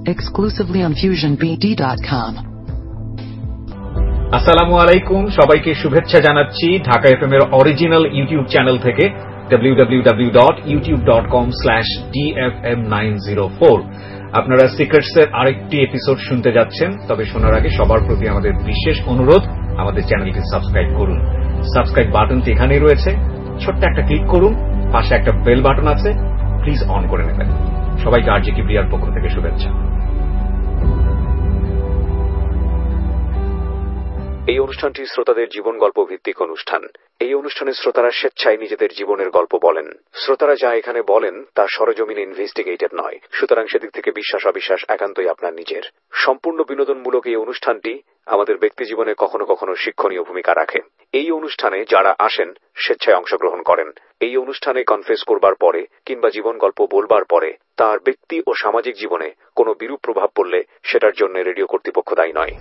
exclusively on FusionBD.com. আসসালামু আলাইকুম, সবাইকে শুভেচ্ছা জানাচ্ছি ঢাকা এফএম এর অরিজিনাল ইউটিউব চ্যানেল থেকে www.youtube.com/dfm904। আপনারা সিক্রেটস এর আরেকটি এপিসোড শুনতে যাচ্ছেন। তবে শোনার আগে সবার প্রতি আমাদের বিশেষ অনুরোধ, আমাদের চ্যানেলটি সাবস্ক্রাইব করুন। সাবস্ক্রাইব বাটনটি এখানেই রয়েছে, ছোট্ট একটা ক্লিক করুন, পাশে একটা বেল বাটন আছে, প্লিজ অন করে নেবেন। সবাইকে আরজে কিবরিয়ার পক্ষ থেকে শুভেচ্ছা। এই অনুষ্ঠানটি শ্রোতাদের জীবন গল্প ভিত্তিক অনুষ্ঠান। এই অনুষ্ঠানে শ্রোতারা স্বেচ্ছায় নিজেদের জীবনের গল্প বলেন। শ্রোতারা যা এখানে বলেন তা সরেজমিনে ইনভেস্টিগেটেড নয়, সুতরাং সেদিক থেকে বিশ্বাস অবিশ্বাস একান্তই আপনার নিজের। সম্পূর্ণ বিনোদনমূলক এই অনুষ্ঠানটি আমাদের ব্যক্তি জীবনে কখনো কখনো শিক্ষণীয় ভূমিকা রাখে। এই অনুষ্ঠানে যারা আসেন স্বেচ্ছায় অংশগ্রহণ করেন। এই অনুষ্ঠানে কনফেস করবার পরে কিংবা জীবন গল্প বলবার পরে তার ব্যক্তি ও সামাজিক জীবনে কোনো বিরূপ প্রভাব পড়লে সেটার জন্য রেডিও কর্তৃপক্ষ দায়ী নয়।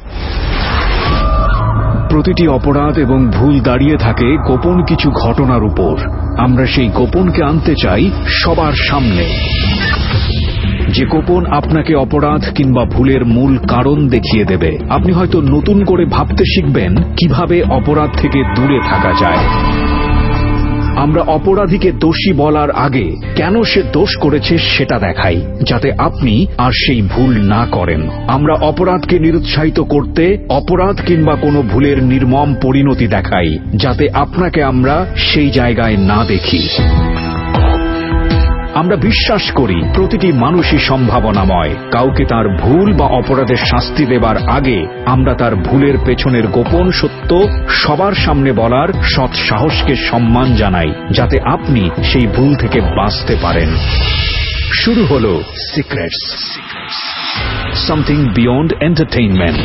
প্রতিটি অপরাধ এবং ভুল দাঁড়িয়ে থাকে গোপন কিছু ঘটনার উপর। আমরা সেই গোপনকে আনতে চাই সবার সামনে, যে গোপন আপনাকে অপরাধ কিংবা ভুলের মূল কারণ দেখিয়ে দেবে। আপনি হয়তো নতুন করে ভাবতে শিখবেন কিভাবে অপরাধ থেকে দূরে থাকা যায়। আমরা অপরাধীকে দোষী বলার আগে কেন সে দোষ করেছে সেটা দেখাই, যাতে আপনি আর সেই ভুল না করেন। আমরা অপরাধকে নিরুৎসাহিত করতে অপরাধ কিংবা কোনো ভুলের নির্মম পরিণতি দেখাই, যাতে আপনাকে আমরা সেই জায়গায় না দেখি। আমরা বিশ্বাস করি প্রতিটি মানুষই সম্ভাবনাময়। কাউকে তার ভুল বা অপরাধের শাস্তি দেবার আগে আমরা তার ভুলের পেছনের গোপন সত্য সবার সামনে বলার সৎ সাহসকে সম্মান জানাই, যাতে আপনি সেই ভুল থেকে বাঁচতে পারেন। শুরু হলো সিক্রেটস, সামথিং বিয়ন্ড এন্টারটেইনমেন্ট।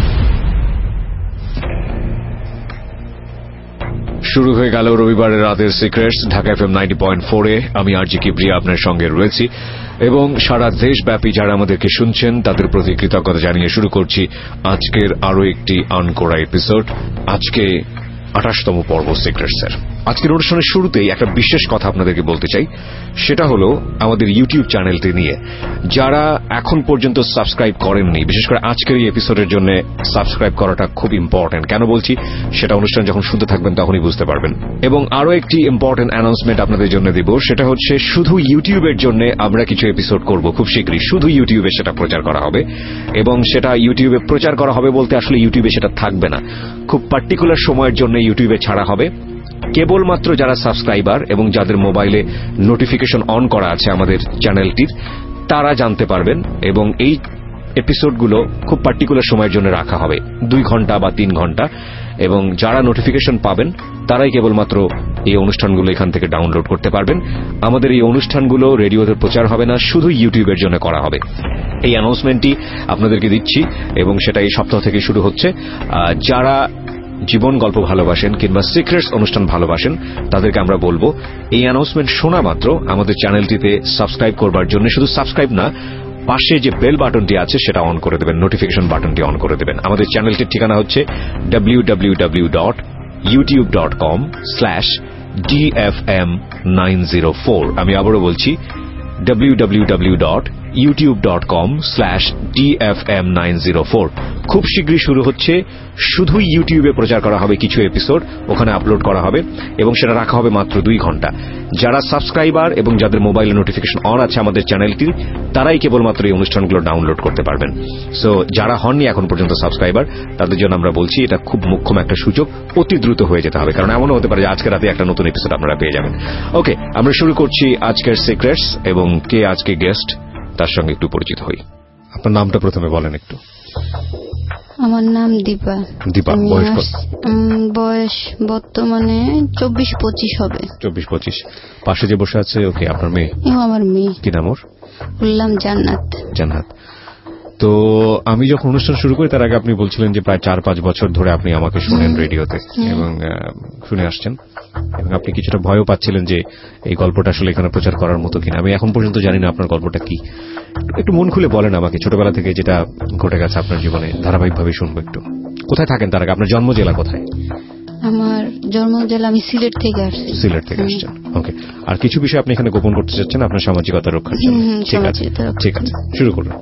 শুরু হয়ে গেল রবিবারের রাতের সিক্রেটস ঢাকা এফএম 90.4-এ। আমি আরজে কিবরিয়া আপনার সঙ্গে রয়েছি এবং সারা দেশব্যাপী যারা আমাদেরকে শুনছেন তাদের প্রতি কৃতজ্ঞতা জানিয়ে শুরু করছি আজকের আরো একটি আনকোরা এপিসোড। আজকে 28তম পর্ব সিক্রেটসের। আজকের অনুষ্ঠানের শুরুতেই একটা বিশেষ কথা আপনাদেরকে বলতে চাই, সেটা হলো আমাদের ইউটিউব চ্যানেলটি নিয়ে। যারা এখন পর্যন্ত সাবস্ক্রাইব করেননি, বিশেষ করে আজকের এই এপিসোডের জন্য সাবস্ক্রাইব করাটা খুব ইম্পর্টেন্ট। কেন বলছি সেটা অনুষ্ঠান যখন শুনতে থাকবেন তখনই বুঝতে পারবেন। এবং আরো একটি ইম্পর্টেন্ট অ্যানাউন্সমেন্ট আপনাদের জন্য দেব, সেটা হচ্ছে শুধু ইউটিউবের জন্য আমরা কিছু এপিসোড করব খুব শীঘ্রই। শুধু ইউটিউবে সেটা প্রচার করা হবে এবং সেটা ইউটিউবে প্রচার করা হবে বলতে আসলে ইউটিউবে সেটা থাকবে না, খুব পার্টিকুলার সময়ের জন্য ইউটিউবে ছাড়া হবে। কেবলমাত্র যারা সাবস্ক্রাইবার এবং যাদের মোবাইলে নোটিফিকেশন অন করা আছে আমাদের চ্যানেলটির, তারা জানতে পারবেন। এবং এই এপিসোডগুলো খুব পার্টিকুলার সময়ের জন্য রাখা হবে, 2 ঘন্টা বা 3 ঘন্টা। এবং যারা নোটিফিকেশন পাবেন তারাই কেবলমাত্র এই অনুষ্ঠানগুলো এখান থেকে ডাউনলোড করতে পারবেন। আমাদের এই অনুষ্ঠানগুলো রেডিওতে প্রচার হবে না, শুধু ইউটিউবের জন্য করা হবে। এই অ্যানাউন্সমেন্টটি আপনাদেরকে দিচ্ছি এবং সেটা এই সপ্তাহ থেকে শুরু হচ্ছে। যারা জীবন গল্প ভালোবাসেন কিংবা সিক্রেটস অনুষ্ঠান ভালোবাসেন তাদেরকে আমরা বলবো এই অ্যানাউন্সমেন্ট শোনা মাত্র আমাদের চ্যানেলটিতে সাবস্ক্রাইব করবার জন্য, শুধু সাবস্ক্রাইব না, পাশে যে বেল বাটনটি আছে সেটা অন করে দেবেন, নোটিফিকেশন বাটনটি অন করে দেবেন। আমাদের চ্যানেলটির ঠিকানা হচ্ছে www.youtube.com/dfm904। আমি আবারও বলছি www.youtube.com/dfm904। খুব শীঘ্রই শুরু হচ্ছে। শুধু ইউটিউবে প্রচার করা হবে কিছু এপিসোড, ওখানে আপলোড করা হবে এবং সেটা রাখা হবে মাত্র 2 ঘন্টা। যারা সাবস্ক্রাইবার এবং যাদের মোবাইলে নোটিফিকেশন অন আছে আমাদের চ্যানেলটির, তারাই কেবলমাত্র এই অনুষ্ঠানগুলো ডাউনলোড করতে পারবেন। সো যারা হননি এখন পর্যন্ত সাবস্ক্রাইবার, তাদের জন্য আমরা বলছি এটা খুব মোক্ষম একটা সুযোগ, অতি দ্রুত হয়ে যেতে হবে, কারণ এমনও হতে পারে যে আজকে রাতে একটা নতুন এপিসোড আপনারা পেয়ে যাবেন। ওকে, আমরা শুরু করছি আজকের সিক্রেটস এবং কে আজকে গেস্ট তার সঙ্গে একটু পরিচিত হই। আপনার নামটা প্রথমে বলেন একটু। আমার নাম দীপা। দীপা, বয়স বর্তমানে 24-25 হবে। 24-25। পাশে যে বসে আছে ওকে আপনার মেয়ে? আমার মেয়ে। কি নাম ওর? বললাম জান্নাত। জান্নাত। তো আমি যখন অনুষ্ঠান শুরু করি তার আগে আপনি বলছিলেন যে প্রায় 4-5 বছর ধরে আপনি আমাকে শুনেন রেডিওতে এবং শুনে আসছেন, এবং আপনি কিছুটা ভয়ও পাচ্ছিলেন যে এই গল্পটা আসলে এখানে প্রচার করার মতো কিনা। আমি এখন পর্যন্ত জানি না আপনার গল্পটা কি, একটু মন খুলে বলেন আমাকে। ছোটবেলা থেকে যেটা ঘটে গেছে আপনার জীবনে ধারাবাহিকভাবে শুনবো একটু। কোথায় থাকেন তার আগে? আপনার জন্ম জেলা কোথায়? আমার জন্ম জেলা, আমি সিলেট থেকে আসছি। সিলেট থেকে আসছেন, ওকে। আর কিছু বিষয় আপনি এখানে গোপন করতে চাচ্ছেন আপনার সামাজিকতা রক্ষার জন্য? ঠিক আছে, ঠিক আছে, শুরু করুন।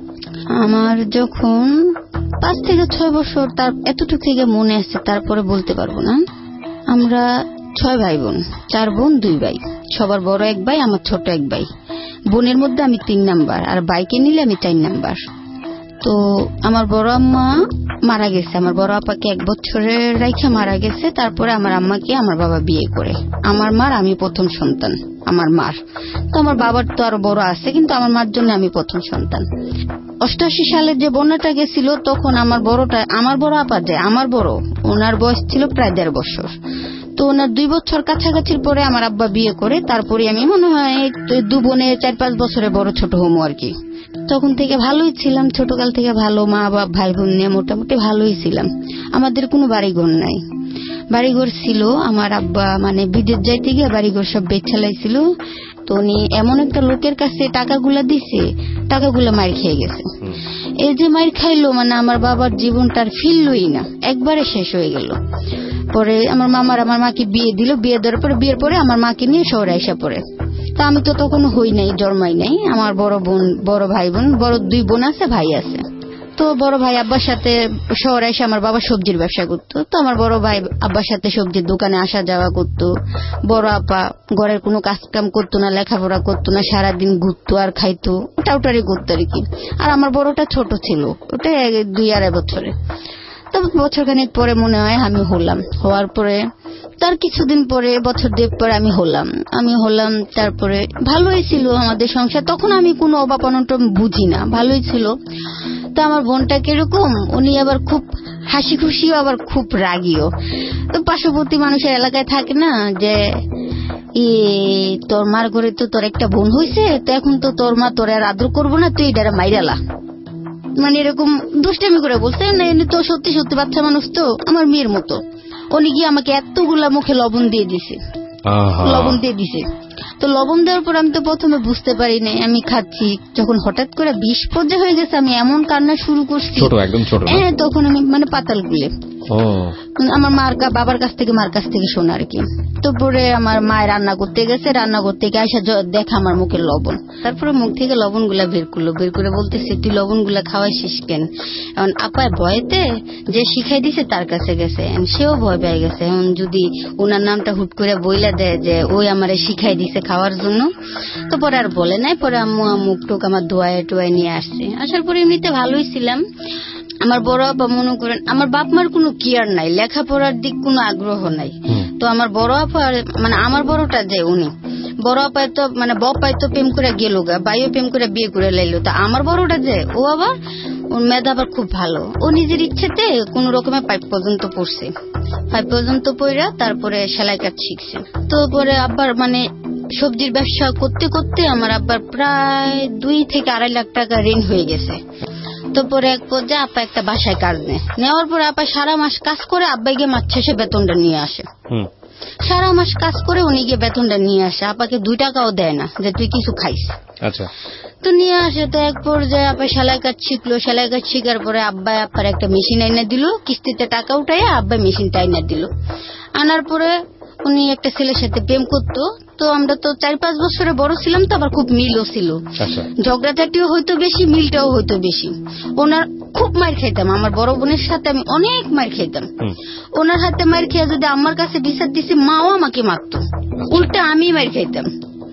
আমার যখন 5 থেকে 6 বছর, তার এতটুকু থেকে মনে আছে, তারপরে বলতে পারবো না। আমরা 6 ভাই বোন, 4 বোন 2 ভাই। সবার বড় 1 ভাই, আমার ছোট 1 ভাই। বোনের মধ্যে আমি 3 নাম্বার, আর ভাইকে নিলে আমি 4 নাম্বার। তো আমার বড় আম্মা মারা গেছে, আমার বড় আপাকে 1 বছরের রাইখা মারা গেছে। তারপরে আমার আম্মাকে আমার বাবা বিয়ে করে। আমার মার আমি প্রথম সন্তান, আমার মার। তো আমার বাবার তো আরো বড় আছে, কিন্তু আমার মার জন্য আমি প্রথম সন্তান। 88 সালের যে বন্যাটা গেছিল, তখন আমার বড় আপা যায়, আমার বড়, ওনার বয়স ছিল প্রায় 1.5 বছর। তো ওনার 2 বছর কাছাকাছির পরে আমার আব্বা বিয়ে করে। তারপরে আমি মনে হয় 2 বোনে 4-5 বছরে বড় ছোট হমু আর কি। তখন থেকে ভালোই ছিলাম, ছোটকাল থেকে ভালো, মা বাবা ভাই বোন নিয়ে মোটামুটি ভালোই ছিলাম। আমাদের কোনো বাড়িঘর নাই। বাড়িঘর ছিল, আমার আব্বা মানে বিদেশ যাইতে গিয়ে বাড়িঘর সব বেচালাইছিল। তো উনি এমন একটা লোকের কাছে টাকাগুলা দিছে, টাকাগুলা মার খেয়ে গেছে। এই যে মার খাইলো, মানে আমার বাবার জীবনটার ফিরলই না, একবারে শেষ হয়ে গেল। পরে আমার মাকে বিয়ে দিল। বিয়ে দেওয়ার পরে, বিয়ের পরে আমার মাকে নিয়ে শহরে আইসা পড়ে। তা আমি তো তখন হই নাই, জন্মাই নাই। আমার বড় ভাই বোন, বড় 2 বোন আছে, ভাই আছে। তো বড় ভাই আব্বার সাথে শহরে এসে আমার বাবা সবজির ব্যবসা করতো। তো আমার বড় ভাই আব্বার সাথে সবজির দোকানে আসা যাওয়া করতো। বড় আপা ঘরের কোনো কাজ কাম করতো না, লেখাপড়া করতো না, সারাদিন ঘুরতো আর খাইতো, টাউটারি করতো আর কি। আর আমার বড়টা ছোট ছিল, ওটা 2-2.5 বছরে। তো বছরখানেক পরে মনে হয় আমি হলাম। হওয়ার পরে তার কিছুদিন পরে, বছর 2 পরে আমি হলাম। তারপরে ভালোই ছিল আমাদের সংসার। তখন আমি কোনো অভাব অনটন বুঝি না, ভালোই ছিল। তো আমার বোনটা কিরকম, উনি আবার খুব হাসি খুশিও, আবার খুব রাগিও। তো পার্শ্ববর্তী মানুষের এলাকায় থাকে না যে তোর মার ঘরে তো তোর একটা বোন হয়েছে, তো এখন তো তোর মা তোর আর আদর করবো না, তুই এটা মাইরালা, মানে এরকম দুষ্টামি করে বলছে। না এমনি তো সত্যি সত্যি বাচ্চা মানুষ তো, আমার মেয়ের মতো। উনি গিয়ে আমাকে এতগুলা মুখে লবণ দিয়ে দিছে। তো লবণ দেওয়ার পর আমি তো প্রথমে বুঝতে পারি নাই, আমি খাচ্ছি। যখন হঠাৎ করে বিষ পর্যায়ে হয়ে গেছে, আমি এমন কান্না শুরু করছি, হ্যাঁ, তখন আমি মানে পাতাল গুলে আমার বাবার কাছ থেকে, মার কাছ থেকে শোনা আর কি। তো পরে আমার মায়ের রান্না করতে গেছে, রান্না করতে গিয়ে আসা দেখা আমার মুখের লবণ। তারপরে মুখ থেকে লবণ গুলা বের করে বলতেছে, তুই লবণ গুলা খাওয়াইছিস কেন? এখন আপায় ভয়েতে যে শিখাই দিছে তার কাছে গেছে, সেও ভয় পেয়ে গেছে। এখন যদি ওনার নামটা হুট করে বইলা দেয় যে ওই আমারে শিখাই দিছে খাওয়ার জন্য, তো পরে আর বলে নাই। পরে আম্মু মুখ টুক আমার ধোয়ায় নিয়ে আসছে। আসার পরে এমনিতে ভালোই ছিলাম। আমার বড় আপা মনে করেন, আমার বাপ মার কোনো কেয়ার নাই, লেখাপড়ার দিক কোনো আগ্রহ নাই। তো আমার বড় আপা, মানে আমার বড়টা যে উনি বড় আপায় তো মানে বপায় তো প্রেম করে গেল গা, বাইও প্রেম করে বিয়ে করে লাইলো। তা আমার বড়টা যে ও আবার, ওর মেধা আবার খুব ভালো। ও নিজের ইচ্ছেতে কোন রকমের 5 পর্যন্ত পড়ছে। 5 পর্যন্ত পড়া তারপরে সেলাই কাজ শিখছে। তো পরে আব্বার মানে সবজির ব্যবসা করতে করতে আমার আব্বার প্রায় 2 থেকে 2.5 লাখ টাকা ঋণ হয়ে গেছে। তো পরে এক পর্যায়ে আপা একটা বাসায় কাজ নেওয়ার পরে আপা সারা মাস কাজ করে আব্বাই গিয়ে মাস শেষে বেতনটা নিয়ে আসে। সারা মাস কাজ করে উনি গিয়ে বেতনটা নিয়ে আসে, আপাকে 2 টাকাও দেয় না যে তুই কিছু খাইস। আচ্ছা, তো নিয়ে আসে। তো এক পর্যায়ে আপা সেলাই কাজ শিখলো। সেলাই কাজ শিখার পরে আব্বাই আপার একটা মেশিন আইনা দিল, কিস্তিতে টাকা উঠাইয়া আব্বাই মেশিনটা আইনা দিল। আনার পরে উনি একটা ছেলের সাথে প্রেম করতো। তো আমরা তো 4-5 বছরে বড় ছিলাম, তো আবার খুব মিলও ছিল। ঝগড়াঝাটিও হয়তো বেশি, মিলটাও হয়তো বেশি। ওনার খুব মার খাইতাম, আমার বড় বোনের সাথে আমি অনেক মার খাইতাম। ওনার হাতে মার খেয়ে যদি আমার কাছে বিচার দিছি, মাও আমাকে মারতো, উল্টা আমি মার খাইতাম।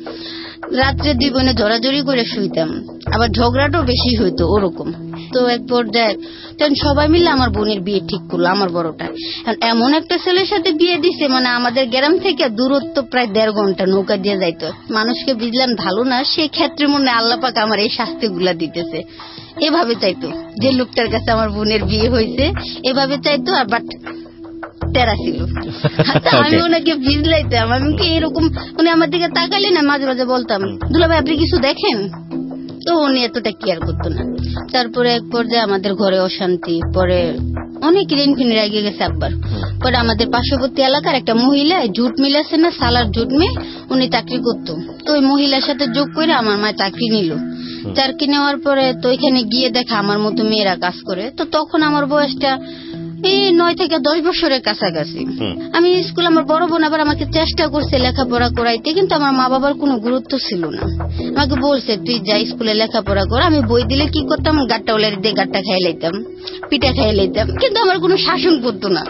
রাত্রে 2 বোনে জড়াজড়ি করে শুইতাম, আবার ঝগড়াটাও বেশি হইতো ওরকম। তো এক পর্যায়ে তখন সবাই মিলে আমার বোনের বিয়ে ঠিক করলো, আমার বড়টা। এমন একটা ছেলের সাথে বিয়ে দিছে, মানে আমাদের গ্রাম থেকে দূরত্ব প্রায় 1.5 ঘন্টা নৌকা দিয়ে যাইতো। মানুষকে বুঝলাম ভালো না, সেই ক্ষেত্রে মনে আল্লাহ পাক আমার এই শাস্তিগুলা দিতেছে। এভাবে চাইতো যে লোকটার কাছে আমার বোনের বিয়ে হয়েছে, এভাবে চাইতো। আর বাট তেরা ছিল। আমি ওনাকে ভিজলাইতাম, আমি এরকম উনি আমার দিকে তাকালে না মাঝে মাঝে বলতাম, দুলাভাই আপনি কিছু দেখেন? তো উনি এতটা কেয়ার করতো না। তারপরে এক পর্যায়ে আমাদের ঘরে অশান্তি, পরে অনেক ঋণ ফিনে রেগে গেছে আব্বার। পরে আমাদের পার্শ্ববর্তী এলাকার একটা মহিলা, জুট মিল আছে না, সালার জুট মিল, উনি চাকরি করতো। তো ওই মহিলার সাথে যোগ করে আমার মা চাকরি নিল। চাকরি নেওয়ার পরে তো এখানে গিয়ে দেখা আমার মতো মেয়েরা কাজ করে। তো তখন আমার বয়সটা এই 9 থেকে 10 বছরের কাছাকাছি। আমি স্কুল, আমার বড় বোন আবার আমাকে চেষ্টা করছে লেখাপড়া করাইতে, কিন্তু আমার মা বাবার কোনো গুরুত্ব ছিল না। আমাকে বলছে তুই যাই স্কুলে লেখাপড়া কর। আমি বই দিলে কি করতাম, গাট্টা ওলার দিয়ে গাট্টা খাই লাইতাম, পিঠা খাই লাইতাম, কিন্তু আমার কোনো শাসন করতো না,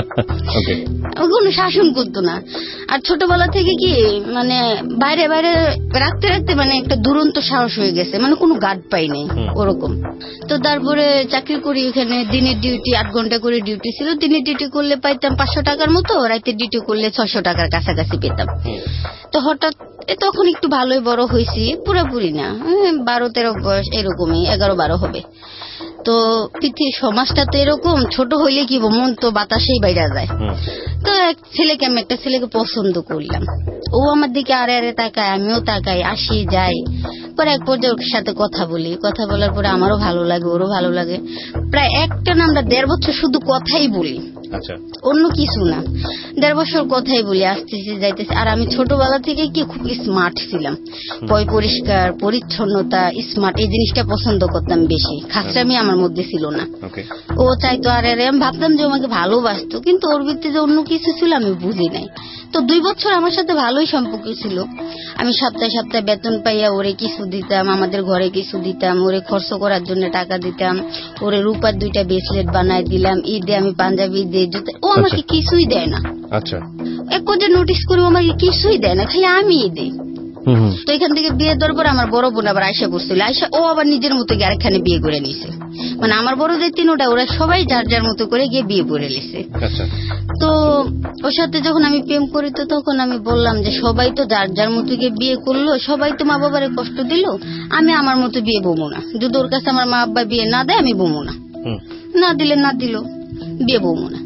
কোনো শাসন করতো না। আর ছোটবেলা থেকে কি মানে বাইরে বাইরে রাখতে রাখতে মানে একটা দুরন্ত সাহস হয়ে গেছে, মানে কোনো গার্ড পাই নাই ওরকম। তো তারপরে চাকরি করি, এখানে দিনের ডিউটি 8 ঘন্টা করে ডিউটি ছিল। দিনের ডিউটি করলে পাইতাম 500 টাকার মতো, রাতের ডিউটি করলে 600 টাকার কাছাকাছি পেতাম। তো হঠাৎ তখন একটু ভালোই বড় হয়েছি, পুরোপুরি না, 12-13 বয়স এরকমই, 11-12 হবে। তো পৃথিবীর সমাজটা তো এরকম, ছোট হইলে কি মন তো বাতাসেই বাইরে যায়। তো আমি একটা ছেলেকে পছন্দ করলাম, ও আমার দিকে আরে আরে তাকায়, আমিও তাকাই, আসি যাই। পরে এক পর্যায়ে ওর সাথে কথা বলি, কথা বলার পরে আমারও ভালো লাগে, ওরও ভালো লাগে। প্রায় একটা না আমরা 1.5 বছর শুধু কথাই বলি, অন্য কিছু না, 1.5 বছর কথাই বলি, আসতেছি যাইতেছি। আর আমি ছোটবেলা থেকে কি খুব স্মার্ট ছিলাম, পরিষ্কার পরিচ্ছন্নতা, স্মার্ট, এই জিনিসটা পছন্দ করতাম বেশি। খাসরামি আমার মধ্যে ছিল না। ও চাইতো আরে আরে, আমি ভাবতাম যে আমাকে ভালোবাসতো, কিন্তু ওর ভিতরে যে অন্য কিছু ছিল আমি বুঝি নাই। তো 2 বছর আমার সাথে ভালোই সম্পর্ক ছিল। আমি সপ্তাহে সপ্তাহে বেতন পাইয়া ওরে কিছু দিতাম, আমাদের ঘরে কিছু দিতাম, ওরে খরচ করার জন্য টাকা দিতাম, ওরে রূপার 2টা ব্রেসলেট বানাই দিলাম, ঈদে আমি পাঞ্জাবি দিয়ে জুতা, ও আমাকে কিছুই দেয় না। এক পর্যায়ে নোটিস করি ও আমাকে কিছুই দেয় না, খালি আমি দিই। তো এখান থেকে বিয়ে দেওয়ার পর আমার বড় বোন আবার আয়সা বসছিল, আয়সা ও আবার নিজের মতো গিয়ে আরেকখানে বিয়ে করে নিছে। মানে আমার বড় যে 3টা, ওরা সবাই যার যার মতো করে গিয়ে বিয়ে করে নিছে। তো ওর সাথে যখন আমি প্রেম করি, তো তখন আমি বললাম যে সবাই তো যার যার মতো গিয়ে বিয়ে করলো, সবাই তো মা বাবারে কষ্ট দিল, আমি আমার মতো বিয়ে বমু না। যদি ওর কাছে আমার মা বাবা বিয়ে না দেয় আমি বমু না, না দিলে না দিল, বিয়ে বমু না।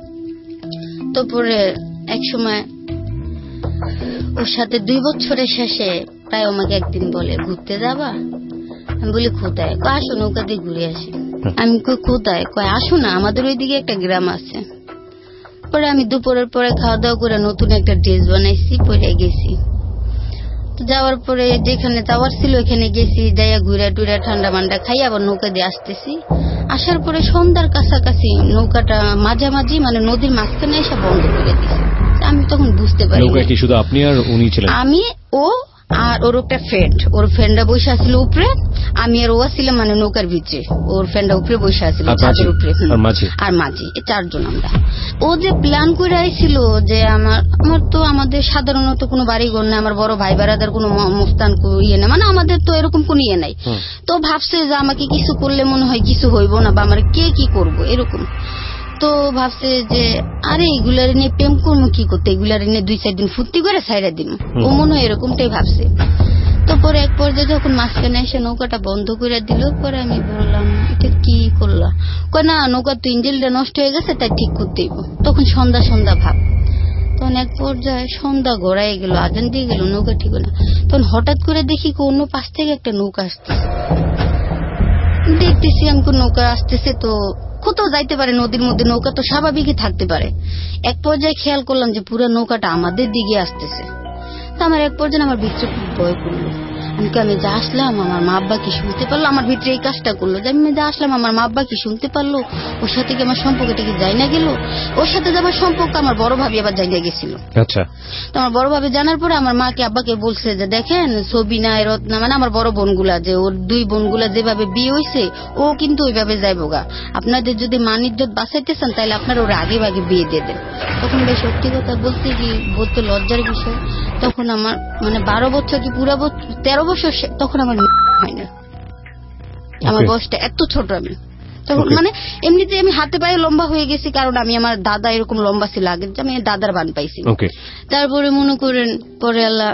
তো পরে এক সময় ওর সাথে 2 বছরের শেষে প্রায় আমাকে একদিন বলে ঘুরতে যাবা। আমি বলি কোথায়? আসো নৌকা দিয়ে ঘুরে আসি। আমি কোথায়? কয় আসো না, আমাদের ওইদিকে একটা গ্রাম আছে। পরে আমি দুপুরের পরে খাওয়া দাওয়া করে নতুন একটা ড্রেস বানাইছি, পরে গেছি। তো যাওয়ার পরে যেখানে যাওয়ার ছিল ওখানে গেছি, যাইয়া ঘুরে টুরে ঠান্ডা মান্ডা খাই আবার নৌকা দিয়ে আসতেছি। আসার পরে সন্ধ্যার কাছাকাছি নৌকাটা মাঝামাঝি মানে নদীর মাঝখানে এসে বন্ধ করে দিছে। আমি তখন বুঝতে পারি শুধু আপনি আর উনি ছিলেন? আমি, ও আর ওর একটা ফ্রেন্ড, ওর ফ্রেন্ডরা বসে আসছিল উপরে, আমি আর ও ছিলাম মানে নৌকার ভিতরে, ওর ফ্রেন্ডরা উপরে বসে আসছিল ছাদের উপরে, আর মাঝি, 4 জন আমরা। ও যে প্ল্যান করে আইছিল যে আমার তো আমাদের সাধারণত কোনো বাড়ি ঘর না, আমার বড় ভাই বেড়াদার কোনো মস্তান ইয়ে না, মানে আমাদের তো এরকম কোনো ইয়ে নাই। তো ভাবছে যে আমাকে কিছু করলে মনে হয় কিছু হইব না, বা আমার কে কি করবো এরকম। তো ভাবছে যে আরে এগুলার নিয়ে প্রেম করবো কি করতে, এগুলার নিয়ে 2-4 দিন ফুর্তি করে ছাইড়া দিন, ও মনে হয় এরকমটাই ভাবছে। তো পরে এক পর্যায়ে যখন মাঝখানে এসে নৌকাটা বন্ধ করে দিল, পরে আমি বললাম এটা কি করলা? কয় না, নৌকার তো ইঞ্জিনটা নষ্ট হয়ে গেছে, তাই ঠিক করতে হইব। তখন সন্ধ্যা সন্ধ্যা ভাব, তখন এক পর্যায়ে সন্ধ্যা গড়াই গেল, আজান দিয়ে গেল, নৌকা ঠিক না। তখন হঠাৎ করে দেখি অন্য পাশ থেকে একটা নৌকা আসতেছে, দেখতেছি আমি নৌকা আসতেছে, তো কোথাও যাইতে পারে, নদীর মধ্যে নৌকা তো স্বাভাবিকই থাকতে পারে। এক পর্যায়ে খেয়াল করলাম যে পুরো নৌকাটা আমাদের দিকে আসতেছে। তো আমার এক পর্যায়ে আমার ভিতরে খুব ভয় করলো। আমি যা আসলাম আমার মা আব্বা কি শুনতে পারলো, আমার ভিতরে এই কাজটা করলো যে আমি যা আসলাম আমার মা আব্বা কি শুনতে পারলো, ওর সাথে কি আমার সম্পর্কটা কি যাই না গেল, ওর সাথে যে আমার সম্পর্ক আমার বড় ভাবি আবার যাই না গেছিল। আচ্ছা, তো আমার বড় ভাবি জানার পরে আমার মাকে আব্বাকে বলছে যে দেখেন সবিনা রত্না মানে আমার বড় বোনগুলা, যে ওর 2 বোনগুলা যেভাবে বিয়ে হয়েছে ও কিন্তু ওইভাবে যাইবো গা, আপনাদের যদি মান ইজ্জত বাঁচাইতে চান তাহলে আপনারা ওরা আগে আগে বিয়ে দিয়ে দেন। তখন বেশ সত্যি কথা বলতে কি বলতে লজ্জার বিষয়, তখন আমার মানে 12 বছর কি পুরা 13 বছর, তখন আমার হয় না, আমার বয়সটা এত ছোট। আমি তখন মানে এমনিতে আমি হাতে পায়ে লম্বা হয়ে গেছি, কারণ আমি আমার দাদা এরকম লম্বা ছিল আগে, আমি দাদার বান পাইছি। তারপরে মনে করেন পরে আল্লাহ,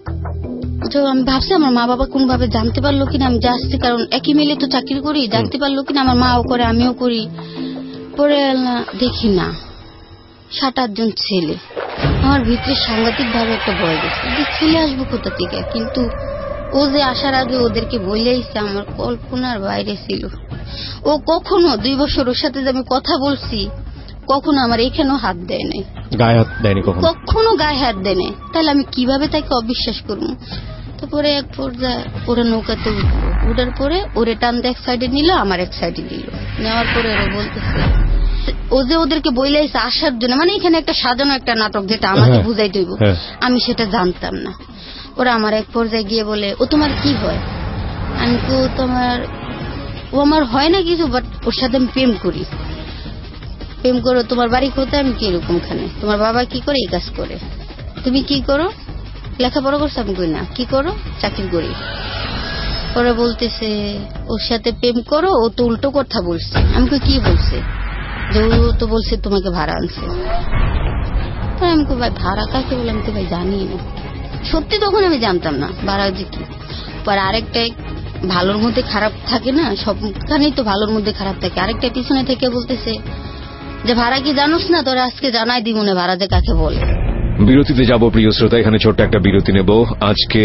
আমি ভাবছি আমার মা বাবা কোন ভাবে জানতে পারলো কিনা আমি যাচ্ছি, কারণ একই মিলে তো চাকরি করি, জানতে পারলো কিনা, আমার মাও করে আমিও করি। পরে আল্লাহ দেখি না 7-8 জন ছেলে, আমার ভিতরে সাংঘাতিক ভাবে একটা ভয় গেছে যে ছেলে আসবো কোথা থেকে। কিন্তু ও যে আসার আগে ওদেরকে বলে আইছে আমার কল্পনার বাইরে ছিল। ও কখনো 2 বছর ওর সাথে যে আমি কথা বলছি, কখনো আমার এখানেও হাত দেয় নাই, গায়ে হাত দেয়নি, কখনো গায়ে হাত দেয় নাই। তাহলে আমি কিভাবে তাকে অবিশ্বাস করবো? তারপরে এক পর্যায়ে ওরা নৌকাতে উঠলো, উঠার পরে ওরে টান এক সাইডে নিল, আমার এক সাইডে নিল, নেওয়ার পরে ওরা বলতেছে ও যে ওদেরকে বইলাইছে আসার জন্য, মানে এখানে একটা সাজানো একটা নাটক যেটা আমাকে বুঝাইতে হইব, আমি সেটা জানতাম না। ওরা আমার এক পর্যায়ে গিয়ে বলে, ও তোমার কি হয়? আমি তো ও আমার হয় না কিছু, বাট ওর সাথে আমি প্রেম করি। প্রেম করো, তোমার বাড়ি কোথায়? আমি কিরকম খানে, তোমার বাবা কি করে? এই কাজ করে। তুমি কি করো? লেখাপড়া করছো? আমি কই না। কি করো? চাকরি করি। ওরা বলতেছে ওর সাথে প্রেম করো, ও তো উল্টো কথা বলছে। আমি কই কি বলছে? যে ও তো বলছে তোমাকে ভাড়া আনছে। আমি কই ভাই ভাড়া কাকে বলে? আমি তো ভাই জানি না। সত্যি তখন আমি জানতাম না ভাড়া যে কি। পর আরেকটা ভালোর মধ্যে খারাপ থাকে না, সবখানেই তো ভালোর মধ্যে খারাপ থাকে। আরেকটা পিছনে থেকে বলতেছে যে ভাড়া কি জানোস না, তোরা আজকে জানাই দি মনে ভাড়া যে কাকে বলে। বিরতিতে যাব প্রিয় শ্রোতা, এখানে ছোট্ট একটা বিরতি নেব। আজকে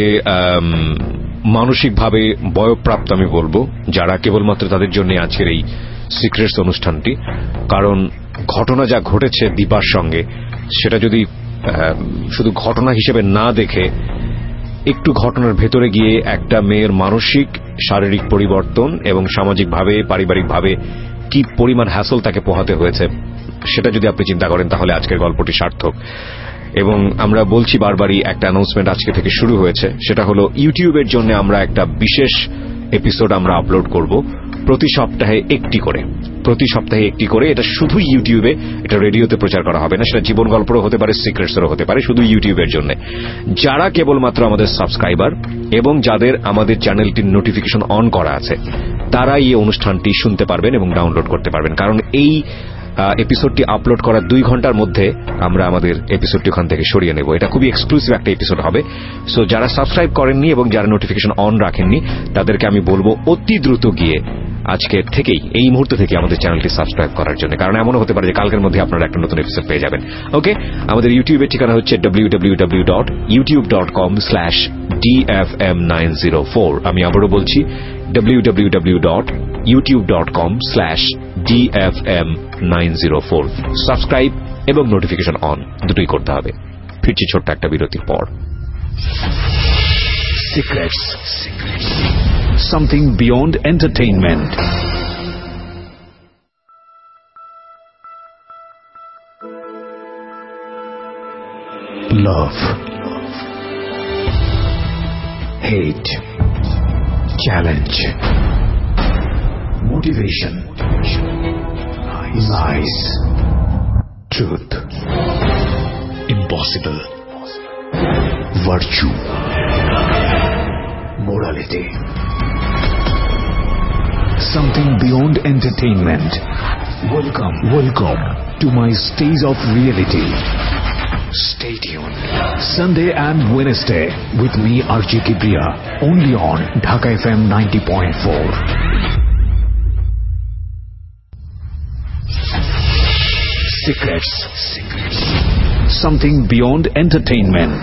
মানসিকভাবে বয়ঃপ্রাপ্ত আমি বলবো যারা, কেবলমাত্র তাদের জন্য আজকের এই সিক্রেটস অনুষ্ঠানটি। কারণ ঘটনা যা ঘটেছে দীপার সঙ্গে, সেটা যদি শুধু ঘটনা হিসেবে না দেখে একটু ঘটনার ভেতরে গিয়ে একটা মেয়ের মানসিক শারীরিক পরিবর্তন এবং সামাজিকভাবে পারিবারিকভাবে কি পরিমাণ হ্যাসল তাকে পোহাতে হয়েছে সেটা যদি আপনি চিন্তা করেন, তাহলে আজকের গল্পটি সার্থক। এবং আমরা বলছি বারবারই, একটা অ্যানাউন্সমেন্ট আজকে থেকে শুরু হয়েছে, সেটা হলো ইউটিউবের জন্য আমরা একটা বিশেষ এপিসোড আমরা আপলোড করব প্রতি সপ্তাহে একটি করে। এটা শুধু ইউটিউবে, এটা রেডিওতে প্রচার করা হবে না। সেটা জীবন গল্পেরও হতে পারে, সিক্রেটসেরও হতে পারে, শুধু ইউটিউবের জন্য। যারা কেবলমাত্র আমাদের সাবস্ক্রাইবার এবং যাদের আমাদের চ্যানেলটির নোটিফিকেশন অন করা আছে, তারা এই অনুষ্ঠানটি শুনতে পারবেন এবং ডাউনলোড করতে পারবেন। কারণ এই এপিসোডটি আপলোড করার 2 ঘন্টার মধ্যে আমরা আমাদের এপিসোডটি ওখান থেকে সরিয়ে নেব। এটা খুবই এক্সক্লুসিভ একটা এপিসোড হবে। সো যারা সাবস্ক্রাইব করেননি এবং যারা নোটিফিকেশন অন রাখেননি, তাদেরকে আমি বলবো অতি দ্রুত গিয়ে আজকে থেকেই, এই মুহূর্তে থেকে আমাদের চ্যানেলটি সাবস্ক্রাইব করার জন্য। কারণ এমনও হতে পারে যে কালকের মধ্যে আপনারা একটা নতুন এপিসোড পেয়ে যাবেন। ওকে, আমাদের ইউটিউবের ঠিকানা হচ্ছে www.youtube.com/dfm904। আমি আবারও বলছি www.youtube.com/dfm904। সাবস্ক্রাইব এবং নোটিফিকেশন অন দুটোই করতে হবে। ফিরছি ছোট্ট একটা বিরতির পর। Secrets. Something beyond entertainment. Love. Hate. Challenge. Motivation. Lies. Truth. Impossible. Virtue. Morality. Something beyond entertainment. Welcome to my stage of reality. Stay tuned. Sunday and Wednesday with me RJ Kibriya, only on Dhaka FM 90.4. Secrets. Something beyond entertainment.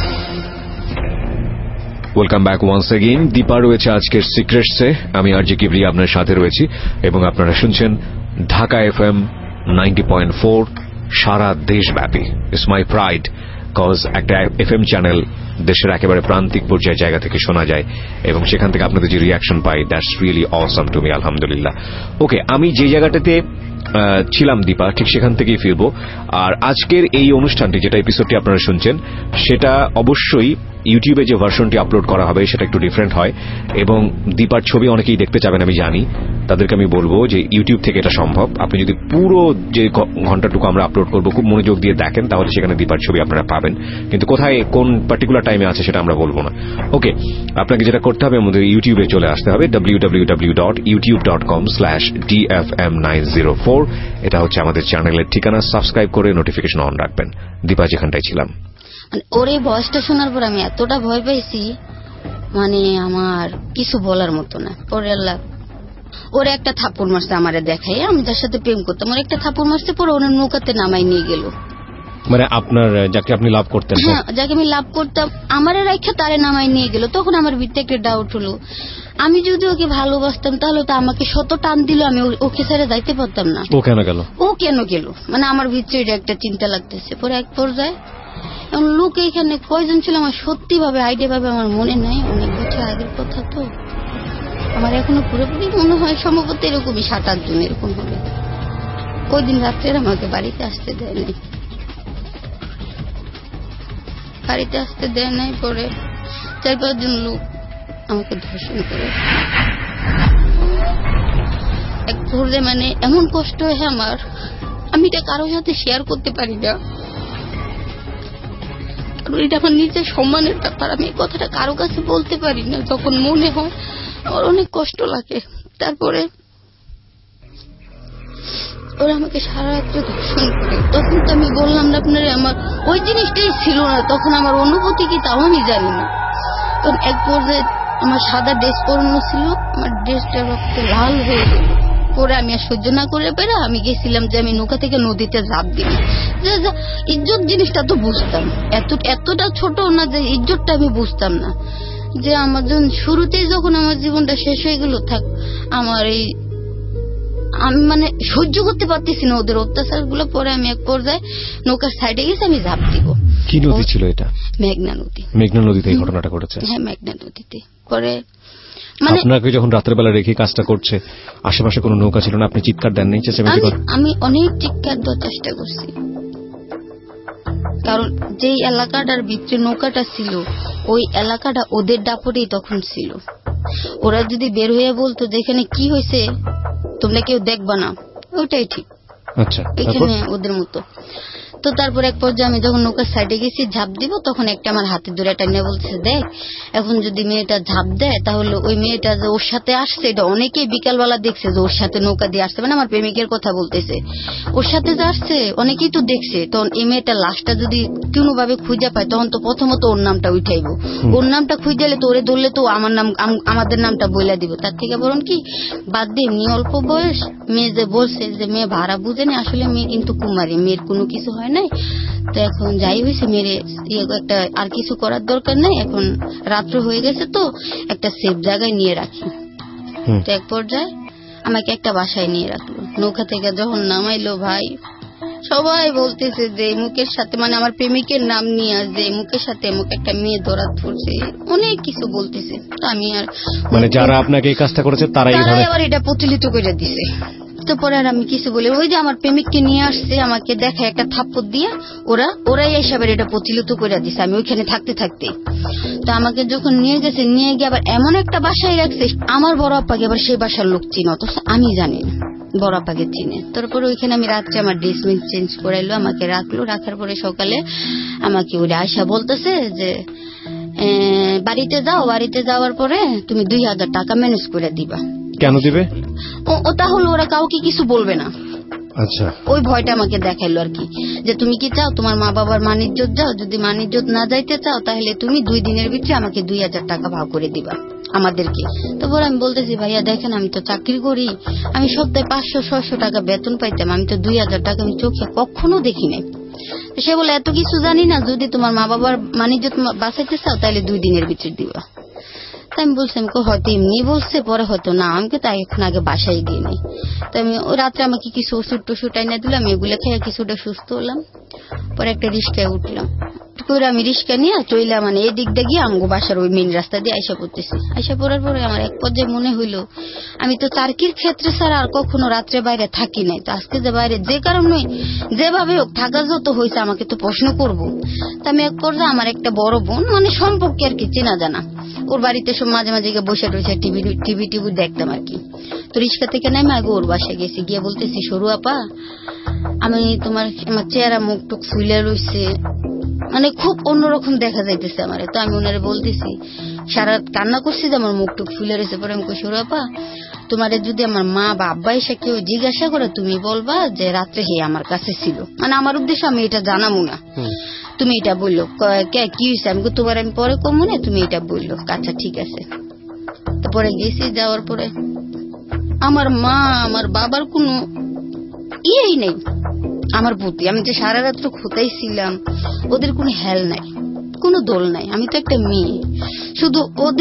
Welcome back once again. Dipa রয়েছে আজকের সিক্রেটসে, আমি RJ Kibria আপনার সাথে রয়েছি এবং আপনারা শুনছেন Dhaka FM 90.4 সারা দেশব্যাপী। ইটস মাই প্রাইড, কজ একটা এফএম চ্যানেল দেশের একেবারে প্রান্তিক পর্যায়ে জায়গা থেকে শোনা যায় এবং সেখান থেকে আপনাদের যে রিয়াকশন পাই, that's really awesome to me. আলহামদুলিল্লাহ। ওকে, আমি যে জায়গাটাতে ছিলাম দীপা, ঠিক সেখান থেকেই ফিরবো। আর আজকের এই অনুষ্ঠানটি, যেটা এপিসোডটি আপনারা শুনছেন, সেটা অবশ্যই ইউটিউবে যে ভার্সনটি আপলোড করা হবে সেটা একটু ডিফারেন্ট হয় এবং দীপার ছবি অনেকেই দেখতে চাবেন আমি জানি। তাদেরকে আমি বলবো যে ইউটিউব থেকে এটা সম্ভব। আপনি যদি পুরো যে ঘন্টাটুকু আমরা আপলোড করবো খুব মনোযোগ দিয়ে দেখেন, তাহলে সেখানে দীপার ছবি আপনারা পাবেন। কিন্তু কোথায় কোন পার্টিকুলার টাইমে আছে সেটা আমরা বলবো না। ওকে, আপনাকে যেটা করতে হবে, আমাদের ইউটিউবে চলে আসতে হবে, www.youtube.com/dfm904। এটা হচ্ছে আমাদের চ্যানেলের ঠিকানা। সাবস্ক্রাইব করে নোটিফিকেশন অন রাখবেন। দীপা যেখানটায় ছিলাম, ওর এই ভয়েসটা শোনার পর আমি এতটা ভয় পাইছি, মানে আমার কিছু বলার মতো না। পরে আল্লাহ ওরে একটা থাপ্পড় মারছে আমারে দেখাই, আমি যার সাথে প্রেম করতাম, ওর একটা থাপ্পড় মারছে, পরে ওর নৌকাতে নামাই নিয়ে গেল। মানে আপনার যাকে আপনি লাভ করতেন? হ্যাঁ, যাকে আমি লাভ করতাম, আমারে রাখা তারে নামাই নিয়ে গেল। তখন আমার ভিতরে একটা ডাউট হলো, আমি যদি ওকে ভালোবাসতাম তাহলে তো আমাকে শত টান দিল, আমি ওকে ছেড়ে যাইতে পারতাম না। ও কেন গেল? মানে আমার ভিতরে এটা একটা চিন্তা লাগতেছে। পরে এক পর্যায়ে লোক এখানে কয়জন ছিল আমার সত্যি ভাবে আইডিয়া ভাবে আমার মনে নাই, অনেক বছর আগের কথা তো, আমার এখনো পুরোপুরি মনে হয় সম্ভবত এরকমই 7-8 জন এরকম হবে। ওই দিন রাত্রে আমাকে বাড়িতে আসতে দেয় নাই। পরে 4-5 জন লোক আমাকে ধর্ষণ করে। এক পর্যায়ে মানে এমন কষ্ট হয় আমার, আমি এটা কারোর সাথে শেয়ার করতে পারি না, কারণ এটা আমার নিজের সম্মানের ব্যাপার। আমি এই কথাটা কারো কাছে বলতে পারি না, যখন মনে হয় আমার অনেক কষ্ট লাগে। তারপরে ওরা আমাকে সারা রাত্রে ধর্ষণ করে। তখন তো আমি বললাম না আপনারা, আমার ওই জিনিসটাই ছিল না, তখন আমার অনুভূতি কি তাও আমি জানি না। তখন এক পর্যায়ে আমার সাদা ড্রেস পরানো ছিল, আমার ড্রেসটা রক্তে লাল হয়ে গেল। পরে আমি আর সহ্য না করে পেরে আমি গেছিলাম যে আমি নৌকা থেকে নদীতে ঝাঁপ দিই। ইজ্জত জিনিসটা তো বুঝতাম, এতটা ছোট না যে ইজ্জতটা আমি বুঝতাম না, যে আমার যখন শুরুতেই যখন আমার জীবনটা শেষ হয়ে গেল, থাক আমার এই আমি মানে সহ্য করতে পারতেছি না ওদের অত্যাচার গুলো। পরে আমি এক পর্যায়ে নৌকার সাইডে গেছি, আমি ঝাঁপ দিব। কি নদী ছিল এটা? মেঘনা নদী। মেঘনা নদীতে এই ঘটনাটা ঘটেছে? হ্যাঁ, মেঘনা নদীতে। পরে মানে আপনাকে যখন রাত্রেবেলা রেখে কাজটা করছে, আশেপাশে কোনো নৌকা ছিল না, আপনি চিৎকার দেন নাই? আমি অনেক চিৎকার দেওয়ার চেষ্টা করছি, কারণ যেই এলাকাটার ভিতরে নৌকাটা ছিল ওই এলাকাটা ওদের দাপটেই তখন ছিল। ওরা যদি বের হয়ে বলতো যেখানে কি হয়েছে তোমরা কেউ দেখবা না, ওটাই ঠিক। আচ্ছা, এখানে ওদের মতো। তো তারপর এক পর্যায়ে আমি যখন নৌকার সাইডে গেছি ঝাঁপ দিব, তখন একটা আমার হাতে ধরে টানিয়ে বলছে, দেখ এখন যদি মেয়েটা ঝাঁপ দেয় তাহলে ওই মেয়েটা যে ওর সাথে আসছে, এটা অনেকেই বিকালবেলা দেখছে যে ওর সাথে নৌকা দিয়ে আসছে, মানে আমার প্রেমিকের কথা বলতেছে, ওর সাথে যে আসছে অনেকেই তো দেখছে। তখন এই মেয়েটার লাশটা যদি কোনোভাবে খুঁজে পায় তখন তো প্রথমত ওর নামটা উঠাইব, ওর নামটা খুঁজে এলে তো ওরে ধরলে তো আমার নাম আমাদের নামটা বইলা দিব। তার থেকে বরং কি বাদ দিয়ে মেয়ে অল্প বয়স, মেয়ে যে বলছে যে মেয়ে ভাড়া বুঝেনি, আসলে মেয়ে কিন্তু কুমারী, মেয়ের কোনো কিছু হয় নাই। তো এখন যাই হয়েছে মেরে একটা আর কিছু করার দরকার নাই, এখন রাত্র হয়ে গেছে তো একটা সেফ জায়গায় নিয়ে রাখি। তো এক পর্যায়ে আমাকে একটা বাসায় নিয়ে রাখলো। নৌকা থেকে যখন নামাইলো ভাই, সবাই বলতেছে যে মুখের সাথে, মানে আমার প্রেমিকের নাম নিয়ে যে মুখের সাথে মুখে একটা মেয়ে ধরা পড়ছে, অনেক কিছু বলতেছে। তো আমি আর মানে যারা আপনাকে এই কাজটা করেছে তারাই আবার এটা প্রচলিত করে দিছে। তো পরে আর আমি কিছু বলি, ওই যে আমার প্রেমিককে নিয়ে আসছে, আমাকে দেখে একটা থাপ্পড় দিয়ে ওরাই এসবের এটা প্রচলিত করে দিছে আমি ওইখানে থাকতে থাকতে। তো আমাকে যখন নিয়ে গেছে, নিয়ে গিয়ে আবার এমন একটা বাসায় রাখছে, আমার বড় আপাকে আবার সেই বাসার লোক চিনে, অথচ আমি জানি না, বড় আপাকে চিনে। তারপরে ওইখানে আমি রাত্রে আমার ড্রেস মিন্স চেঞ্জ করাইলো, আমাকে রাখলো। রাখার পরে সকালে আমাকে ওরা আয়সা বলতেছে যে বাড়িতে যাও, বাড়িতে যাওয়ার পরে তুমি 2000 টাকা ম্যানেজ করে দিবা। কেন দিবে? ও তাহলে ওরা কাউকে কিছু বলবে না। আচ্ছা, ওই ভয়টা আমাকে দেখাইলো আর কি, যে তুমি কি চাও তোমার মা বাবার মানিজ্জত যাও, যদি মানিজ্জত না যাইতে চাও তাহলে তুমি 2 দিনের ভিতরে আমাকে 2000 টাকা ভাগ করে দিবা আমাদেরকে। তারপর আমি বলতেছি, ভাইয়া দেখেন আমি তো চাকরি করি, আমি সপ্তাহে 500-600 টাকা বেতন পাইতাম, আমি তো 2000 টাকা আমি চোখে কখনো দেখি নাই। সে বলে এত কিছু জানি না, যদি তোমার মা বাবার মানিজ্জত বাঁচাইতে চাও তাহলে 2 দিনের ভিতরে দিবা। আমি বলছি আমাকে হয়তো এমনি বলছে, পরে হয়তো না, আমাকে তাই এখন আগে বাসায় দিয়ে নেই। তো আমি ওই রাত্রে আমাকে কিছু ওষুধ টষুধ টাইনা দিল, আমি এগুলো খেয়ে কিছুটা সুস্থ হলাম। পরে একটা রিস্কায় উঠলাম, আমি রিস্কা নিয়ে চইলা মানে এই দিক দিয়ে গিয়ে আমগো বাসার ওই মেন রাস্তা দিয়ে আইসা পড়তেছি। আইসা পড়ার পরে আমার এক পর্যায়ে মনে হইলো আমি তো চাকরির ক্ষেত্রে ছাড়া আর কখনো রাত্রে বাইরে থাকি নাই, তো আজকে যে বাইরে যে কারণে যেভাবে হোক থাকা যত হয়েছে আমাকে তো প্রশ্ন করবো। তো আমি এক পর্যায়ে আমার একটা বড় বোন, মানে সম্পর্কে আর কি চেনা জানা, ওর বাড়িতে সব মাঝে মাঝে বসে রয়েছে টিভি দেখতাম আর কি। তো রিস্কা থেকে নেমে আগে ওর বাসায় গেছি, গিয়ে বলতেছি, সরু আপা আমি আমার চেহারা মুখ টুক ফুলে রয়েছে, মানে খুব অন্যরকম দেখা যাইতেছে আমার। তো আমি ওনারে বলতেছি, সারা কান্না করছি যে আমার মুখ টুক ফুলে রয়েছে। পরে আমি কই, সরু আপা তোমার যদি আমার মা বা আব্বা এসে কেউ জিজ্ঞাসা করে তুমি বলবা যে রাত্রে হে আমার কাছে ছিল, মানে আমার উদ্দেশ্য আমি এটা জানাবো না, তুমি এটা বললো কি হয়েছে, আমি তোমার আমি পরে কমু না, তুমি এটা বললো। আচ্ছা ঠিক আছে। তারপরে গেছি, যাওয়ার পরে আমার মা আমার বাবার কোনো ইয়েই নেই আমার প্রতি, আমি যে সারা রাত্র খোঁতাইছিলাম ওদের কোনো হেল নাই, কোনো দোল নাই। আমি তো একটা মেয়ে, শুধু ওদের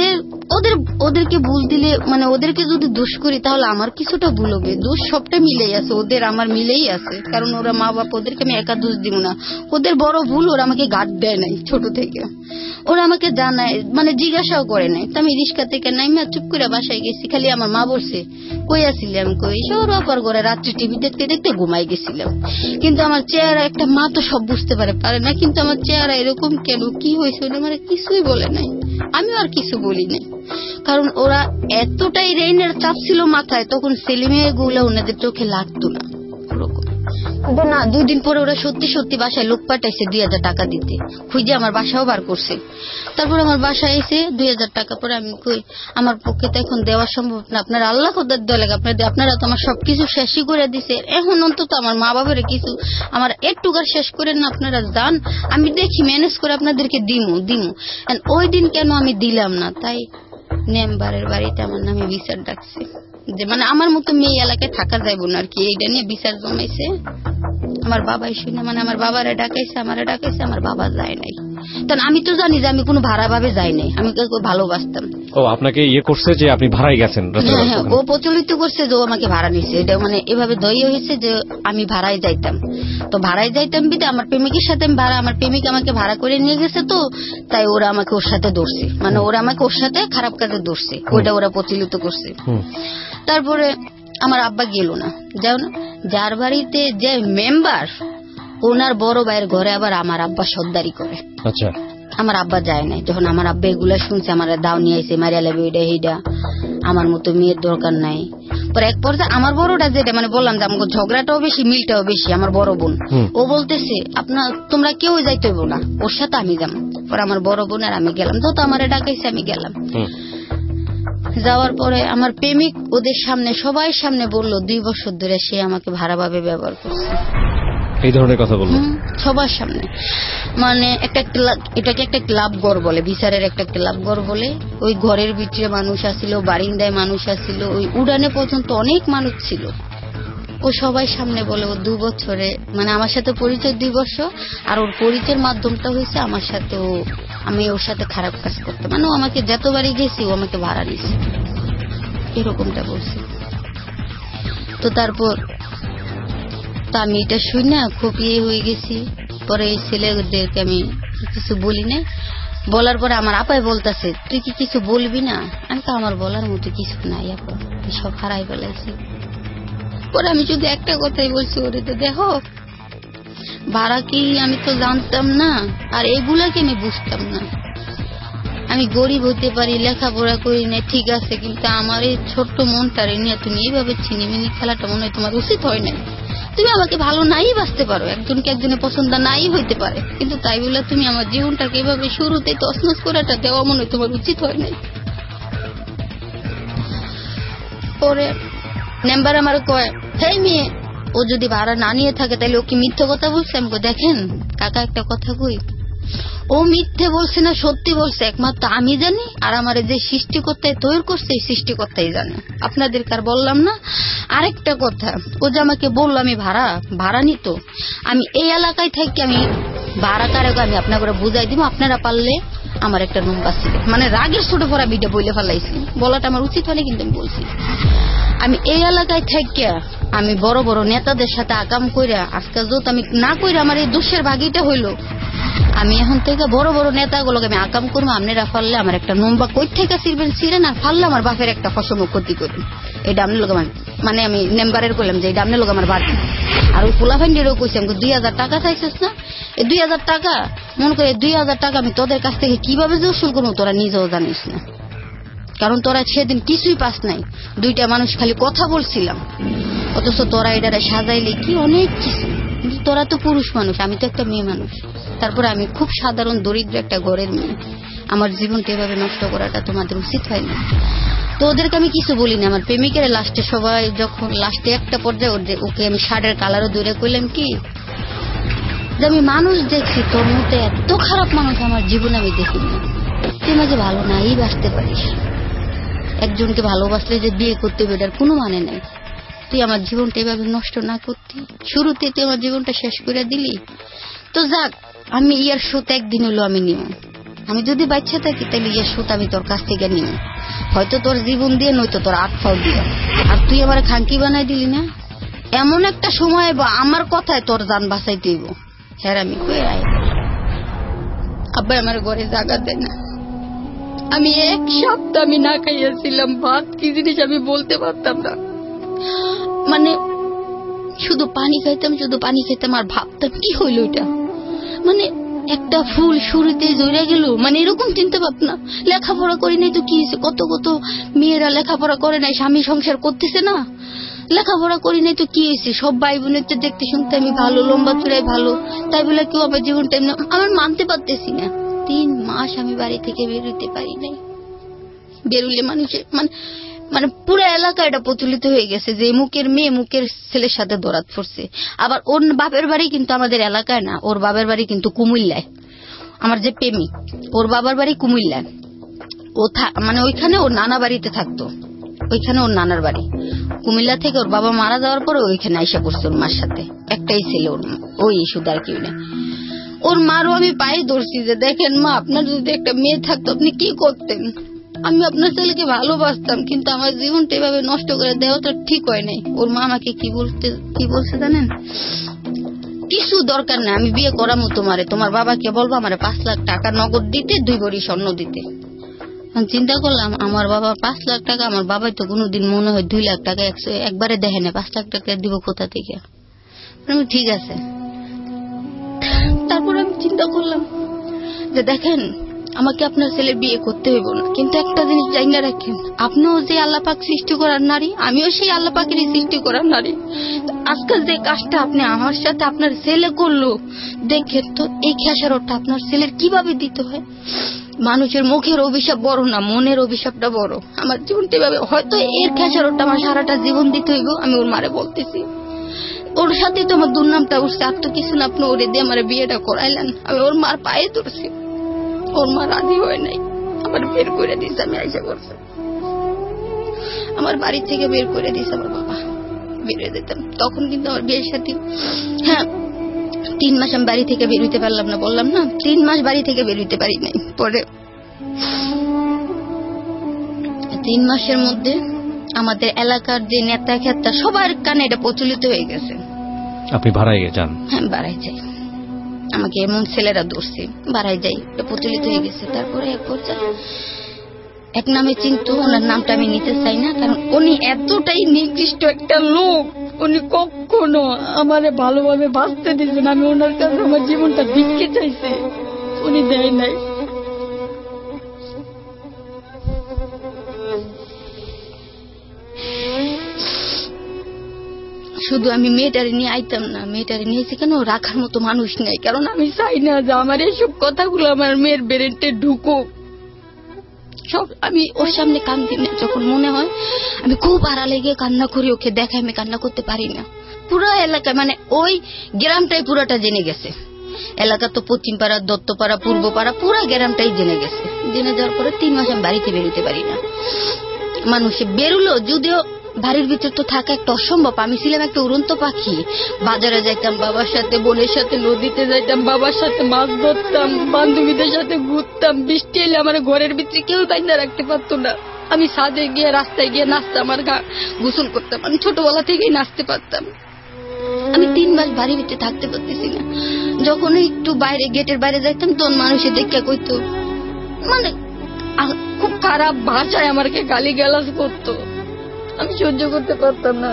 ওদেরকে ভুল দিলে মানে ওদেরকে যদি দোষ করি তাহলে আমার কিছুটা ভুল হবে। দোষ সবটা মিলেই আছে, ওদের আমার মিলেই আছে, কারণ ওরা মা বাবা, ওদেরকে আমি একা দোষ দিব না। ওদের বড় ভুল, ওরা আমাকে গার্ড দেয় নাই ছোট থেকে, ওরা আমাকে জানায় মানে জিজ্ঞাসাও করে নাই। তো আমি রিস্কা থেকে নাইমা চুপ করে বাসায় গেছি। খালি আমার মা বলছে কই আসিলে, আমি কই সৌর অপার ঘরে রাত্রি টিভি দেখতে দেখতে ঘুমাই গেছিলাম। কিন্তু আমার চেহারা, একটা মা তো সব বুঝতে পারে না, কিন্তু আমার চেহারা এরকম কেন, কি হয়েছে, ওরা আমার কিছুই বলে নাই, আমিও আর কিছু বলি নাই। কারণ ওরা এতটাই রেইনের চাপ ছিল মাথায়, তখন ছেলে মেয়ে গুলো ওনাদের চোখে লাগতো না ওরকম। কিন্তু না, 2 দিন পরে ওরা সত্যি সত্যি বাসায় লোক পাঠাইছে 2000 টাকা দিতে, খুঁজে আমার বাসাও বার করছে। তারপর আমার বাসায় এসে 2000 টাকা পরে আমি কই আমার পক্ষে তো এখন দেওয়া সম্ভব না, আপনার আল্লাহ খোদার দয়া লাগে, আপনারা তো আমার সবকিছু শেষই করে দিছে, এখন অন্তত আমার মা বাবার কিছু আমার একটুকার শেষ করেন না, আপনারা যান, আমি দেখি ম্যানেজ করে আপনাদেরকে দিমু। ওই দিন কেন আমি দিলাম না, তাই নেমবারের বাড়িতে আমার নামে বিচার ডাকছে, যে মানে আমার মতো মেয়ে এলাকায় থাকা যাইব না আর কি, এইটা নিয়ে বিচার জমাইছে। আমার বাবাই শুনে মানে আমার বাবারে ডাকাইছে, আমারে ডাকাইছে, আমার বাবা যায় নাই। কারণ আমি তো জানি যে আমি কোনো ভাড়া ভাবে যাই নাই, আমি ভালোবাসতাম। ও আপনাকে ইয়ে করছে যে আপনি ভাড়াই গেছেন? হ্যাঁ, ও প্রচলিত করছে যে ও আমাকে ভাড়া নিচ্ছে, এটা মানে এভাবে দই হয়েছে যে আমি ভাড়ায় যাইতাম। তো ভাড়ায় যাইতাম বিদে আমার প্রেমিকের সাথে আমার প্রেমিক আমাকে ভাড়া করে নিয়ে গেছে, তো তাই ওরা আমাকে ওর সাথে ধরছে, মানে ওরা আমাকে ওর সাথে খারাপ কাজে ধরছে, ওইটা ওরা প্রচলিত করছে। তারপরে আমার আব্বা গেল না, যাও না, যার বাড়িতে যে মেম্বার ওনার বড় ভাইয়ের ঘরে আবার আমার আব্বা সর্দারি করে। আচ্ছা, আমার আব্বা যায় নাই। যখন আমার আব্বা এগুলা শুনছে, আমার দাও নিয়ে আইসে, মারিয়া লেবে এটা এইটা, আমার মতো মেয়ের দরকার নাই। পরে এক পর্যায়ে আমার বড়টা যেটা মানে বললাম যে আমাকে ঝগড়াটাও বেশি, মিলটাও বেশি, আমার বড় বোন ও বলতেছে তোমরা কেউ যাইতে হইব না, ওর সাথে আমি যাম। পরে আমার বড় বোন আর আমি গেলাম, তো আমারে ডাকাইছে, আমি গেলাম। যাওয়ার পরে আমার প্রেমিক ওদের সামনে, সবাই সামনে বলল 2 বছর ধরে সে আমাকে ভাড়াভাবে ব্যবহার করছে। এই ধরনের কথা বলল সবার সামনে, মানে এটাকে একটা ক্লাব ঘর বলে, বিচারের একটা ক্লাব ঘর বলে। ওই ঘরের ভিতরে মানুষ আসছিল, বারিন্দায় মানুষ আসছিল, ওই উড়ানে পর্যন্ত অনেক মানুষ ছিল। ও সবাই সামনে বলে ও 2 বছরে মানে আমার সাথে পরিচয় 2 বছর, আর ওর পরিচয়ের মাধ্যমটা হয়েছে আমার সাথে, আমি ওর সাথে খারাপ কাজ করতাম, মানে ও আমাকে যতবারই গেছি ও আমাকে ভাড়া নিছে, এরকমটা বলছে। তো তারপর আমি এটা শুনে খুব ইয়ে হয়ে গেছি। পরে এই ছেলেদেরকে আমি কিছু বলি না, বলার পরে আমার আপাই বলতেছে তুই কি কিছু বলবি না? আমি তো আমার বলার মতো কিছু নাই, এখন সব হারাই ফেলাইছি। পরে আমি শুধু একটা কথাই বলছি, ওরে তো দেখো ভাড়া কি আমি তো জানতাম না, আর এইগুলাকে আমি বুঝতাম না। আমি গরিব হতে পারি, লেখাপড়া করি না, ঠিক আছে, কিন্তু আমার এই ছোট্ট মনটারে নিয়ে তুমি এইভাবে ছিনিমিনি খেলাটা মনে হয় তোমার উচিত হয় না। তুমি আমাকে ভালো নাই বাঁচতে পারো, একজনকে একজনের পছন্দ নাই হইতে পারে, কিন্তু তাই বলে তুমি আমার জীবনটাকে এভাবে শুরুতে তছনছ করাটা দেওয়া মনে হয় তোমার উচিত হয় নাই। পরে মেম্বার আমার কয়, হেই মেয়ে, ও যদি ভাড়া না নিয়ে থাকে তাহলে ও কি মিথ্যে কথা বলছে? আমি দেখেন কাকা একটা কথা কই, ও মিথ্যে বলছে না সত্যি বলছে একমাত্র আমি জানি, আর আমার যে সৃষ্টিকর্তায় তৈরি করছে এই সৃষ্টিকর্তাই জানে, আপনাদের কার বললাম না। আরেকটা কথা, ও যে আমাকে বললো আমি ভাড়া নিত, আমি এই এলাকায় থাকি, আমি ভাড়া কারে আমি আপনাকে বুঝাই দিব, আপনারা পারলে আমার একটা নম্বর ছিল, মানে রাগের ছোট পড়া বিটা বলে ফেলাইছি, বলাটা আমার উচিত হলে কিন্তু আমি বলছি। আমি এই এলাকায় থাকিয়া আমি বড় বড় নেতাদের সাথে আকাম কইরা আজকাল যত আমি না কইরা আমার এই দোষের ভাগিটা হইলো, আমি এখন থেকে বড় বড় নেতাগুলোকে আমি আকাম করবো, আপনারা ফাললে আমার একটা নম্বা কই থেকে ছিলেন, আর ফাললে আমার বাপের একটা ফসল ক্ষতি করবেন, এটা আপনার লোক মানে আমি মেম্বারের করলাম যে এটা আপনার লোক আমার বাড়ি। আর ওই পোলাফাইন্ডেরও কইছি আমাকে 2000 টাকা চাইছিস না, এই 2000 টাকা মনে করে 2000 টাকা আমি তোদের কাছ থেকে কিভাবে যে উসুল করবো তোরা নিজেও জানিস না, কারণ তোরা সেদিন কিছুই পাস নাই, 2টা মানুষ খালি কথা বলছিলাম, অথচ তোরা এটারে সাজাইলে কি অনেক কিছু, তোরা তো পুরুষ মানুষ, আমি তো একটা মেয়ে মানুষ। তারপরে আমি খুব সাধারণ দরিদ্র একটা ঘরের মেয়ে, আমার জীবনটা এভাবে নষ্ট করাটা তোমাদের উচিত হয় না। তো ওদেরকে আমি কিছু বলি না। আমার প্রেমিকের লাস্টে সবাই যখন লাস্টে একটা পর্যায়ে ওকে আমি শার্টের কালারও দূরে কইলাম কি যে আমি মানুষ দেখছি, তোর মধ্যে এত খারাপ মানুষ আমার জীবনে আমি দেখিনি, তুই মাঝে ভালো নাই বাঁচতে পারিস, একজনকে ভালোবাসলে যে বিয়ে করতে হবে এটার কোনো মানে নেই, তুই আমার জীবনটা এভাবে নষ্ট না করতি, শুরুতে তুই আমার জীবনটা শেষ করে দিলি। তো যাক, আমি ইয়ার শোতে একদিন হলো আমি নিব, আমি যদি বাচ্চা থাকি তাহলে এই সুদ আমি তোর কাছ থেকে নিব, হয়তো তোর জীবন দিয়ে নয়তো তোর আটফাও দিয়ে। আর তুই আমার খাঙ্কি বানাই দিলি না, এমন একটা সময় আমার কথায় তোর জান বাঁচাইতে হইব। হ্যাঁ আমি কই আয় আব্বা আমার ঘরে জায়গা দেয় না। আমি এক সপ্তাহ আমি না খাইয়াছিলাম, ভাত কি জিনিস আমি বলতে পারতাম না, মানে শুধু পানি খাইতাম, শুধু পানি খাইতাম আর ভাবতাম কি হইল এটা, মানে একটা ফুল শুরুতে জড়ে গেল, মানে এরকম চিন্তা ভাবনা। লেখাপড়া করি নাই তো কি হয়েছে, কত কত মেয়েরা লেখাপড়া করে নাই, স্বামী সংসার করতেছে না, লেখাপড়া করি নাই তো কি হয়েছে, সব ভাই বোনের তো দেখতে শুনতে আমি ভালো, লম্বা চূড়াই ভালো, তাই বলে কেউ আমার জীবন টাইম না, আমার মানতে পারতেছি না। 3 মাস আমি বাড়ি থেকে বেরোতে পারি নাই। বেরোলে মানুষের মানে পুরো এলাকা এটা প্রচলিত হয়ে গেছে যে মুখের মেয়ে মুখের ছেলের সাথে দৌড়াত পড়ছে। আবার ওর বাপের বাড়ি কিন্তু আমাদের এলাকায় না, ওর বাবার বাড়ি কিন্তু কুমিল্লায়। আমার যে প্রেমী ওর বাবার বাড়ি কুমিল্লায়, ও মানে ওইখানে ওর নানা বাড়িতে থাকতো, ওইখানে ওর নানার বাড়ি। কুমিল্লা থেকে ওর বাবা মারা যাওয়ার পরে ওইখানে আইসা পড়ছে ওর মার সাথে, একটাই ছেলে ওর, ওই সুদার কেউ নেই। ওর মারও আমি পায়ে ধরছি যে দেখেন মা, আপনার যদি একটা মেয়ে থাকতো আপনি কি করতেন, আমি আপনার ছেলেকে ভালোবাসতাম, কিন্তু আমার জীবনটা এভাবে নষ্ট করে দেওয়া তো ঠিক হয় নাই। ওর মা আমাকে কি বলছে জানেন, কিছু দরকার নাই, আমি বিয়ে করামো তোমারে, তোমার বাবাকে বলবো আমার 5 লাখ টাকা নগদ দিতে, 2 ভরি স্বর্ণ দিতে। চিন্তা করলাম আমার বাবা 5 লাখ টাকা, আমার বাবাই তো কোনোদিন মনে হয় 2 লাখ টাকা একবারে দেখে না, 5 লাখ টাকা দিব কোথা থেকে। আমি ঠিক আছে। তারপর আমি চিন্তা করলাম যে দেখেন আমাকে আপনার ছেলে বিয়ে করতে হইব না, কিন্তু একটা জিনিস জানিয়ে রাখেন, আপনিও যে আল্লাহ পাক সৃষ্টি করার নারী, আমিও সেই আল্লাহ পাকেরই সৃষ্টি করার নারী। আজকাল যে কাজটা আপনি আমার সাথে আপনার ছেলে করলো, দেখেন তো এই খেসারতটা আপনার ছেলের কিভাবে দিতে হয়। মানুষের মুখের অভিশাপ বড় না, মনের অভিশাপটা বড়। আমার জীবনটা এভাবে, হয়তো এর খেসারতটা আমার সারাটা জীবন দিতে হইব। আমি ওর মারে বলতেছি, ওর সাথে তো আমার দুর্নামটা উঠছে, আর তো কিছু না, আপনি ওরে দিয়ে আমার বিয়েটা করাইলেন। আমি ওর মার পায়ে ধরছি, ওর মা রাজি হয় নাই, আমার বের করে দিচ্ছে। আমি আইসা করছি, আমার বাড়ি থেকে বের করে দিচ্ছে আমার বাবা, বেরিয়ে দিতাম। তখন কিন্তু আমার বিয়ের সাথে 3 মাস আমি বাড়ি থেকে বের হইতে পারলাম না, বললাম না 3 মাস বাড়ি থেকে বের হইতে পারি নাই। পরে 3 মাসের মধ্যে আমাদের এলাকার যে নেতা খেতা সবার কানে এটা প্রচলিত হয়ে গেছে। আপনি ভাড়ায় যান? হ্যাঁ বাড়াই যাই, আমাকে এমন ছেলেরা ধরছে, বাড়াই যাই, এটা প্রচলিত হয়ে গেছে। তারপরে এক নামে চিন্তু, ওনার নামটা আমি নিতে চাই না, কারণ উনি এতটাই নিকৃষ্ট একটা লোক, উনি কখনো আমারে ভালোভাবে বাঁচতে দিয়েছেন। আমি ওনার কাছে আমার জীবনটা ভিক্ষে চাইছি, উনি দেয় নাই। শুধু আমি মেয়েটারে নিয়ে আইতাম না, মেয়েটারে নিয়েছি কেন, রাখার মতো মানুষ নেই, কারণ আমি চাই না যে আমার এইসব কথাগুলো আমার মেয়ের ব্রেনটে ঢুকুক। সব আমি ওর সামনে কান্দি না, যখন মনে হয় আমি খুব আড়ালে গিয়ে কান্না করি, ওকে দেখায় আমি কান্না করতে পারি না। পুরো এলাকা, মানে ওই গ্রামটাই পুরাটা জেনে গেছে। এলাকা তো পশ্চিমপাড়া, দত্তপাড়া, পূর্বপাড়া, পুরা গ্রামটাই জেনে গেছে। জেনে যাওয়ার পরে 3 মাস আমি বাড়িতে বেরোতে পারি না। মানুষে বেরোলো, যদিও বাড়ির ভিতর তো থাকা একটা অসম্ভব। আমি ছিলাম একটা উড়ন্ত পাখি, বাজারে যাইতাম বাবার সাথে, বোনের সাথে নদীতে যাইতাম, বাবার সাথে মাছ ধরতাম, বান্ধবীদের সাথে ঘুরতাম। বৃষ্টি এলে আমার ঘরের ভিতরে কেউ বাইন্দা রাখতে পারতো না। আমি ছাদে গিয়ে রাস্তায় গিয়ে নাচতাম, আর গোসল করতাম। আমি ছোটবেলা থেকেই নাচতে পারতাম। আমি 3 মাস বাড়ির ভিতরে থাকতে পারতেছি না। যখন একটু বাইরে, গেটের বাইরে যাইতাম, তখন মানুষে দেখে কইতো, মানে খুব খারাপ ভাষায় আমাকে গালি গালাজ করতো। আমি সহ্য করতে পারতাম না।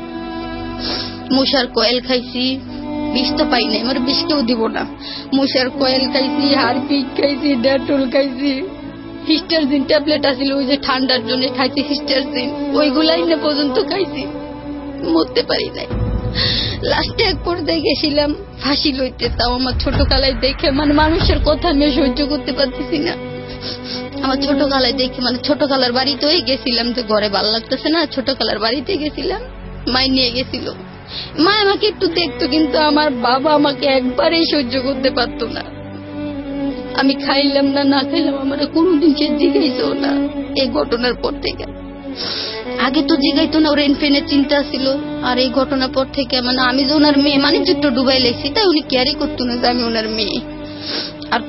মশার কয়েল খাইছি, বিষ তো পাই নাই, আমার বিষ কেউ দিব না। মশার কয়েল খাইছি, হারপিক খাইছি, ডেটল খাইছি, হিস্টারজিন ট্যাবলেট আছিল ওই যে ঠান্ডার জন্য খাইছি, হিস্টারজিন, ওইগুলাই না পর্যন্ত খাইছি, মরতে পারি নাই। লাস্টে এক পর্যায়ে গেছিলাম ফাঁসি লইতে, তাও আমার ছোট কালায় দেখে, মানে মানুষের কথা আমি সহ্য করতে পারতেছি না। আমার ছোট খালায় দেখে, মানে ছোট খালার বাড়িতেই গেছিলাম, যে ঘরে ভালো লাগতেছে না, ছোট খালার বাড়িতে গেছিলাম, মাই নিয়ে গেছিল। মা আমাকে একটু দেখতো, কিন্তু আমার বাবা আমাকে একবারেই সহ্য করতে পারতো না। আমি খাইলাম না, না খাইলাম, আমার কোনোদিন সে জিগাইছো না এই ঘটনার পর থেকে। আগে তো জিগাইতো না, ওর এনফেনের চিন্তা ছিল। আর এই ঘটনার পর থেকে, মানে আমি যে ওনার মেয়ে, মানে যুদ্ধ ডুবাই লেগছি, তাই উনি কেয়ারই করতো না যে আমি ওনার মেয়ে। আর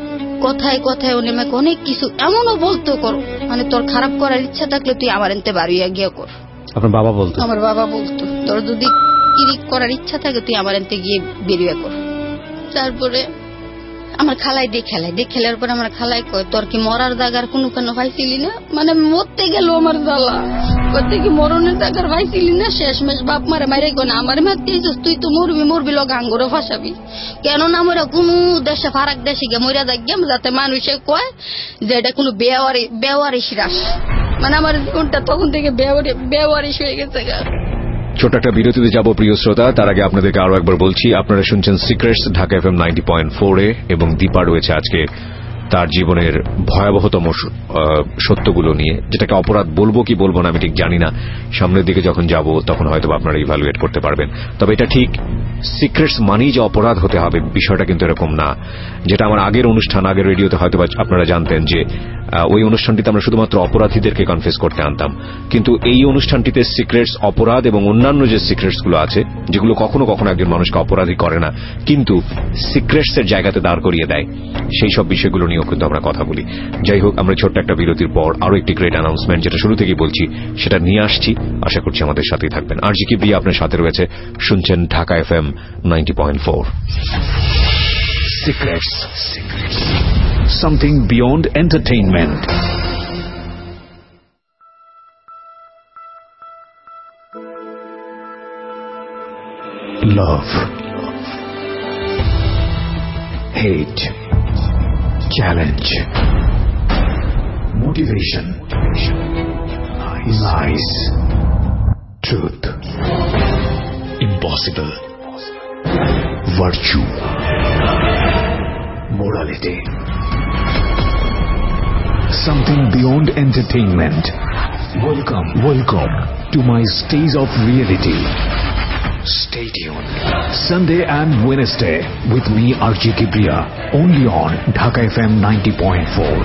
কথায় কথায় উনি আমাকে অনেক কিছু এমনও বলতো, কর মানে তোর খারাপ করার ইচ্ছা থাকলে তুই আমার এনতে বাড়িয়া গিয়া কর। আপনার বাবা বলতো? আমার বাবা বলতো তোর যদি কিরিক করার ইচ্ছা থাকে তুই আমার এনতে গিয়ে বেরিয়ে কর। তারপরে আমার খালাই খেলার পর আমার খালাই কয় তোর কি মরার জায়গার কোনো কেন পাইছিলি না, মানে মরতে গেল আমার জ্বালা, করতে কি মরণের জায়গার পাইছিলি না, শেষমেশ বাপ মারে মারে কয় না আমার মারতে তুই তো মরবি লগ আঙ্গুরে ফাঁসাবি, কেন না মরা কোনো দেশে ফারাক দেশে গিয়ে মরিয়া যাক যাতে মানুষে কয় যে এটা কোনো বেওয়ারিশ রাস, মানে আমার জীবনটা তখন থেকে বেওয়ারিশ হয়ে গেছে। ছোট একটা বিরতিতে যাব প্রিয় শ্রোতা, তার আগে আপনাদেরকে আরো একবার বলছি আপনারা শুনছেন সিক্রেটস ঢাকা FM 90.4 এবং দীপা রয়েছে আজকে তার জীবনের ভয়াবহতম সত্যগুলো নিয়ে, যেটাকে অপরাধ বলবো কি বলবো না আমি ঠিক জানি না, সামনের দিকে যখন যাব তখন হয়তো আপনারা ইভ্যালুয়েট করতে পারবেন। তবে এটা ঠিক সিক্রেটস মানেই যে অপরাধ হতে হবে বিষয়টা কিন্তু এরকম না। যেটা আমার আগের রেডিওতে হয়তো আপনারা জানতেন যে ওই অনুষ্ঠানটিতে আমরা শুধুমাত্র অপরাধীদেরকে কনফেস করতে আনতাম, কিন্তু এই অনুষ্ঠানটিতে সিক্রেটস অপরাধ এবং অন্যান্য যে সিক্রেটস গুলো আছে যেগুলো কখনো কখনো একজন মানুষকে অপরাধী করে না কিন্তু সিক্রেটস এর জায়গাতে দাঁড় করিয়ে দেয়, সেই সব বিষয়গুলো নিয়েও কিন্তু আমরা কথা বলি। যাই হোক, আমরা ছোট্ট একটা বিরতির পর আরো একটি গ্রেট অ্যানাউন্সমেন্ট যেটা শুরু থেকেই বলছি সেটা নিয়ে আসছি, আশা করছি আমাদের সাথেই থাকবেন। আরজি কি প্রিয়া আপনার সাথে রয়েছে, শুনছেন Dhaka FM 90.4। Secrets. Something beyond entertainment. Love. Hate. Challenge. Motivation. Lies. Truth. Impossible. Virtue. Morality. Something beyond entertainment. Welcome to my stage of reality. Stay tuned. Sunday and Wednesday with me RJ Kibriya, only on Dhaka FM 90.4.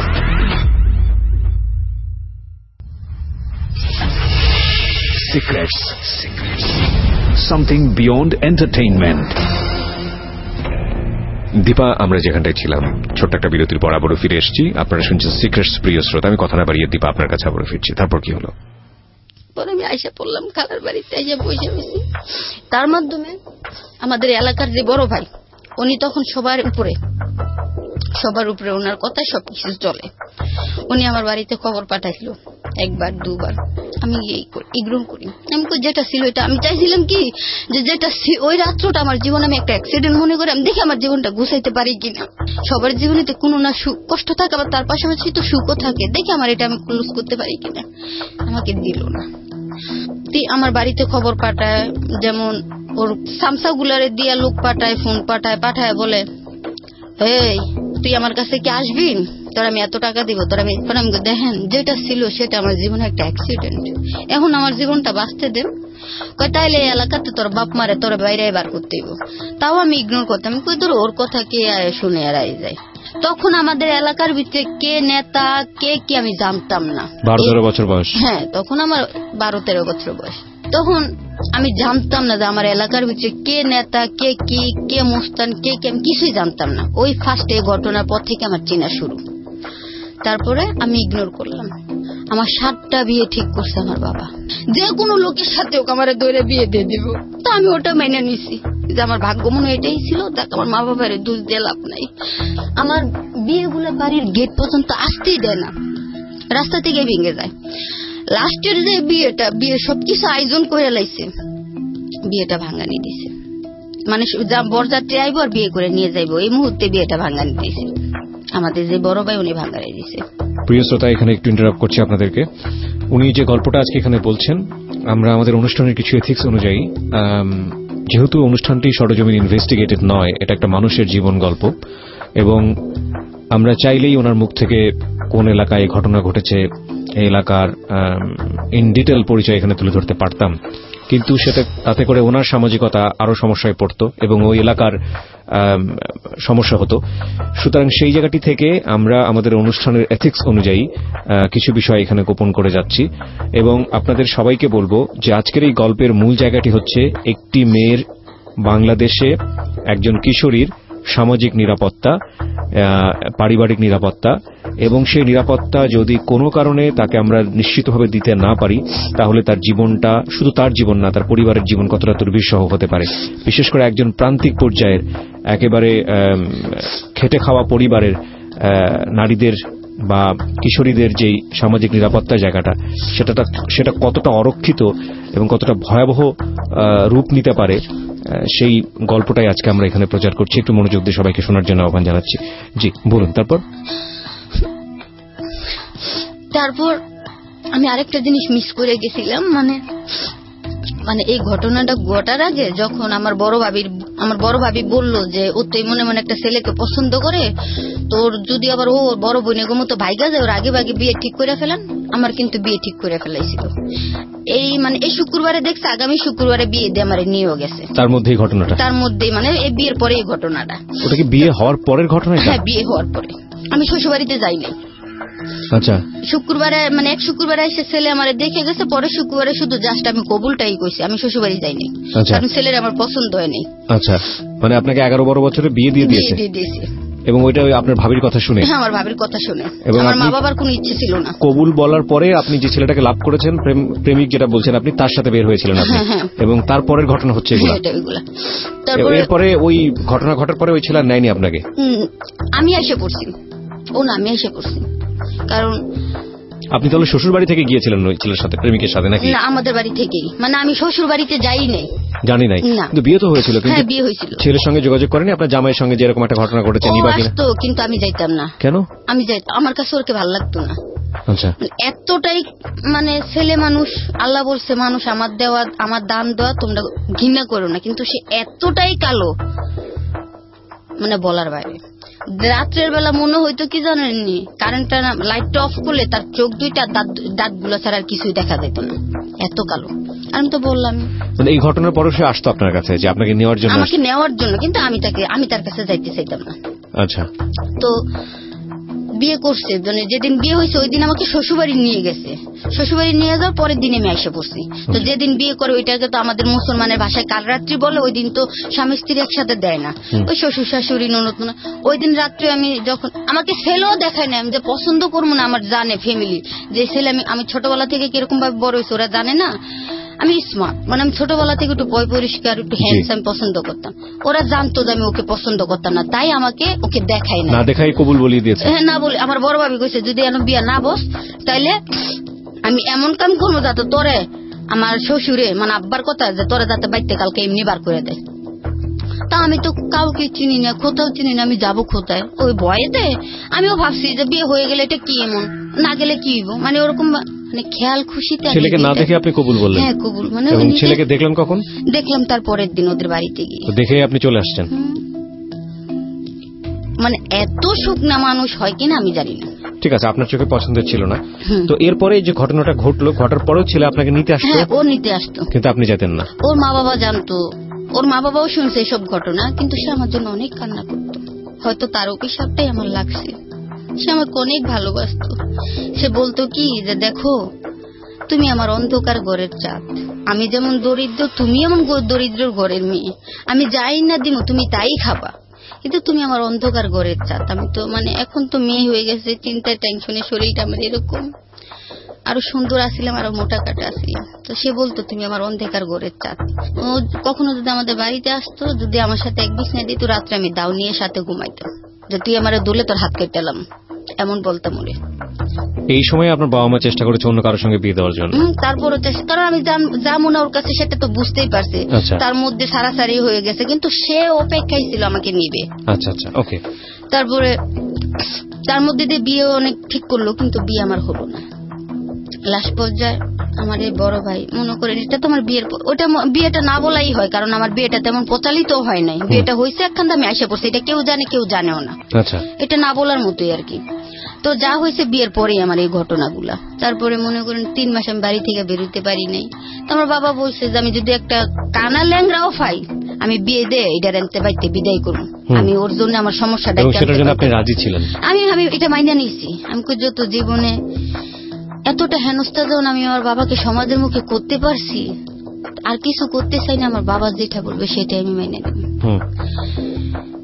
Secrets. Something beyond entertainment. Dipa, আমরা যেখানটায় ছিলাম ছোট্ট একটা বিরতির পর আবারও ফিরে এসেছি। আপনারা শুনছেন সিক্রেটস প্রিয় শ্রোতা। আমি কথা না বাড়িয়ে দীপা আপনার কাছে আবারও ফিরছি। তারপর কি হলো? পরে আমি আইসা পড়লাম খালার বাড়িতে, আইসা বসে রয়েছি। তার মাধ্যমে আমাদের এলাকার যে বড় ভাই উনি তখন সবার উপরে ওনার কথা সবকিছু চলে। উনি আমার বাড়িতে খবর পাঠাইছিল একবার দুবার, আমি ইগনোর করি। আমি যেটা ছিল এটা আমি চাইছিলাম কি যে যেটা ওই রাত্রটা আমার জীবনে আমি একটা অ্যাক্সিডেন্ট মনে করে আমি দেখি আমার জীবনটা গুছাইতে পারি কিনা। সবার জীবনেতে কোনো না সুখ কষ্ট থাকে, আবার তার পাশাপাশি তো সুখও থাকে, দেখি আমার এটা আমি ক্লোজ করতে পারি কিনা। আমাকে দিল না। আমার বাড়িতে খবর পাঠায়, যেমন ওর সামসা গুলারে দিয়া লোক পাঠায়, ফোন পাঠায় বলে এই তুই আমার কাছে কি আসবি, তোর আমি এত টাকা দিব, তোর আমি দেখেন যেটা ছিল সেটা আমার জীবনে একটা অ্যাক্সিডেন্ট, এখন আমার জীবনটা বাঁচতে দেন। তাইলে এলাকাতে তোর বাপ মারে তোর বাইরে বার করতে দিব। তাও আমি ইগনোর করতাম, কই তোর ওর কথা কে শুনে এড়াই যায়। তখন আমাদের এলাকার ভিতরে কে নেতা কে কি আমি জানতাম না। 12-13 বছর বয়স। হ্যাঁ, তখন আমার 12-13 বছর বয়স। তখন আমি জানতাম না যে আমার এলাকার ভিতরে কে নেতা কে কি কে মুস্তান কে কি, আমি কিছুই জানতাম না। ওই ফার্স্ট এই ঘটনার পর থেকে আমার চেনা শুরু। তারপরে আমি ইগনোর করলাম। আমার 7টা বিয়ে ঠিক করছে আমার বাবা, যে কোনো লোকের সাথে ওকে আমার দৌড়ে বিয়ে দিয়ে দিব। তো আমি ওটা মেনে নিছি যে আমার ভাগ্য মনে এটাই ছিল। দেখ, আমার মা বাবার দোষ দিয়ে লাভ নাই। আমার বিয়েগুলো বাড়ির গেট পর্যন্ত আসতেই দেয় না, রাস্তা থেকে ভেঙে যায়। লাস্টের যে বিয়ে সবকিছু আয়োজন করে লাইছে, বিয়েটা ভাঙানি দিছে। মানে বরযাত্রী আইব আর বিয়ে করে নিয়ে যাইব, এই মুহূর্তে বিয়েটা ভাঙানি দিছে। আমাদের যে বড় ভাই উনি ভাঙানি দিছে। প্রিয় শ্রোতা, এখানে একটু ইন্টারাপ্ট করছি আপনাদেরকে। উনি যে গল্পটা আজকে এখানে বলছেন, আমরা আমাদের অনুষ্ঠানের কিছু এথিক্স অনুযায়ী, যেহেতু অনুষ্ঠানটি সরজমিন ইনভেস্টিগেটেড নয়, এটা একটা মানুষের জীবন গল্প, এবং আমরা চাইলেই ওনার মুখ থেকে কোন এলাকায় ঘটনা ঘটেছে এই এলাকার ইন ডিটেল পরিচয় এখানে তুলে ধরতে পারতাম, কিন্তু তাতে করে ওনার সামাজিকতা আরো সমস্যায় পড়ত এবং ওই এলাকার সমস্যা হতো। সুতরাং সেই জায়গাটি থেকে আমরা আমাদের অনুষ্ঠানের এথিক্স অনুযায়ী কিছু বিষয় এখানে গোপন করে যাচ্ছি, এবং আপনাদের সবাইকে বলবো যে আজকের এই গল্পের মূল জায়গাটি হচ্ছে একটি মেয়ের, বাংলাদেশে একজন কিশোরীর সামাজিক নিরাপত্তা পারিবারিক নিরাপত্তা, এবং সেই নিরাপত্তা যদি কোনো কারণে তাকে আমরা নিশ্চিতভাবে দিতে না পারি তাহলে তার জীবনটা, শুধু তার জীবন না, তার পরিবারের জীবন কতটা দুর্বিষহ হতে পারে। বিশেষ করে একজন প্রান্তিক পর্যায়ের একেবারে খেটে খাওয়া পরিবারের নারীদের বা কিশোরীদের যেই সামাজিক নিরাপত্তা জায়গাটা, সেটা কতটা অরক্ষিত এবং কতটা ভয়াবহ রূপ নিতে পারে, সেই গল্পটাই আজকে আমরা এখানে প্রচার করছি। একটু মনোযোগ দিয়ে সবাইকে শোনার জন্য আহ্বান জানাচ্ছি। জি বলুন। তারপর আমি আরেকটা জিনিস মিস করে গেছিলাম, মানে এই ঘটনাটা ঘটার আগে যখন আমার বড় ভাবি বলল যে ও তো মনে মনে একটা ছেলেকে পছন্দ করে, তোর যদি আবার ও বড় বোনের মতো ভাইগা যায়, ওর আগে ভাগে বিয়ে ঠিক করে ফেলান। আমার কিন্তু বিয়ে ঠিক করে ফেলাইছিল এই শুক্রবারে দেখছে, আগামী শুক্রবারে বিয়ে দিয়ে আমার নিয়েও গেছে। তার মধ্যেই মানে এই বিয়ের পরে এই ঘটনাটা। ওটা কি বিয়ে হওয়ার পরের ঘটনা? হ্যাঁ, বিয়ে হওয়ার পরে। আমি শ্বশুরবাড়িতে যাই নাই। আচ্ছা, শুক্রবারে মানে এক শুক্রবারে এসে ছেলে আমার দেখে গেছে, পরে শুক্রবারে শুধু জাস্ট আমি কবুলটাই কইছি, আমি শ্বশুরবাড়ি যাইনি, কারণ ছেলের আমার পছন্দ হয়নি। আচ্ছা, মানে আপনাকে 11-12 বছরে বিয়ে দিয়ে দিয়েছে? এবং ওইটা আপনার ভাবির কথা শুনে? হ্যাঁ, আমার ভাবির কথা শুনে। আমার মা বাবার কোনো ইচ্ছে ছিল না। কবুল বলার পরে আপনি যে ছেলেটাকে লাভ করেছেন, প্রেমিক যেটা বলছেন আপনি, তার সাথে বের হয়েছিলেন আপনি, এবং তারপরের ঘটনা হচ্ছে এগুলো। এরপরে ওই ঘটনা ঘটার পরে ওই ছেলে নেয়নি আপনাকে? আমি এসে পড়ছি, আমি এসে পড়ছি। কারণ আপনি তাহলে শ্বশুর বাড়ি থেকে গিয়েছিলেন ওই ছেলের সাথে, প্রেমিকের সাথে নাকি? না, আমাদের বাড়ি থেকেই। মানে আমি শ্বশুর বাড়িতে যাই নাই, জানি নাই। কিন্তু বিয়ে তো হয়েছিল? হ্যাঁ, বিয়ে হয়েছিল। ছেলের সঙ্গে যোগাযোগ করেনি আপনার জামাইয়ের সঙ্গে, যেরকম একটা ঘটনা ঘটেছে? কিন্তু আমি যাইতাম না। কেন? আমি যাইতাম, আমার কাছে ওকে ভালো লাগতো না। আচ্ছা, এতটাই মানে ছেলে মানুষ, আল্লাহ বলছে মানুষ আমার দান দেওয়া, তোমরা ঘৃণা করো না, কিন্তু সে এতটাই কালো, মানে বলার বাইরে। রাত্রের বেলা মনে হইতো কি জানেননি, কারেন্টটা লাইটটা অফ করলে তার চোখ দুইটা দাঁতগুলো ছাড়া আর কিছুই দেখা যেত না, এত কালো। আমি তো বললাম, এই ঘটনার পরে সে আসতো আপনার কাছে যে আপনাকে নেওয়ার জন্য? আমাকে নেওয়ার জন্য, কিন্তু আমি তার কাছে যাইতে চাইতাম না। আচ্ছা, তো বিয়ে করছে, মানে যেদিন বিয়ে হয়েছে ওই দিন আমাকে শ্বশুরবাড়ি নিয়ে গেছে। শ্বশুরবাড়ি নিয়ে যাওয়ার পরের দিনে আমি এসে পড়ছি। তো যেদিন বিয়ে করে ওইটাকে তো আমাদের মুসলমানের ভাষায় কাল রাত্রি বলে, ওই দিন তো স্বামী স্ত্রী একসাথে দেয় না, ওই শ্বশুর শাশুড়ি ননদ। ওই দিন রাত্রে আমি যখন, আমাকে ছেলেও দেখায় না, আমি যে পছন্দ করবো না, আমার জানে ফ্যামিলি যে ছেলে আমি ছোটবেলা থেকে কিরকম ভাবে বড় হয়েছে ওরা জানে না। আমি স্মার্ট, মানে আমি ছোটবেলা থেকে একটু বই পরিষ্কার, একটু হ্যান্ডসাম পছন্দ করতাম। ওরা জানতো যে আমি ওকে পছন্দ করতাম না, তাই আমাকে ওকে দেখাই না, দেখাই কবুল বলিয়ে দিয়েছে। হ্যাঁ, না বলে আমার বড় ভাবি কইছে যদি এখন বিয়া না বস তাইলে আমি এমন কাম করবো যাতে তোরে আমার শ্বশুরে, মানে আব্বার কথা, যে তোরে যাতে বাইতে কালকে এমনি বার করে দেয়। তা আমি তো কাউকে চিনি না, কোথাও চিনি না, আমি যাবো কোথায়? ওই ভয়েতে আমিও ভাবছি যে বিয়ে হয়ে গেলে এটা কি এমন, না গেলে কি হইব, মানে ওরকম মানে খেয়াল খুশিতে। ছেলেকে না দেখে আপনি কবুল বললেন? হ্যাঁ, কবুল। মানে ছেলেকে দেখলেন কখন? দেখলাম তার পরের দিন ওদের বাড়িতে গিয়ে। দেখে আপনি চলে আসছেন? মানে এত শুকনা মানুষ হয় কিনা আমি জানি না। ঠিক আছে, আপনার চোখে পছন্দের ছিল না। তো এরপরে যে ঘটনাটা ঘটলো, ঘটার পরেও ছেলে আপনাকে নিতে আসতো? হ্যাঁ, ও নিতে আসতো, কিন্তু আপনি যেতেন না? ওর মা বাবা জানতো, ওর মা বাবাও শুনছে এসব ঘটনা, কিন্তু সে আমার জন্য অনেক কান্না করতো। হয়তো তার অভিশাপটাই আমার লাগছে। সে আমাকে অনেক ভালোবাসতো। সে বলতো কি যে দেখো, তুমি আমার অন্ধকার ঘরের চাঁদ, আমি যেমন দরিদ্র তুমি এমন দরিদ্র ঘরের মেয়ে, আমি যাই না দিব তুমি তাই খাবা, কিন্তু তুমি আমার অন্ধকার ঘরের চাঁদ। আমি তো মানে এখন তো মেয়ে হয়ে গেছে, চিন্তায় টেনশনে শরীরটা আমার এরকম, আরো সুন্দর আসছিলাম, আরো মোটা কাটা আসছিলাম। তো সে বলতো তুমি আমার অন্ধকার ঘরের চাঁদ। ও কখনো যদি আমাদের বাড়িতে আসতো, যদি আমার সাথে এক বিছনা দিত, রাত্রে আমি দাও নিয়ে সাথে ঘুমাইতাম, যে তুই আমার দোলে তোর হাত কেটেলাম, এমন বলতাম ওরে। এই সময় আপনার বাবা মা চেষ্টা করেছে অন্য কারোর সঙ্গে বিয়ে দেওয়ার জন্য? তারপরে কারণ আমি যাবো না ওর কাছে, সেটা তো বুঝতেই পারছে। তার মধ্যে সারাসারি হয়ে গেছে, কিন্তু সে অপেক্ষায় ছিল আমাকে নিবে। আচ্ছা আচ্ছা, ওকে। তারপরে তার মধ্যে দিয়ে বিয়ে অনেক ঠিক করলো, কিন্তু বিয়ে আমার হলো না। লাস্ট পর্যায়ে আমার এই বড় ভাই মনে করেন এটা তো আমার বিয়েটা না বলাই হয়, কারণ আমার বিয়েটা তেমন প্রচালিত হয় নাই। বিয়েটা হয়েছে একখান আমি আসে পড়ছি, এটা কেউ জানে কেউ জানেও না। আচ্ছা, এটা না বলার মতোই আর কি। তো যা হয়েছে বিয়ের পরেই আমার এই ঘটনাগুলা। তারপরে মনে করেন 3 মাস আমি বাড়ি থেকে বেরোতে পারি নাই। তো আমার বাবা বলছে যে আমি যদি একটা কানা ল্যাংরাও পাই, আমি বিয়ে দে এটা রেন্তে বাইতে বিদায় করবো, আমি ওর জন্য আমার সমস্যাটা। আপনি রাজি ছিলেন? আমি এটা মাইনা নিয়েছি। আমি যত জীবনে এতটা হেনস্থা যখন আমি আমার বাবাকে সমাজের মুখে করতে পারছি, আর কিছু করতে চাই না, আমার বাবা যেটা বলবে সেটাই আমি মাইনে দেব।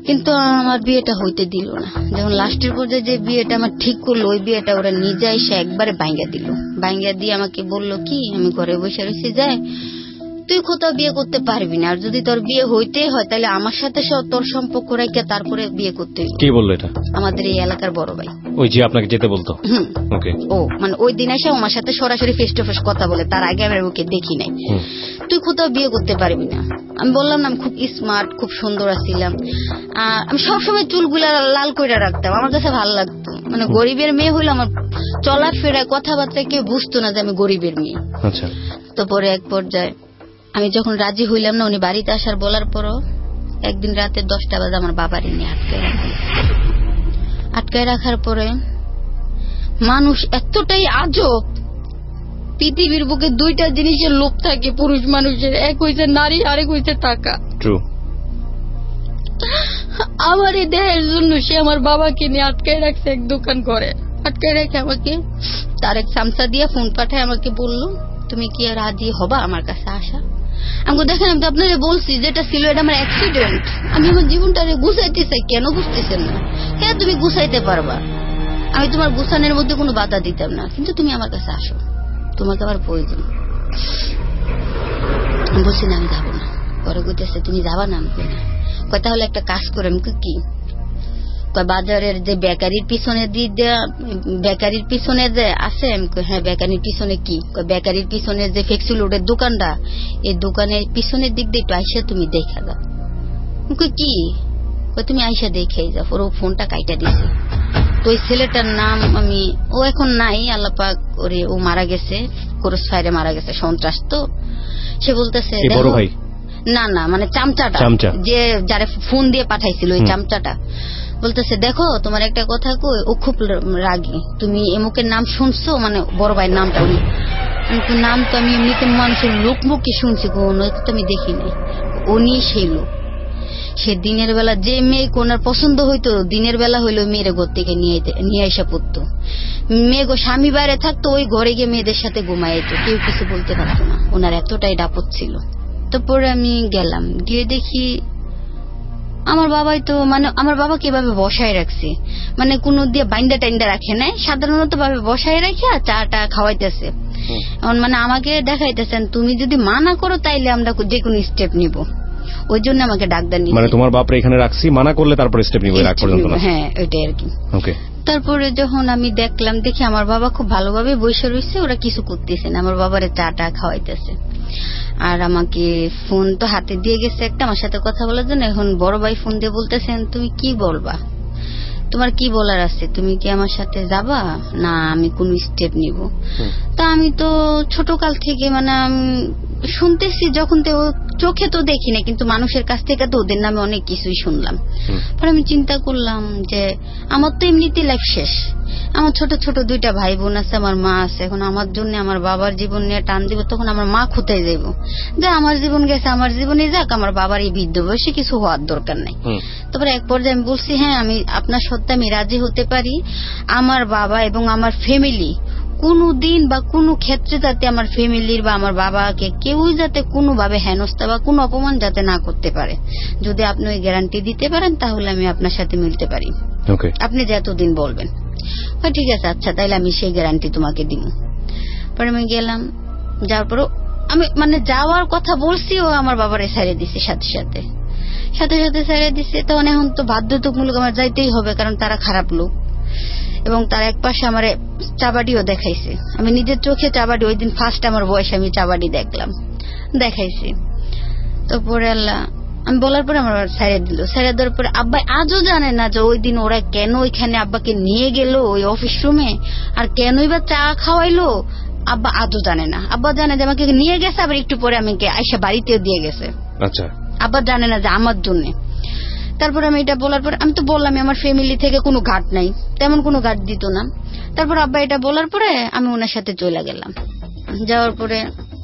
কিন্তু আমার বিয়েটা হইতে দিল না। যখন লাস্টের পর্যায়ে যে বিয়েটা আমার ঠিক করলো, ওই বিয়েটা ওরা নিজে এসে একবারে ভাঙ্গা দিল। ভাঙ্গা দিয়ে আমাকে বললো কি, আমি ঘরে বসে রয়েছি, যায় তুই কোথাও বিয়ে করতে পারবি না, আর যদি তোর বিয়ে হইতে হয় তাহলে আমার সাথে তোর সম্পর্ক রেখে তারপরে বিয়ে করতে হবে। কে বললো এটা? আমাদের এই এলাকার বড় ভাই। ওই যে আপনাকে যেতে বলতো? ওকে। ও মানে ওই দিন এসে আমার সাথে সরাসরি ফেস টু ফেস কথা বলে, তার আগে আমি ওকে দেখি নাই। তুই কোথাও বিয়ে করতে পারবি না। আমি বললাম না, আমি খুব স্মার্ট, খুব সুন্দর আছিলাম, আমি সবসময় চুলগুলা লাল করে রাখতাম, আমার কাছে ভালো লাগতো। মানে গরিবের মেয়ে হইলে আমার চলাফেরা কথাবার্তা কেউ বুঝতো না যে আমি গরিবের মেয়ে। আচ্ছা। তো পরে এক পর্যায়ে আমি যখন রাজি হইলাম না, উনি বাড়িতে আসার বলার পরও একদিন রাতে 10টা বাজে আমার বাবারই নিয়ে আটকায় রাখার পরে মানুষ এতটাই আজব, পৃথিবীর বুকে দুইটা জিনিসের লোভ থাকে পুরুষ মানুষের, এক হইছে নারী, আরেক হইছে টাকা। ট্রু। আমার এই দেহের জন্য সে আমার বাবাকে নিয়ে আটকায় রাখছে এক দোকান ঘরে। আটকায় রেখে আমাকে তার এক সামসা দিয়ে ফোন পাঠায়, আমাকে বললো তুমি কি রাজি হবা আমার কাছে আসা? আমাকে দেখেন, আমি তো আপনারা বলছি যেটা ছিল এটা আমার অ্যাক্সিডেন্ট, আমি আমার জীবনটা গুছাইতে চাই, কেন বুঝতেছেন না? হ্যাঁ তুমি গুছাইতে পারবা, আমি তোমার গুছানোর মধ্যে কোনো বাধা দিতাম না, কিন্তু তুমি আমার কাছে আসো, তোমাকে আমার প্রয়োজন। বলছি না আমি যাবো না। পরে কইতেছে তুমি যাবা না? আমি কই না। কয় তাহলে একটা কাজ করে। আমি কি? বাজারের যে বেকারির পিছনে বেকারির পিছনে যে আছে, হ্যাঁ বেকারির পিছনে কি? বেকারির পিছনে যে ফ্লেক্সি লোডের দোকানটা, এই দোকানের পিছনের দিক দিয়ে একটু আইসা তুমি দেখা দাও। কি? তুমি আইসা দেখে যাও। ওর ফোনটা কাইটা দিছে। তো ওই ছেলেটার নাম আমি, ও এখন নাই, আল্লাহ পাক ওরে, ও মারা গেছে, ক্রস ফায়ারে মারা গেছে, সন্ত্রাস। তো সে বলতেছে না না মানে চামচাটা, যে যারা ফোন দিয়ে পাঠাইছিল ওই চামচাটা, বলতেছে দেখো তোমার একটা কথা কই, ও খুব রাগী, তুমি এমুকের নাম শুনছো? মানে বড় ভাইয়ের নামটা। নাম তো আমি এমনিতে মানুষের লোক মুখে শুনছি, কোনো তো আমি দেখি নাই। উনি সেই লোক। সে দিনের বেলা যে মেয়ে কোনার পছন্দ হইতো, দিনের বেলা হইলো মেয়ের ঘর থেকে নিয়ে এসে পড়তো। মেয়ে গো স্বামী বাইরে থাকতো, ওই ঘরে গিয়ে মেয়েদের সাথে ঘুমাইতো, কেউ কিছু বলতে পারতো না, ওনার এতটাই ডাপত ছিল। তো পরে আমি গেলাম, গিয়ে দেখি আমার বাবাই তো, মানে আমার বাবাকে এভাবে বসায় রাখছে, মানে কোনো দিয়ে বাইন্দা টাইন্দা রাখে নাই, সাধারণত ভাবে বসায় রাখে আর চাটা খাওয়াইতেছে। মানে আমাকে দেখাইতেছেন তুমি যদি মানা করো তাইলে আমরা যে কোনো স্টেপ নিব, ওই জন্য আমাকে ডাক্তার নিয়ে। মানে তোমার বাপরে এখানে রাখছি, মানা করলে তারপর স্টেপ নিব, রাগ পর্যন্ত না? হ্যাঁ ওইটাই আর কি। ওকে। তারপরে যখন আমি দেখলাম, দেখি আমার বাবা খুব ভালোভাবে বসে রয়েছে, ওরা কিছু করতেছে না, আমার বাবারে চাটা খাওয়াইতেছে। আর আমাকে ফোন তো হাতে দিয়ে গেছে একটা আমার সাথে কথা বলার জন্য। এখন বড় ভাই ফোন দিয়ে বলতেছেন তুমি কি বলবা, তোমার কি বলার আছে, তুমি কি আমার সাথে যাবা না আমি কোন স্টেপ নিব? তা আমি তো ছোটকাল থেকে মানে শুনতেছি, যখন তো চোখে তো দেখি না, কিন্তু মানুষের কাছ থেকে তো ওদের নামে অনেক কিছুই শুনলাম। পরে আমি চিন্তা করলাম যে আমার তো এমনিতে লাইফ শেষ, আমার ছোট ছোট 2টা ভাই বোন আছে, আমার মা আছে, এখন আমার জন্য আমার বাবার জীবন নিয়ে টান দিব, তখন আমার মা কোথায় যাইব? যে আমার জীবন গেছে, আমার জীবনে যাক, আমার বাবার এই বৃদ্ধ বয়সে কিছু হওয়ার দরকার নাই। তারপরে এক পর্যায়ে আমি বলছি হ্যাঁ আমি আপনার সত্ত্বে আমি রাজি হতে পারি, আমার বাবা এবং আমার ফ্যামিলি কোনো দিন বা কোনো ক্ষেত্রে যাতে আমার ফ্যামিলির বা আমার বাবাকে কেউই যাতে কোনোভাবে হেনস্থা বা কোনো অপমান যাতে না করতে পারে, যদি আপনি ওই গ্যারান্টি দিতে পারেন তাহলে আমি আপনার সাথে মিলতে পারি, আপনি যতদিন বলবেন। ঠিক আছে আচ্ছা তাইলে আমি সেই গ্যারান্টি তোমাকে দিব। পরে আমি গেলাম, যাওয়ার পর আমি মানে যাওয়ার কথা বলছি, ও আমার বাবারে ছেড়ে দিছে, সাথে সাথে ছেড়ে দিছে। তখন এখন তো বাধ্যতামূলক আমার যাইতেই হবে, কারণ তারা খারাপ লোক। এবং তার এক পাশে আমার চাবাডিও দেখাইছে, আমি নিজের চোখে চাবাডি, ওই দিন ফার্স্ট আমার বয়সে আমি চাবাডি দেখাইছি। তো পরে আল্লাহ আমি বলার পরে আমার ছেড়ে দিল। ছেড়ে দেওয়ার পরে আব্বা আজও জানে না যে ওই দিন ওরা কেন ওইখানে আব্বাকে নিয়ে গেল ওই অফিস রুমে, আর কেনই বা চা খাওয়াইলো, আব্বা আজও জানে না। আব্বা জানে যে আমাকে নিয়ে গেছে, আবার একটু পরে আমাকে আইসা বাড়িতেও দিয়ে গেছে। আচ্ছা, আব্বা জানে না যে আমার জন্য। তারপর আমি এটা বলার পর আমি তো বললাম আমার ফ্যামিলি থেকে কোনো ঘাট নাই, তেমন কোনো ঘাট দিত না। তারপর আব্বা এটা বলার পরে আমি ওনার সাথে চলে গেলাম। যাওয়ার পরে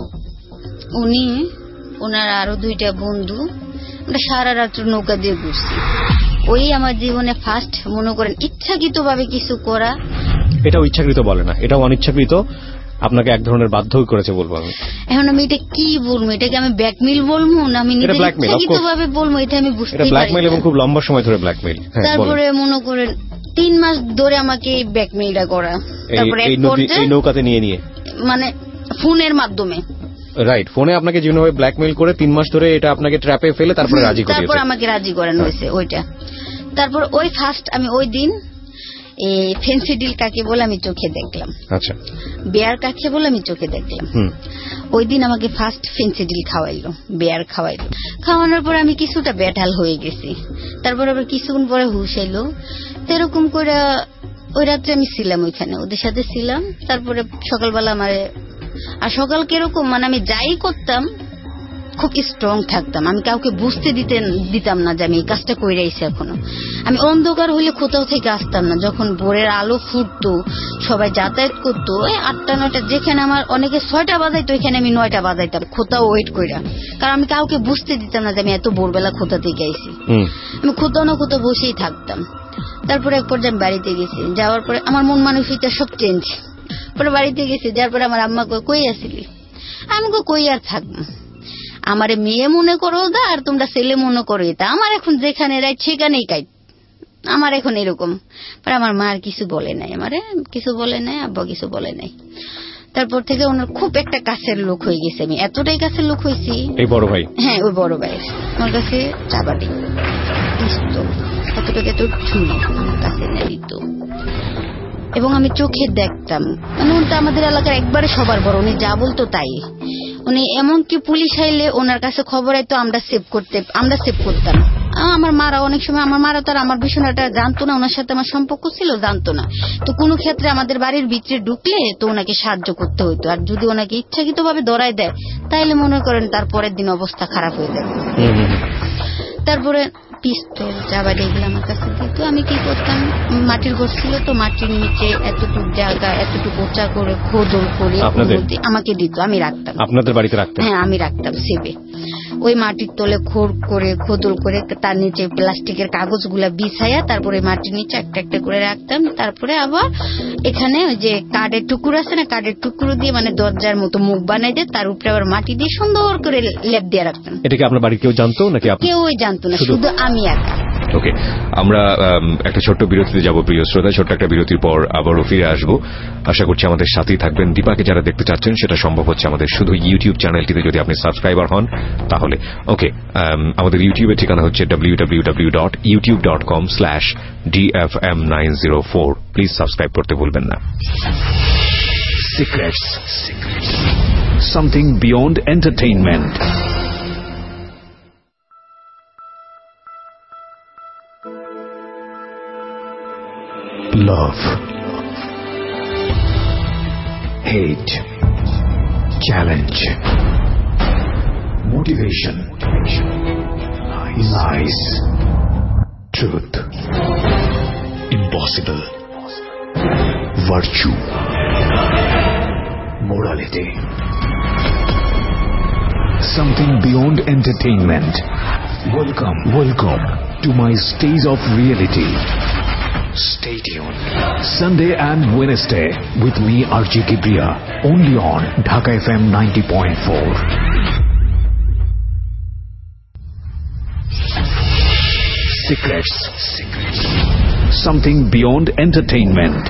উনি ওনার আরো 2টা বন্ধু, আমরা সারা রাত নৌকা দিয়ে ঘুরছি। ওই আমার জীবনে ফার্স্ট মনে করেন ইচ্ছাকৃত ভাবে কিছু করা। এটা ইচ্ছাকৃত বলে না, এটা অনিচ্ছাকৃত। আপনাকে এক ধরনের বাধ্যই করেছে বলবো আমি। এখন আমি এটা কি বলবো, এটাকে আমি ব্ল্যাকমেইল বলবো না আমি নিজে ইচ্ছাকৃতভাবে বলবো, এটা আমি বুঝতে পারি। ব্ল্যাকমেইল এবং খুব লম্বা সময় ধরে ব্ল্যাকমেইল। তারপরে মনে করেন 3 মাস ধরে আমাকে ব্ল্যাকমেইলটা করা, তারপরে এই নৌকাতে নিয়ে মানে ফোনের মাধ্যমে, রাইট, ফোনে আপনাকে যেভাবে ব্ল্যাকমেইল করে 3 মাস ধরে এটা আপনাকে ট্র্যাপে ফেলে তারপরে রাজি করিয়েছে, তারপর আমাকে রাজি করানো হয়েছে ওইটা। তারপর ওই ফার্স্ট আমি ওই দিন এই ফেন্সিডিল কাকে বলে আমি চোখে দেখলাম, আচ্ছা, বেয়ার কাকে বলে আমি চোখে দেখলাম। ওই দিন আমাকে ফার্স্ট ফেন্সিডিল খাওয়াইলো, বেয়ার খাওয়াইলো। খাওয়ানোর পর আমি কিছুটা বেঠাল হয়ে গেছি, তারপর আবার কিছুক্ষণ পরে হুশ এলো। তো এরকম করে ওই রাত্রে আমি ছিলাম ওইখানে, ওদের সাথে ছিলাম। তারপরে সকালবেলা আমার, আর সকাল কিরকম মানে আমি যাই করতাম খুব স্ট্রং থাকতাম, আমি কাউকে বুঝতে দিতাম না যে আমি এই কাজটা করে আইছি। এখনো আমি অন্ধকার হইলে কোথাও থেকে আসতাম না, যখন ভোরের আলো ফুটতো সবাই যাতায়াত করতো, ওই 8টা-9টা, যেখানে আমার অনেকে 6টা বাজাইতো ওইখানে আমি 9টা বাজাইতাম কোথাও ওয়েট কইরা, কারণ আমি কাউকে বুঝতে দিতাম না যে আমি এত ভোরবেলা কোথা থেকে আইছি। আমি কোথাও না কোথাও বসেই থাকতাম। তারপরে এক পর্যায়ে আমি বাড়িতে গেছি, যাওয়ার পরে আমার মন মানসিকতা সব চেঞ্জ। পরে বাড়িতে গেছি, যার পরে আমার আম্মা কই আসিলি, আমি কই আর থাকবো, আমারে মেয়ে মনে করো দা আর তোমরা ছেলে মনে করো এটা, আমার এখন যেখানে রাইট সেখানেই কাইট, আমার এখন এরকম। পরে আমার মা আর কিছু বলে নাই, আমারে কিছু বলে নাই, আব্বা কিছু বলে নাই। তারপর থেকে ওনার খুব একটা কাছের লোক হয়ে গেছে, আমি এতটাই কাছের লোক হয়েছি। এই বড় ভাই, হ্যাঁ ওই বড় ভাই আমার কাছে চাবাটি পিস্তল কতটাকে তো ছুরি কাছে নিয়ে দিত, এবং আমি চোখে দেখতাম। মানে উনি তো আমাদের এলাকার একবারে সবার বড়, উনি যা বলতো তাই। উনি এমনকি পুলিশ আইলে ওনার কাছে খবর আইতো, আমরা সেভ করতাম। আমার মারা অনেক সময়, আমার মারা তার আমার বিষয়টা জানতো না, ওনার সাথে আমার সম্পর্ক ছিল জানতো না, তো কোনো ক্ষেত্রে আমাদের বাড়ির ভিতরে ঢুকলে তো ওনাকে সাহায্য করতে হইতো। আর যদি ওনাকে ইচ্ছাকৃত ভাবে ধরায় দেয় তাইলে মনে করেন তার পরের দিন অবস্থা খারাপ হয়ে যাবে। তারপরে পিস্তল চাবাটি এগুলো আমার কাছে দিত। আমি কি করতাম, মাটির ঘর ছিল তো, মাটির নিচে এতটুকু জায়গা এতটুকু উঁচা করে খোদল করে আমাকে দিত, আমি রাখতাম। আপনাদের বাড়িতে রাখতেন? হ্যাঁ আমি রাখতাম সেবে। ওই মাটির তলে খোদল করে তার নিচে প্লাস্টিকের কাগজগুলা বিছাইয়া তারপরে মাটির নিচে একটা একটা করে রাখতাম। তারপরে আবার এখানে ওই যে কাঠের টুকরো আছে না, কাঠের টুকরো দিয়ে মানে দরজার মতো মুখ বানাই দিয়ে তার উপরে আবার মাটি দিয়ে সুন্দর করে লেপ দিয়ে রাখতাম। এটা কি আপনার বাড়ির কেউ জানতো নাকি? কেউই জানতো না, শুধু আমি একা। ওকে, আমরা একটা ছোট্ট বিরতিতে যাব প্রিয় শ্রোতা। ছোট্ট একটা বিরতির পর আবারও ফিরে আসবো। আশা করছি আমাদের সাথেই থাকবেন। দীপাকে যারা দেখতে চাচ্ছেন সেটা সম্ভব হচ্ছে আমাদের শুধু ইউটিউব চ্যানেলটিতে, যদি আপনি সাবস্ক্রাইবার হন তাহলে। ওকে, আমাদের ইউটিউবের ঠিকানা হচ্ছে www.youtube.com/dfm904। প্লিজ সাবস্ক্রাইব করতে ভুলবেন না। Secrets. Something beyond entertainment. Love, hate, challenge, motivation, lies, truth, impossible, virtue, morality. Something beyond entertainment. Welcome to my stage of reality. Stay tuned. Sunday and Wednesday with me RJ Kibriya, only on Dhaka FM 90.4. Secrets. Something beyond entertainment.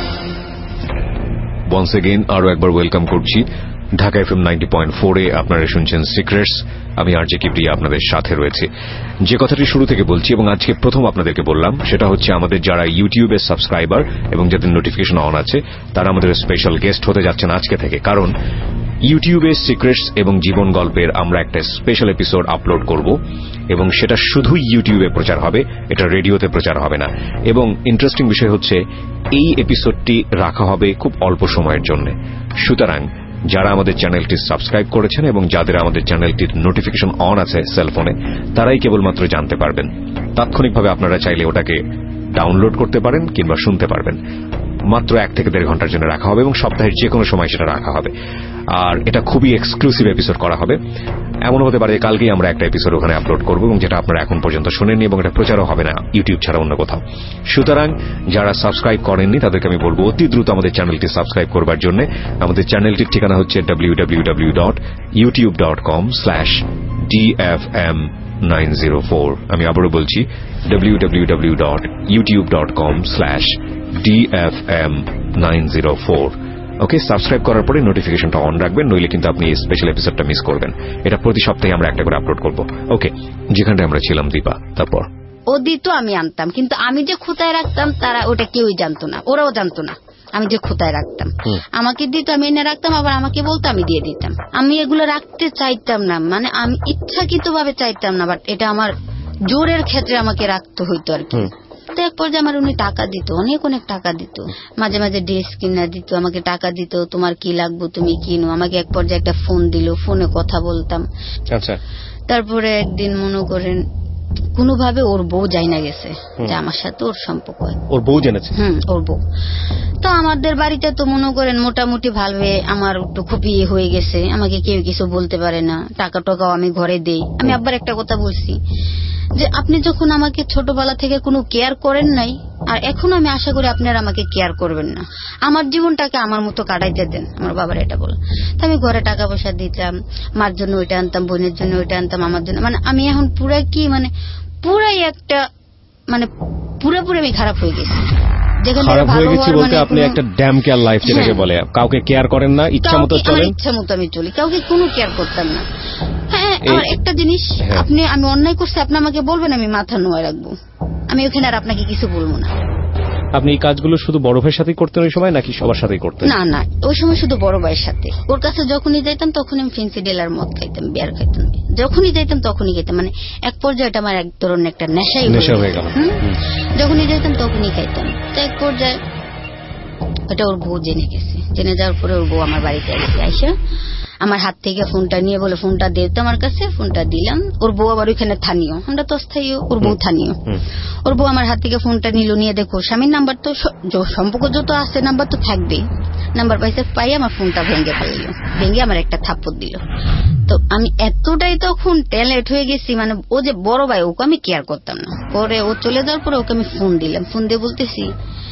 Once again আরো একবার welcome করছি Dhaka FM 90.4-এ। আপনারা শুনছেন secrets. আমি RJ Kibria আপনাদের সাথে রয়েছে। যে কথাটি শুরু থেকে বলছি এবং আজকে প্রথম আপনাদেরকে বললাম সেটা হচ্ছে আমাদের যারা ইউটিউবের সাবস্ক্রাইবার এবং যাদের নোটিফিকেশন অন আছে তারা আমাদের স্পেশাল গেস্ট হতে যাচ্ছেন আজকে থেকে। কারণ ইউটিউবে সিক্রেটস এবং জীবন গল্পের আমরা একটা স্পেশাল এপিসোড আপলোড করব এবং সেটা শুধু ইউটিউবে প্রচার হবে, এটা রেডিওতে প্রচার হবে না। এবং ইন্টারেস্টিং বিষয় হচ্ছে এই এপিসোডটি রাখা হবে খুব অল্প সময়ের জন্য। সুতরাং যারা আমাদের চ্যানেলটি সাবস্ক্রাইব করেছেন এবং যাদের আমাদের চ্যানেলটির নোটিফিকেশন অন আছে সেলফোনে তারাই কেবলমাত্র জানতে পারবেন। তাৎক্ষণিকভাবে আপনারা চাইলে ওটাকে ডাউনলোড করতে পারেন কিংবা শুনতে পারবেন। মাত্র 1 থেকে 1.5 ঘন্টার জন্য রাখা হবে এবং সপ্তাহের যে কোনো সময় সেটা রাখা হবে। আর এটা খুবই এক্সক্লুসিভ এপিসোড করা হবে। এমন হতে পারে কালকেই আমরা একটা এপিসোড ওখানে আপলোড করব, এবং যেটা আপনারা এখন পর্যন্ত শোনেননি, এবং এটা প্রচারও হবে না ইউটিউব ছাড়া অন্য কোথাও। সুতরাং যারা সাবস্ক্রাইব করেননি তাদেরকে আমি বলবো অতি দ্রুত আমাদের চ্যানেলটি সাবস্ক্রাইব করবার জন্য। আমাদের চ্যানেলটির ঠিকানা হচ্ছে www.youtube.com/dfm904। আমি আবারও বলছি www.youtube.com/dfm904। ওকে, সাবস্ক্রাইব করার পরে নোটিফিকেশনটা অন রাখবেন, নইলে কিন্তু আপনি এই স্পেশাল এপিসোডটা মিস করবেন। এটা প্রতি সপ্তাহে আমরা একটা করে আপলোড করব। ওকে, যেখানটা আমরা ছিলাম দীপা, তারপর ও দিত, আমি আনতাম, কিন্তু আমি যে কোথায় রাখতাম তারা ওটা কেউই জানতো না, ওরাও জানতো না আমি যে কোথায় রাখতাম। আমাকে দিত, আমি এনে রাখতাম, আবার আমাকে বলতো, আমি দিয়ে দিতাম। আমি এগুলো রাখতে চাইতাম না, মানে আমি ইচ্ছাকৃত ভাবে চাইতাম না, বাট এটা আমার জোরের ক্ষেত্রে আমাকে রাখতে হইতো আর কি। তো এক পর্যায়ে আমার উনি টাকা দিত, অনেক অনেক টাকা দিত, মাঝে মাঝে ড্রেস কিনা দিত, আমাকে টাকা দিত, তোমার কি লাগবে তুমি কিনো। আমাকে এক পর্যায়ে একটা ফোন দিল, ফোনে কথা বলতাম। আচ্ছা, তারপরে একদিন মনে করেন কোনোভাবে ওর বউ জানা গেছে যে আমার সাথে ওর সম্পর্ক। ওর বউ জেনেছে? ওর বউ। তো আমাদের বাড়িতে তো মনে করেন মোটামুটি ভাবে আমার একটু খুব ইয়ে হয়ে গেছে, আমাকে কেউ কিছু বলতে পারে না, টাকা টাকাও আমি ঘরে দেই। আমি আবার একটা কথা বলছি যে আপনি যখন আমাকে ছোটবেলা থেকে কোনো কেয়ার করেন নাই, আর এখন আমি আশা করি আপনারা আমাকে কেয়ার করবেন না, আমার জীবনটাকে আমার মতো কাটাইতে দেন। আমার বাবার এটা বলে। তো আমি ঘরে টাকা পয়সা দিতাম, মার জন্য ওইটা আনতাম, বোনের জন্য ওইটা আনতাম, আমার জন্য, মানে আমি এখন পুরাই একটা মানে পুরোপুরি আমি খারাপ হয়ে গেছি। খারাপ হয়ে গেছি বলতে আপনি একটা ড্যাম কেয়ার লাইফ যেটাকে বলে, কাউকে কেয়ার করেন না, ইচ্ছা মতো চলেন, ইচ্ছা মতো আমি চলি, কাউকে কোনো কেয়ার করতাম না। হ্যাঁ, আর একটা জিনিস, আমি অন্যায় করছি, আপনি আমাকে বলবেন, আমি মাথা নোয়া রাখবো, আমি ওখানে আর আপনাকে কিছু বলবো না। আপনি এই কাজগুলো শুধু বড় ভাইয়ের সাথেই করতেন ওই সময়, নাকি সবার সাথেই করতেন? না, ওই সময় শুধু বড় ভাইয়ের সাথে। ওর কাছে যখনই যাইতাম তখনই আমি ফেন্সি ডেলার মদ খাইতাম, বিয়ার খাইতাম, যখনই যাইতাম তখনই খাইতাম। মানে এক পর্যায়ে এটা আমার এক ধরনের একটা নেশা হয়ে গেল। যখনই যাইতাম তখনই খাইতাম। তো এক পর্যায়ে এটা ওর বউ জেনে গেছে। জেনে যাওয়ার পরে ওর বউ আমার বাড়িতে আইসা আমার হাত থেকে ফোনটা নিয়ে বলে, ফোনটা দে তো আমার কাছে। ফোনটা দিলাম। ওর বউ আবার ওইখানে স্থানীয়, আমরা তো স্থায়ী, ওর বউ স্থানীয়। ওর বউ আমার হাত থেকে ফোনটা নিল, নিয়ে দেখো স্বামীর নাম্বার তো, সম্পর্ক যত আছে নাম্বার তো থাকবেই। নাম্বার পাই আমার ফোনটা ভেঙে ফেলল, ভেঙে আমার একটা থাপ্পড় দিল। তো আমি এতটাই তখন ট্যালেন্ট হয়ে গেছি, মানে ও যে বড় ভাই, ওকে আমি কেয়ার করতাম না। পরে ও চলে যাওয়ার পরে ওকে আমি ফোন দিলাম, ফোন দিয়ে বলতেছি,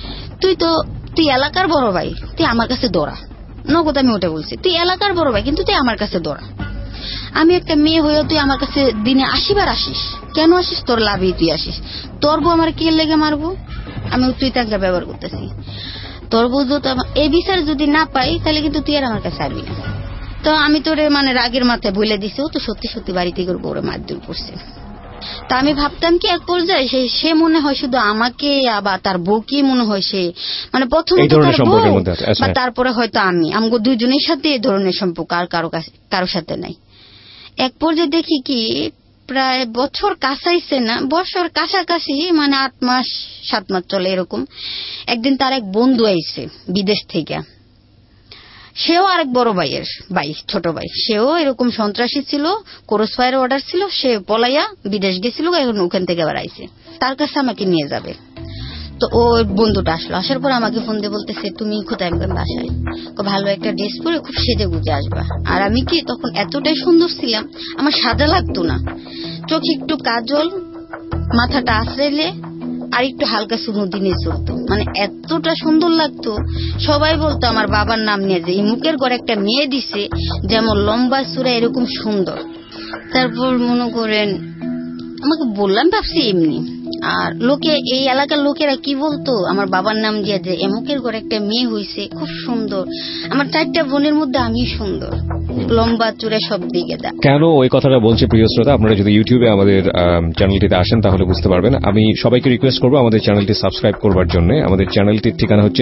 তুই এলাকার বড় ভাই, তুই আমার কাছে দৌড়া। নগদ আমি ওটা বলছি, তুই এলাকার বড় ভাই, কিন্তু তুই আমার কাছে দৌড়া। আমি একটা মেয়ে হয়েও তুই আমার কাছে দিনে 80 বার আসিস, কেন আসিস? তোর লাভই তুই আসিস। তোর বউ আমার কে লেগে মারবো? আমি তুই তাকে ব্যবহার করতেছি। তোর বউ তো এই বিচার যদি না পাই, তাহলে কিন্তু তুই আর আমার কাছে আসবি না। তো আমি তোরে মানে রাগের মাথায় বলে দিছি, ও তো সত্যি সত্যি বাড়ি থেকে ওর বউরে মারধর করছে। তা আমি ভাবতাম কি এক পর্যায়ে সে মনে হয় শুধু আমাকে, আবার তার বউকে মনে হয় সে, মানে প্রথমে তারপরে হয়তো আমাকে দুইজনের সাথে এই ধরনের সম্পর্ক, আর কারো সাথে নাই। এক পর্যায়ে দেখি কি প্রায় বছর কাছাইছে না, বছর কাছাকাছি, মানে 8 মাস 7 মাস চলে এরকম। একদিন তার এক বন্ধু আইছে বিদেশ থেকে, সেও আরেক বড় ভাইয়ের ভাই, ছোট ভাই, সেও এরকম সন্ত্রাসী ছিল, ক্রস ফায়ার অর্ডার ছিল, সে পলাইয়া বিদেশ গেছিল, এখন ওখান থেকে আবার আইছে, তার কাছে আমাকে নিয়ে যাবে। তো ও বন্ধুটা আসলো, আসার পর আমাকে ফোন দিয়ে বলতেছে, তুমি কোথায়? আমি বাসায়। ভালো একটা ড্রেস পরে খুব সেজে গুজে আসবা। আর আমি কি তখন এতটাই সুন্দর ছিলাম, আমার সাজা লাগতো না, চোখে একটু কাজল, মাথাটা আশ্রাইলে আর একটু হালকা চুমু দিনে চলতো, মানে এতটা সুন্দর লাগতো। সবাই বলতো আমার বাবার নাম নিয়ে যে এই মুখের ঘরে একটা মেয়ে দিছে, যেমন লম্বা চূড়া এরকম সুন্দর। তারপর মনে করেন আমাকে বললাম, ভাবছি এমনি। আর লোকে, এই এলাকার লোকেরা কি বলতো আমার বাবার নাম দিয়ে যে এমুকের ঘরে একটা মেয়ে হইছে, খুব সুন্দর। আমার 4টা বোনের মধ্যে আমি সুন্দর, লম্বা চূড়া সব দিকে দা। কেন ওই কথাটা বলছে প্রিয় শ্রোতা, আপনারা যদি ইউটিউবে আমাদের চ্যানেলটিতে আসেন তাহলে বুঝতে পারবেন। আমি সবাইকে রিকোয়েস্ট করবো আমাদের চ্যানেলটি সাবস্ক্রাইব করবার জন্য। আমাদের চ্যানেলটির ঠিকানা হচ্ছে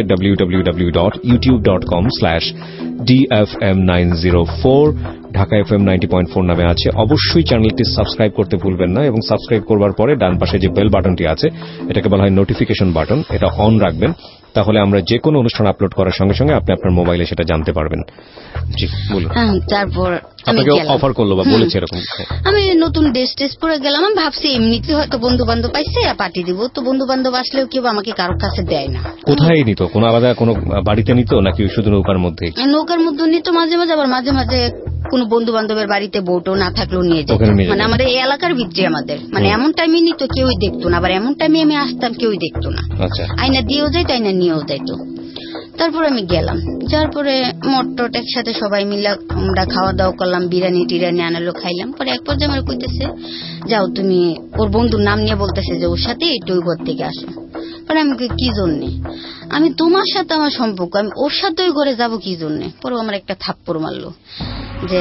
www.youtube.com/dfm904। ঢাকা FM 90.4 নামে আছে। অবশ্যই চ্যানেলটি সাবস্ক্রাইব করতে ভুলবেন না, এবং সাবস্ক্রাইব করবার পরে ডান পাশে যে বেল বাটনটি আছে, এটাকে বলা হয় নোটিফিকেশন বাটন, এটা অন রাখবেন। তাহলে আমরা যে কোনো অনুষ্ঠান আপলোড করার সঙ্গে সঙ্গে আপনি আপনার মোবাইলে সেটা জানতে পারবেন। জি বলুন। তারপর আপনাকে অফার করলো বা বলেছে এরকম? আমি নতুন ড্রেস পরে গেলাম, আমি ভাবছি এমনিতে হয়তো বন্ধু বান্ধব পাইছে পার্টি দিব, তো বন্ধু বান্ধব আসলেও কেউ আমাকে কারোর কাছে দেয় না। কোথায় নিত? কোনো আলাদা কোনো বাড়িতে নিত নাকি শুধু নৌকার মধ্যে? নৌকার মধ্যে নিত মাঝে মাঝে, আবার মাঝে মাঝে কোন বন্ধু বান্ধবের বাড়িতে বউটো না থাকলেও নিয়ে যেত, মানে আমাদের এই এলাকার ভিতরে আমাদের, মানে এমন টাইমে নিত কেউই দেখতো না, আবার এমন টাইমে আমি আসতাম কেউই দেখতো না, আইনা দিয়েও যাইতো আইনা নিয়েও যাইতো। তারপর আমি গেলাম, যার পরে মটট একসাথে সবাই মিলে আমরা খাওয়া দাওয়া করলাম, বিরিয়ানি টিরিয়ানি আনালো, খাইলাম। পরে এক পর্যায়ে আমার কইতেছে যাও তুমি, ওর বন্ধুর নাম নিয়ে বলতেছে যে ওর সাথে একটু ওই ঘর থেকে আসো। পরে আমি কি জন্যে, আমি তোমার সাথে আমার সম্পর্ক, আমি ওর সাথে ওই ঘরে যাবো কি জন্যে। পরে আমার একটা থাপ্পড় মারলো যে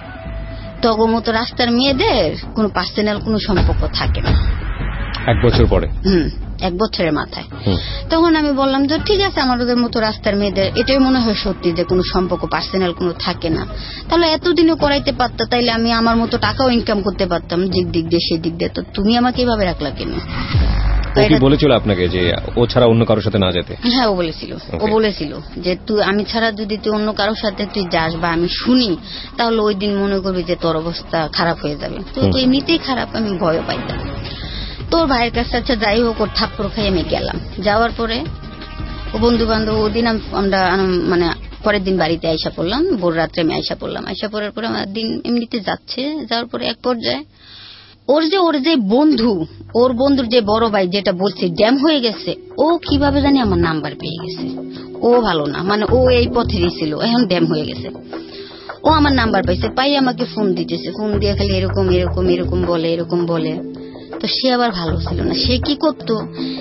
তগো মতো রাস্তার মেয়েদের কোনো পার্সোনাল কোনো সম্পর্ক থাকে না। 1 বছর পরে 1 বছরের মাথায়। তখন আমি বললাম যে ঠিক আছে, আমার ওদের মতো রাস্তার মেয়েদের এটাই মনে হয় সত্যি যে কোনো সম্পর্ক পার্সোনাল কোনো থাকে না, তাহলে এতদিনও করাইতে পারতাম, তাইলে আমি আমার মতো টাকাও ইনকাম করতে পারতাম দিক দিয়ে সেই দিক দিয়ে, তো তুমি আমাকে এভাবে রাখলা কেন? ও কি বলেছিল আপনাকে যে ও ছাড়া অন্য কারোর সাথে না যেতে? হ্যাঁ, ও বলেছিল যে তুই আমি ছাড়া যদি তুই অন্য কারোর সাথে তুই যাস বা আমি শুনি, তাহলে ওই দিন মনে করবি যে তোর অবস্থা খারাপ হয়ে যাবে। তো এমনিতেই খারাপ, আমি ভয় পাইতাম। তোর ভাইয়ের কাছে আচ্ছা যাই হোক, ওর থাপ্পড় খাই আমি গেলাম। যাওয়ার পরে ও বন্ধু বান্ধব ওদিন আমরা মানে পরের দিন বাড়িতে আইসা পড়লাম, ভোর রাত্রে আমি আইসা পড়লাম। আইসা পড়ার পরে আমার দিন এমনিতে যাচ্ছে, যাওয়ার পরে এক পর্যায়ে ওর যে বন্ধু, ওর বন্ধুর যে বড় ভাই যেটা বলছে ড্যাম হয়ে গেছে, ও কিভাবে জানি আমার নাম্বার পেয়ে গেছে। ও ভালো না, মানে ও এই পথেরই ছিল, এখন ড্যাম হয়ে গেছে। ও আমার নাম্বার পাইছে, পাই আমাকে ফোন দিতেছে, ফোন দিয়ে খালি এরকম এরকম এরকম বলে। তো সে আবার ভালো ছিল না, সে কি করতো,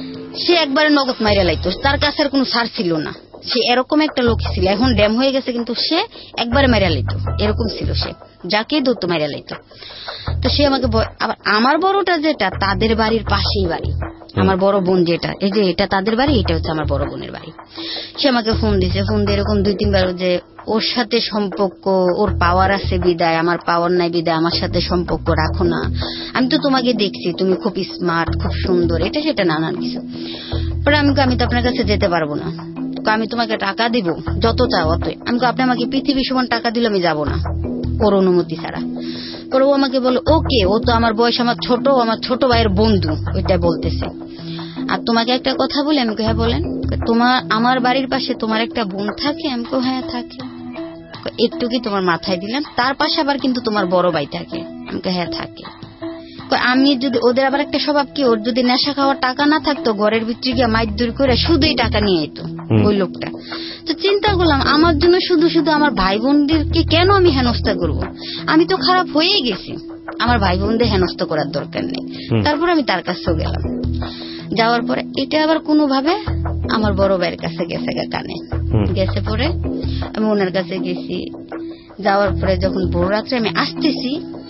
সে একবারে নগদ মাইরা লাইতো, তার কাছে আর কোনো সার ছিল না, সে এরকম একটা লোক ছিল। এখন ড্যাম হয়ে গেছে কিন্তু সে একবারে মাইরা লাইতো, এরকম ছিল সে, যাকে ধরতো মাইরা লাইতো। তো সে আমাকে আবার আমার বড়টা যেটা তাদের বাড়ির পাশেই বাড়ি, আমার বড় বোন যেটা, এই যে এটা তাদের বাড়ি, এটা হচ্ছে আমার বড় বোনের বাড়ি। সে আমাকে ফোন দিছে, ফোন দিয়ে এরকম 2-3 বার যে ওর সাথে সম্পর্ক, ওর পাওয়ার আছে বিদায়, আমার পাওয়ার নাই বিদায় আমার সাথে সম্পর্ক রাখো না, আমি তো তোমাকে দেখছি তুমি খুব স্মার্ট খুব সুন্দর, এটা সেটা নানান কিছু। পরে আমি তো আপনার কাছে যেতে পারবো না, আমি তোমাকে টাকা দিব যত চাও অতই। আমি আপনি আমাকে পৃথিবী সমান টাকা দিলে আমি যাব না ওর অনুমতি ছাড়া। পরে ও আমাকে বলে ওকে, ও তো আমার বয়স, আমার ছোট ভাইয়ের বন্ধু, ওইটা বলতেছে। আর তোমাকে একটা কথা বলি, আমি হ্যাঁ বলেন। আমার বাড়ির পাশে তোমার একটা বোন থাকে? আমি হ্যাঁ থাকে। একটু কি তোমার মাথায় দিলাম, তার পাশে আবার কিন্তু তোমার বড় ভাই থাকে? আমি হ্যাঁ থাকে। আমি যদি ওদের আবার একটা স্বভাব কি, ওর যদি নেশা খাওয়ার টাকা না থাকতো ঘরের ভিতরে গিয়ে মাইর করে শুধুই টাকা নিয়ে যেত ওই লোকটা। তো চিন্তা করলাম আমার জন্য শুধু আমার ভাই বোনদেরকে কেন আমি হেনস্থা করব? আমি তো খারাপ হয়েই গেছি, আমার ভাই বোনদের হেনস্থা করার দরকার নেই। তারপর আমি তার কাছেও গেলাম, যাওয়ার পরে এটা আবার কোনোভাবে আমার বড় ভাইয়ের কাছে গেছে কানে গেছে। পরে আমি ওনার কাছে গেছি, যাওয়ার পরে যখন ভোর রাত্রে আমি আসতেছি,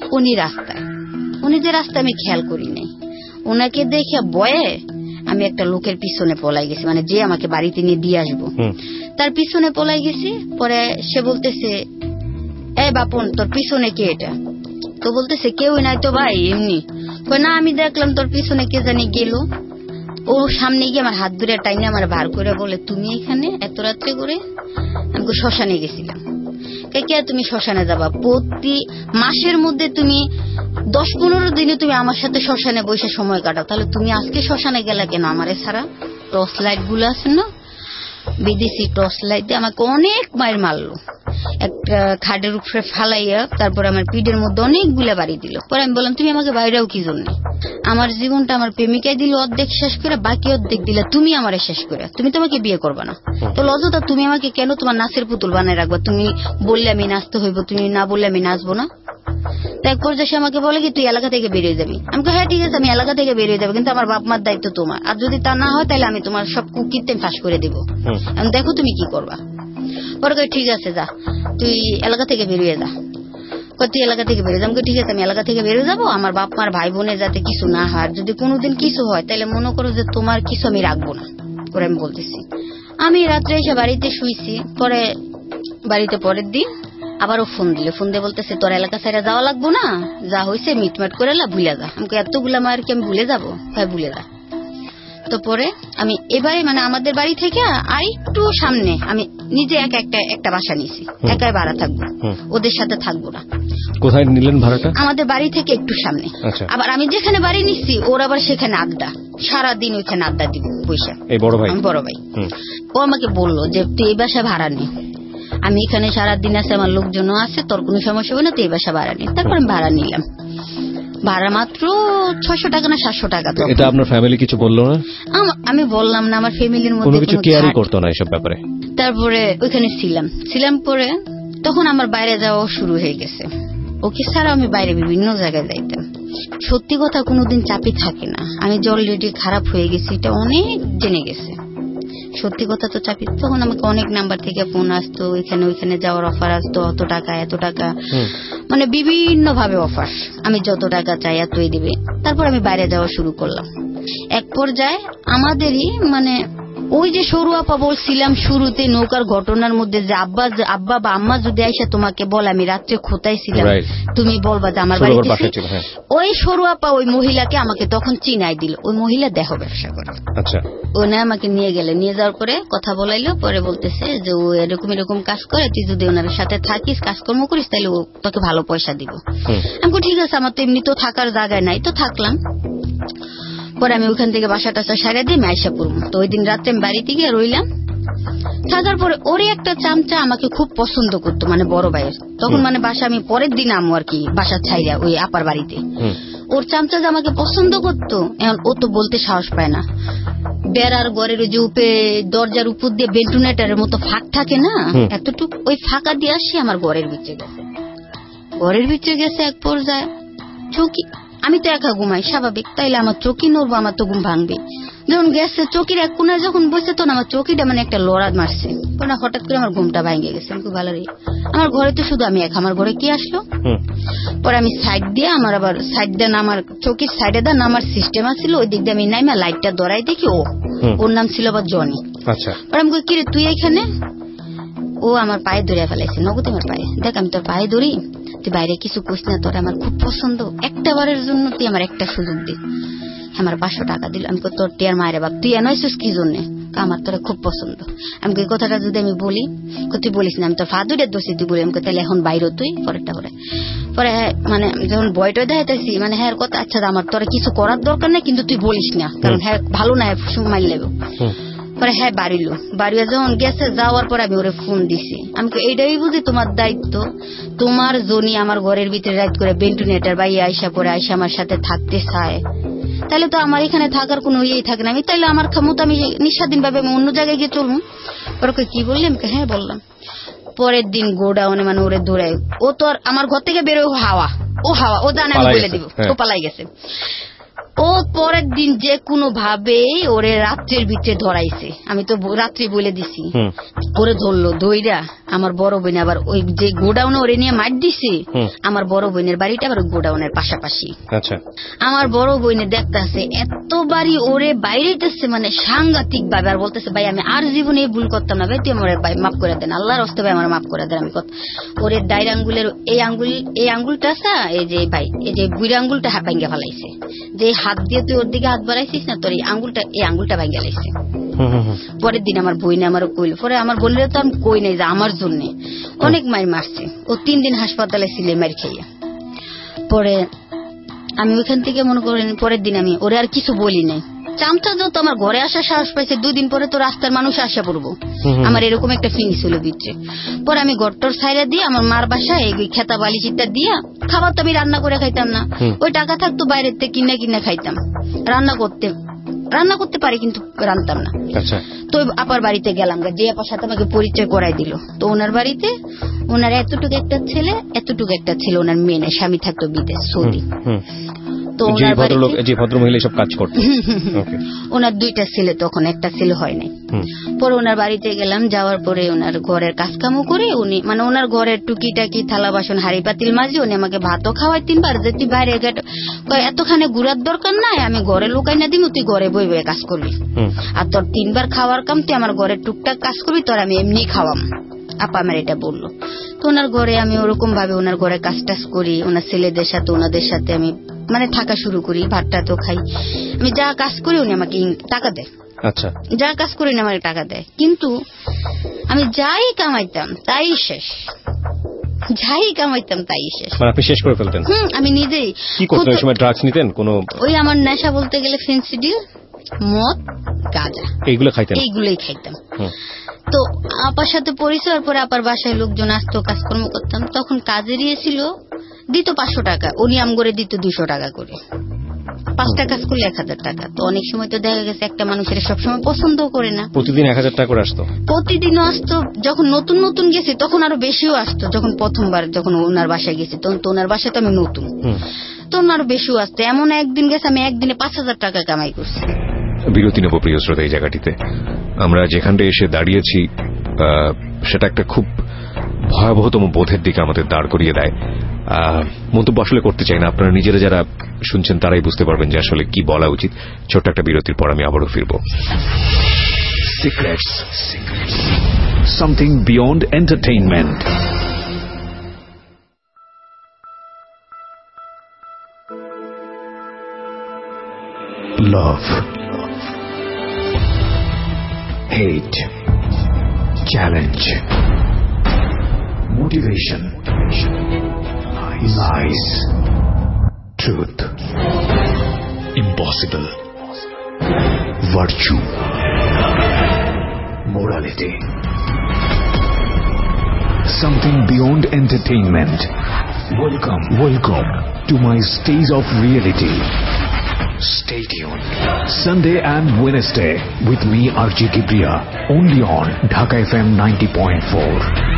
উনি যে রাস্তা আমি খেয়াল করি নাই, ওনাকে দেখে বয়ে আমি একটা লোকের পিছনে পলাই গেছি, মানে যে আমাকে বাড়িতে নিয়ে দিয়ে আসবো তার পিছনে পলাই গেছি। পরে সে বলতেছে এই বাপন তোর পিছনে কে? এটা তো বলতেছে কেউই নাই তো ভাই, এমনি। না আমি দেখলাম তোর পিছনে কে জানি গেল। ও সামনে গিয়ে আমার হাত ধরে টাইনে আমার বার করে বলে তুমি এখানে এত রাত্রে করে? আমি শ্মশানে গেছিলাম। কে তুমি শ্মশানে যাবা? প্রতি মাসের মধ্যে তুমি 10-15 দিনে তুমি আমার সাথে শ্মশানে বসে সময় কাটাও, তাহলে তুমি আজকে শ্মশানে গেলা কেন আমারে ছাড়া? টর্চ লাইট গুলো আছে না, বিদেশি টর্চ লাইট দিয়ে আমাকে অনেক মায়ের মারলো, একটা খাটের উপরে ফালাইয়া তারপর আমার পিঠের মধ্যে অনেকগুলা বাড়ি দিল। পরে আমি বললাম তুমি আমাকে বাইরেও কি জন্য? আমার জীবনটা আমার প্রেমিকায় দিল অর্ধেক শেষ করে, বাকি অর্ধেক দিলে তুমি আমারে শেষ করে, তুমি তোমাকে বিয়ে করবা না, তো লজ্জা তুমি আমাকে কেন তোমার নাচের পুতুল বানায় রাখবা? তুমি বললে আমি নাচতে হইব, তুমি না বললে আমি নাচবো না। এক পর্যায়ে সে আমাকে বলে কি তুই এলাকা থেকে বেরিয়ে যাবি। আমি হ্যাঁ ঠিক আছে আমি এলাকা থেকে বেরিয়ে যাবো, কিন্তু আমার বাপ মার দায়িত্ব তোমার, আর যদি তা না হয় তাহলে আমি তোমার সব কুকীর্তি ফাঁস করে দেবো, দেখো তুমি কি করবা। পরে ঠিক আছে যা তুই এলাকা থেকে বেরিয়ে যা। তুই এলাকা থেকে বেরিয়ে যাবো, ঠিক আছে আমি এলাকা থেকে বেরিয়ে যাবো, আমার বাপ মার ভাই বোনের যাতে কিছু না হয়, যদি কোনোদিন কিছু হয় তাহলে মনে করো যে তোমার কিছু আমি রাখবো না। পরে আমি বলতেছি আমি রাত্রে এসে বাড়িতে শুইছি। পরে বাড়িতে পরের দিন আবারও ফোন দিয়ে বলতেছে তোর এলাকা সাইডে যাওয়া লাগবো না, যা হয়েছে মিটমাট করে ভুলে যা। আমাকে এতগুলা মায়ের কি আমি ভুলে যাবো? হ্যাঁ ভুলে যা। তো পরে আমি এবারে মানে আমাদের বাড়ি থেকে আর একটু সামনে আমি নিজে একটা বাসা নিয়েছি, একাই ভাড়া থাকবো, ওদের সাথে থাকবো না। কোথায় নিলেন ভাড়াটা? আমাদের বাড়ি থেকে একটু সামনে। আবার আমি যেখানে বাড়ি নিচ্ছি ওর আবার সেখানে আড্ডা, সারাদিন ওইখানে আড্ডা দিব বৈশাখ। এই বড় ভাই ও আমাকে বললো যে তুই এই বাসায় ভাড়া নে। আমি এখানে সারাদিন আছে, আমার লোকজনও আছে, তোর কোনো সমস্যা হবে না, তুই এই বাসা ভাড়া নিস। তারপর আমি ভাড়া নিলাম, ভাড়া মাত্র 600 টাকা না 700 টাকা। এটা আপনার ফ্যামিলি কিছু বললো না? আমি বললাম না, আমার ফ্যামিলির মধ্যে কোনো কিছু কেয়ারই করতো না এইসব ব্যাপারে। তারপরে ওইখানে ছিলাম পরে তখন আমার বাইরে যাওয়া শুরু হয়ে গেছে। ওকে ছাড়া আমি বাইরে বিভিন্ন জায়গায় যাইতাম। সত্যি কথা কোনোদিন চাপই থাকে না, আমি যে অলরেডি খারাপ হয়ে গেছি এটা অনেক জেনে গেছে। সত্যি কথা তো চাপি। তখন আমাকে অনেক নাম্বার থেকে ফোন আসতো, ওইখানে যাওয়ার অফার আসতো, অত টাকা এত টাকা, মানে বিভিন্ন ভাবে অফার, আমি যত টাকা চাই এতই দিবে। তারপর আমি বাইরে যাওয়া শুরু করলাম। এক পর্যায়ে আমাদেরই মানে ওই যে সরু আপা বলছিলাম শুরুতে নৌকার ঘটনার মধ্যে যে আব্বা বা আম্মা যদি আইসা তোমাকে বলে আমি রাত্রে খোঁতাইছিলাম, তুমি বলবা যে আমার বাড়িতে, ওই সরু আপা ওই মহিলাকে আমাকে তখন চিনাই দিল। ওই মহিলা দেহ ব্যবসা করে। আচ্ছা, ওনা আমাকে নিয়ে গেলে, নিয়ে যাওয়ার পরে কথা বলাইলো, পরে বলতেছে যে ও এরকম কাজ করে, তুই যদি ওনার সাথে থাকিস কাজকর্ম করিস তাহলে ও তোকে ভালো পয়সা দিব। আমি ঠিক আছে, আমার তো এমনি তো থাকার জায়গায় নাই, তো থাকলাম। পরে আমি ওখান থেকে বাসা টাসা সারা দিয়ে মাইশা পড়বো। তো ওই দিন রাত্রে আমি বাড়িতে গিয়ে রইলাম। থাকার পরে ওরে একটা চামচা আমাকে খুব পছন্দ করতো, মানে বড় ভাইয়ের। তখন মানে বাসা আমি পরের দিন আমু আর কি বাসা ছাইরা ওই আপার বাড়িতে। ওর চামচা যে আমাকে পছন্দ করতো, এখন ও তো বলতে সাহস পায় না। বেড়ার ঘরের ওই যে দরজার উপর দিয়ে ভেন্টিলেটরের মতো ফাঁক থাকে না, এতটুকু ওই ফাঁকা দিয়ে আসি আমার ঘরের ভিতরে গেছে। এক পর্যায়ে চৌকি, আমি তো একা ঘুমাই স্বাভাবিক, তাইলে আমার চৌকি নড়বো, আমার তো ঘুম ভাঙবে। যখন গেছে চৌকির এক কোনায় যখন বসে, তখন আমার চৌকিটা মানে একটা লড়া মারছে, হঠাৎ করে আমার ঘুমটা ভাঙে গেছে। আমি খুব ভালো রে, আমার ঘরে তো শুধু আমি একা, আমার ঘরে কি আসলো? পরে আমি সাইড দিয়ে, আমার আবার সাইড দিয়ে নামার, চৌকির সাইডে দিয়ে নামার সিস্টেম আছিল, ওই দিক দিয়ে আমি নাইমা লাইটটা ধরাই দেখি ওর নাম ছিল আবার জনি। পরে আমি কই, কিরে তুই এখানে? ও আমার পায়ে ধরে ফেলাইছে, নগদ আমার পায়ে, দেখ আমি তোর পায়ে ধরি, তুই বাইরে কিছু কইস না, তোর আমার খুব পছন্দ, একটা বারের জন্য তুই আমার একটা সুযোগ দে। আমার 500 টাকা দিল। আমি তোর টিয়ার মায়ের বাপ, তুই এনাইছিস কি জন্য? আমার তোরা খুব পছন্দ। আমি এই কথাটা যদি আমি বলি, তুই বলিস না, আমি তোর ফাদুরের দোষী তুই বলি। আমি তাহলে এখন বাইরে তুই পরেরটা পরে মানে যখন বয়টা দেখাইতেছি, মানে হ্যাঁ কথা, আচ্ছা আমার তোরা কিছু করার দরকার নেই, কিন্তু তুই বলিস না, কারণ হ্যাঁ ভালো না, মাইল নেব। পরে হ্যাঁ বাড়িও যখন গেছে, যাওয়ার পর আমি ওরে ফোন দিছি। আমি এইটাই বুঝি তোমার দায়িত্ব, তোমার জনি আমার ঘরের ভিতরে রাত করে ভেন্টিলেটর বাইরে আইসা পরে আইসা আমার সাথে থাকতে চায়, তাহলে তো আমার এখানে থাকার কোনো ইয়েই থাকে না। আমি তাইলে আমার ক্ষমতা আমি নিঃস্বাধীন ভাবে আমি অন্য জায়গায় গিয়ে চলবো। পরে কি বললি? আমি হ্যাঁ বললাম। পরের দিন গোডাউনে মানে ওরে দৌড়ায়, ও তো আর আমার ঘর থেকে বেরোয় ও জানে আমি বলে দিব, ও পালাই গেছে। ও পরের দিন যে কোনো ভাবে ওরে রাত্রের ভিতরে ধরাইছে, আমি তো রাত্রি বলে দিছি, ওরে ধরলো দইরা আমার বড় বোন আবার ওই যে গোডাউনে ওরে নিয়ে মার দিছে। আমার বড় বোনের বাড়িটা আবার গোডাউনের পাশাপাশি। আচ্ছা, আমার বড় বোনে দেখতেছে এতবারই ওরে বাইরেতেছে, মানে সাংঘাতিক ভাবে, আর বলতেছে ভাই আমি আর জীবনে ভুল করতাম না, ভাই তুই আমার ভাই মাফ করে দেন, আল্লাহর রাস্তে ভাই আমার মাফ করে দেন। আমি ওরে ডাইর আঙ্গুলের এই আঙ্গুলটা আছে, এই যে ভাই এই যে বুড়ি আঙ্গুলটা ভাঙ্গা ফেলাইছে, যে হাত দিয়ে তুই ওর দিকে হাত বাড়াইছিস না, তোর এই আঙ্গুলটা ভাঙ্গা লাইছে। পরের দিন আমার বই আমারও কইল, পরে আমার বললে তো আমি কই নাই যে আমার জন্য অনেক মার মারছে। ও 3 দিন হাসপাতালে ছিল মার খেয়ে। পরে আমি ওইখান থেকে মনে করেন পরের দিন আমি ওরে আর কিছু বলি নাই। চামচা যত আমার ঘরে আসার সাহস পাইছে, 2 দিন পরে তো রাস্তার মানুষ আসা পড়বো, আমার এরকম একটা ফিলিংস হলো ভিতরে। পরে আমি ঘরটর ছাইরা দিয়ে আমার মার বাসায় এই খেতা বালি চিত্তা দিয়া, খাবার তো আমি রান্না করে খাইতাম না, ওই টাকা থাকতো বাইরের থেকে কিনা খাইতাম। রান্না করতে পারি কিন্তু রান্তাম না। তো আপার বাড়িতে গেলাম, যে আপার সাথে আমাকে পরিচয় করাই দিল। তো ওনার বাড়িতে ওনার এতটুকু একটা ছেলে, ওনার মেয়ে স্বামী থাকতো বিদেশ সৌদি। তো যে ভদ্রমহিলা সব কাজ করতো, ওনার 2টা ছেলে, তখন একটা ছেলে হয় নাই। পরে ওনার বাড়িতে গেলাম, যাওয়ার পরে ওনার ঘরের কাজকামও করে উনি মানে ওনার ঘরের টুকিটাকি থালা বাসন হাড়ি পাতিল মাঝে উনি আমাকে ভাতও খাওয়াই 3বার, যে তুই বাইরে এতখানে ঘুরার দরকার নাই, আমি ঘরে লুকাই না দিব, তুই ঘরে বই বই কাজ করবি, আর তোর 3বার খাওয়ার কাম, তুই আমার ঘরের টুকটাক কাজ করবি, তোর আমি এমনি খাওয়াম। আপা আমার এটা বললো। তো ওনার ঘরে আমি ওরকম ভাবে ওনার ঘরে কাজ টাজ করি, ওনার ছেলেদের সাথে ওনাদের সাথে আমি মানে থাকা শুরু করি, ভাতটা তো খাই, আমি যা কাজ করি উনি আমাকে টাকা দেয়। আচ্ছা, যা কাজ করি না আমাকে টাকা দেয়, কিন্তু আমি যাই কামাইতাম তাই শেষ, মানে আপনি শেষ করে ফেলতেন? আমি নিজেই। কি করতেন ওই সময়? ড্রাগস নিতেন? ওই আমার নেশা বলতে গেলে ফেন্সিডিল, মদ, গাঁজা, এইগুলোই খাইতাম। তো আপার সাথে পরিচয় পরে আপার বাসায় লোকজন আসতো, কাজকর্ম করতাম। তখন কাজের ছিল, দিত 500 টাকা, উনি আম করে দিত 200 টাকা করে। 5টা কাজ করলে 1000 টাকা। তো অনেক সময় তো দেখা গেছে একটা মানুষের সবসময় পছন্দ করে না। প্রতিদিন 1000 টাকা করে আসতো? প্রতিদিনও আসতো। যখন নতুন নতুন গেছি তখন আরো বেশিও আসতো। যখন প্রথমবার যখন ওনার বাসায় গেছি, তখন তো ওনার বাসায় তো আমি নতুন, তখন আরো বেশিও আসতো। এমন একদিন গেছে আমি একদিনে 5000 টাকা কামাই করছি। বিরতি নেব প্রিয় শ্রোতা। এই জায়গাটিতে আমরা যেখানটা এসে দাঁড়িয়েছি সেটা একটা খুব ভয়াবহতম বোধের দিকে আমাদের দাঁড় করিয়ে দেয়। মন্তব্য আসলে করতে চাই না, আপনারা নিজেরা যারা শুনছেন তারাই বুঝতে পারবেন যে আসলে কি বলা উচিত। ছোট্ট একটা বিরতির পর আমি আবারও ফিরব। Secrets. Something beyond entertainment. Love. Hate. Challenge. Motivation. Lies. Truth. Impossible. Virtue. Morality. Something beyond entertainment. Welcome to my stage of reality. Stay tuned. Sunday and Wednesday with me RJ Kibriya, only on Dhaka FM 90.4.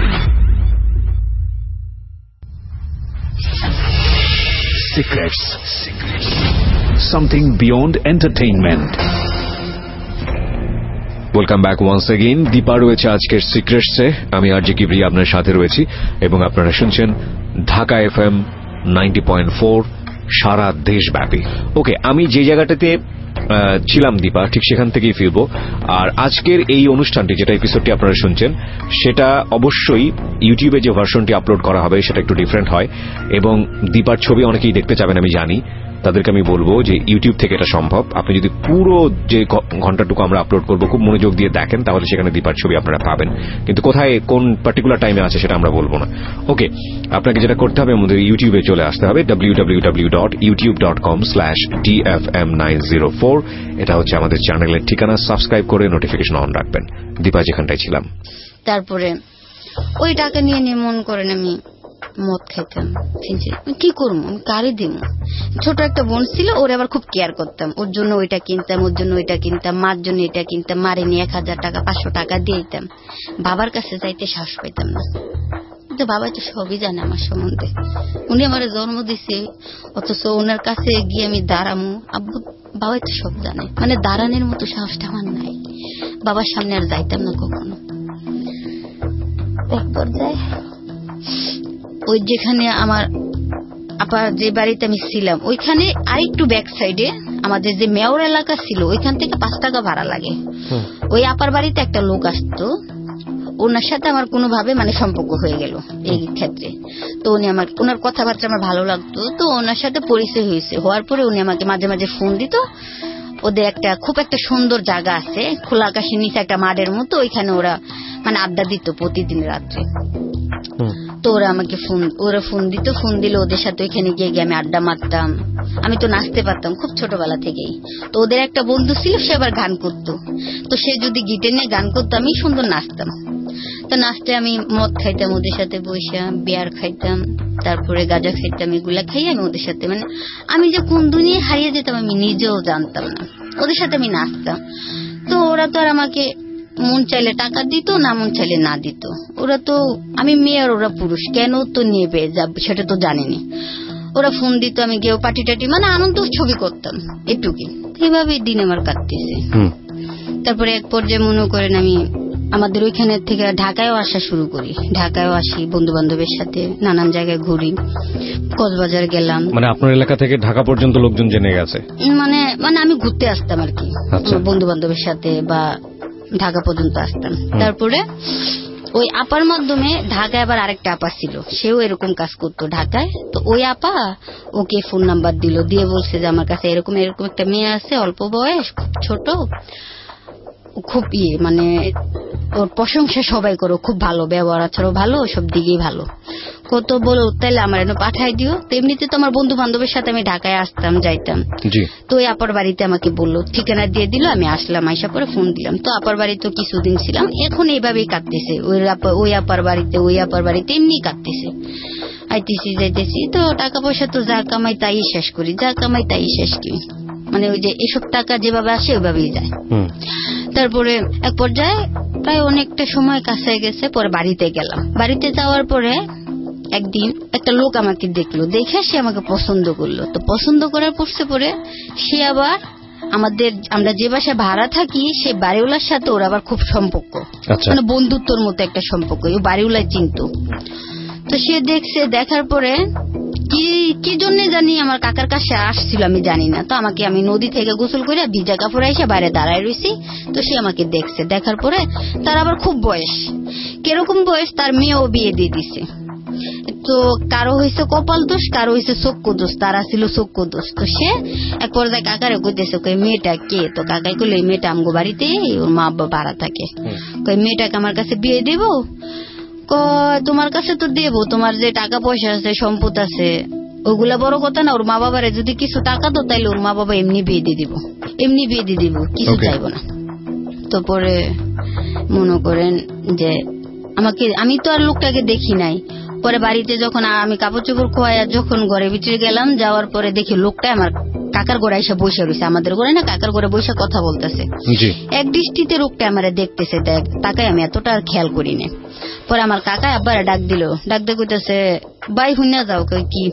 Secrets. Something beyond entertainment. Welcome back once again. Dipa রয়েছে আজকের সিক্রেটসে, আমি RJ Kibria আপনার সাথে রয়েছি এবং আপনারা শুনছেন Dhaka FM 90.4 সারা দেশব্যাপী। ওকে, আমি যে জায়গাটাতে ছিলাম দীপা, ঠিক সেখান থেকেই ফিরবো। আর আজকের এই অনুষ্ঠানটি, যেটা এপিসোডটি আপনারা শুনছেন, সেটা অবশ্যই ইউটিউবে যে ভার্সনটি আপলোড করা হবে সেটা একটু ডিফারেন্ট হয় এবং দীপার ছবি অনেকেই দেখতে চাবেন আমি জানি। তাদেরকে আমি বলবো যে ইউটিউব থেকে এটা সম্ভব। আপনি যদি পুরো যে ঘন্টাটুকু আমরা আপলোড করবো খুব মনোযোগ দিয়ে দেখেন, তাহলে সেখানে দীপার ছবি আপনারা পাবেন। কিন্তু কোথায় কোন পার্টিকুলার টাইমে আছে সেটা আমরা বলবো না। ওকে, আপনাকে যেটা করতে হবে, আমাদের ইউটিউবে চলে আসতে হবে, www.youtube.com/dfm904। এটা হচ্ছে আমাদের চ্যানেলের ঠিকানা। সাবস্ক্রাইব করে নোটিফিকেশন অন রাখবেন। দীপা যেখানটায় ছিলাম, তারপরে ওই টাকা নিয়ে মন করেন আমি মদ খাইতাম। কি করবো, আমি কারে দিব? ছোট একটা বোন ছিল, ওর আবার খুব কেয়ার করতাম। ওর জন্য ওইটা কিনতাম, ওর জন্য ওইটা কিনতাম, মার জন্য এটা কিনতাম। মারে নিয়ে 1000 টাকা 500 টাকা দিয়ে দিতাম। বাবার কাছে যাইতে সাহস পাইতাম না, কিন্তু বাবা তো সবই জানে আমার সম্বন্ধে। উনি আমার জন্ম দিছে, অথচ ওনার কাছে গিয়ে আমি দাঁড়ামু, আব্বু বাবা তো সব জানে, মানে দাঁড়ানোর মতো সাহসটা আমার নাই। বাবার সামনে আর যাইতাম না কখনো। এক পর্যায়ে ওই যেখানে আমার আপার যে বাড়িতে আমি ছিলাম, ওইখানে আরেকটু ব্যাক সাইডে আমাদের যে মেয়র এলাকা ছিল, ওইখান থেকে 5 টাকা ভাড়া লাগে। ওই আপার বাড়িতে একটা লোক আসতো, ওনার সাথে আমার কোনোভাবে মানে সম্পর্ক হয়ে গেল এই ক্ষেত্রে। তো উনি আমার, ওনার কথাবার্তা আমার ভালো লাগতো, তো ওনার সাথে পরিচয় হয়েছে। হওয়ার পরে উনি আমাকে মাঝে মাঝে ফোন দিত। ওদের একটা খুব একটা সুন্দর জায়গা আছে, খোলা আকাশের নিচে একটা মাঠের মতো, ওইখানে ওরা মানে আড্ডা দিত প্রতিদিন রাত্রে। তো ওরা আমাকে ফোন দিত, ফোন দিলে ওদের সাথে ওইখানে গিয়ে আমি আড্ডা মারতাম। আমি তো নাচতে পারতাম খুব ছোটবেলা থেকেই। তো ওদের একটা বন্ধু ছিল, সে আবার গান করতো। তো সে যদি গিটার নিয়ে গান করতো, আমি সুন্দর নাচতাম। তো নাচতে আমি মদ খাইতাম ওদের সাথে বসে, বিয়ার খাইতাম, তারপরে গাঁজা খাইতাম। এগুলা খাই আমি ওদের সাথে, মানে আমি যে কোন দুনিয়ায় হারিয়ে যেতাম আমি নিজেও জানতাম না। ওদের সাথে আমি নাচতাম। তো ওরা তো আর আমাকে মন চাইলে টাকা দিত, না মন চাইলে না দিত। ওরা তো, আমি মেয়ে আর ওরা পুরুষ, কেন তো নেবে সেটা তো জানিনি। ওরা ফোন দিত, আমি গিয়েও পার্টি টাটি মানে আনন্দ ছবি করতাম, এটুকুই। এইভাবেই দিন আমার কাটতেছে। তারপরে এক পর্যায়ে মনে করেন আমি আমাদের ওইখানে থেকে ঢাকায়ও আসা শুরু করি। ঢাকায়ও আসি বন্ধু বান্ধবের সাথে, নানান জায়গায় ঘুরি। কক্সবাজার গেলাম। মানে আপনার এলাকা থেকে ঢাকা পর্যন্ত লোকজন জেনে গেছে? মানে আমি ঘুরতে আসতাম আর কি, বন্ধু বান্ধবের সাথে, বা ঢাকা পর্যন্ত আসতাম। তারপরে ওই আপার মাধ্যমে ঢাকায় আবার আরেকটা আপা ছিল, সেও এরকম কাজ করতো ঢাকায়। তো ওই আপা ওকে ফোন নাম্বার দিল, দিয়ে বলছে যে আমার কাছে এরকম একটা মেয়ে আছে, অল্প বয়স, খুব ছোট, খুব মানে ওর প্রশংসা সবাই করো, খুব ভালো ব্যবহার আচরণ ভালো, সব দিকেই ভালো। কত বলো তাইলে আমার এনে পাঠাই দিও। তো এমনিতে তো আমার বন্ধু বান্ধবের সাথে আমি ঢাকায় আসতাম যাইতাম, তো ওই আপার বাড়িতে আমাকে বললো, ঠিকানা দিয়ে দিল, আমি আসলাম, আইসা পরে ফোন দিলাম। তো আপার বাড়িতে কিছুদিন ছিলাম, এখন এইভাবেই কাটতেছে, ওই আপার বাড়িতে ওই আপার বাড়িতে এমনি কাটতেছে, আইতেছি যাইতেছি। তো টাকা পয়সা তো যা কামাই তাই শেষ করি, যা কামাই তাই শেষ করি, মানে ওই যে এসব টাকা যেভাবে আসে ওইভাবেই যায়। তারপরে এক পর্যায়ে প্রায় অনেকটা সময় কাছে গেছে, পরে বাড়িতে গেলাম। বাড়িতে যাওয়ার পরে একদিন একটা লোক আমাকে দেখলো, দেখে সে আমাকে পছন্দ করলো। তো পছন্দ করার পরে সে আবার আমরা যে বাসায় ভাড়া থাকি সে বাড়িওয়ালার সাথে ওর আবার খুব সম্পর্ক, মানে বন্ধুত্বর মতো একটা সম্পর্ক, ও বাড়িওয়ালা চিনতো। তো সে দেখছে, দেখার পরে কি জন্য জানি আমার কাকার কাছে আসছিল আমি জানি না। তো আমি নদী থেকে গোসল করে ভিজা কাপড় এসে বাইরে দাঁড়ায় রয়েছি। তো সে আমাকে দেখছে, দেখার পরে তার আবার খুব বয়স, কিরকম বয়স, তার মেয়েও বিয়ে দিয়ে দিছে। তো কারো হয়েছে কপাল দোষ, কারো হয়েছে চক্ষু দোষ, তারা ছিল চক্ষু দোষ। তো সে এক পর্যায়ে কাকারে কইতেছে, মেয়েটা কে? তো কাকাই কইলো, এই মেয়েটা আমগো বাড়িতে, ওর মা আব্বা ভাড়া থাকে, মেয়েটাকে আমার কাছে বিয়ে দেব। তোমার কাছে তো দেবো, তোমার যে টাকা পয়সা আছে সম্পদ আছে ওগুলা বড় কথা না, ওর মা বাবারে যদি কিছু টাকা দো তাইলে ওর মা বাবা এমনি বিয়ে দিয়ে দিব, এমনি বিয়ে দিয়ে দিব, কিছু চাইবো না। তো পরে মনে করেন যে আমি তো আর লোকটাকে দেখি নাই। পরে বাড়িতে যখন আমি কাপড় চোপড় খোয়াই যখন ঘরে ভিতরে গেলাম, যাওয়ার পরে দেখি লোকটা আমার কাকার ঘরে এসে বসে রয়েছে, আমাদের ঘরে না, কাকার ঘরে বসে কথা বলতেছে। এক দৃষ্টিতে লোকটা আমার দেখতেছে, তাকাই আমি এতটা আর খেয়াল করিনি। পরে আমার কাকা আব্বার ডাক দিল, ডাক দিয়ে কইতেছে, ভাই হুইনা যাও। কি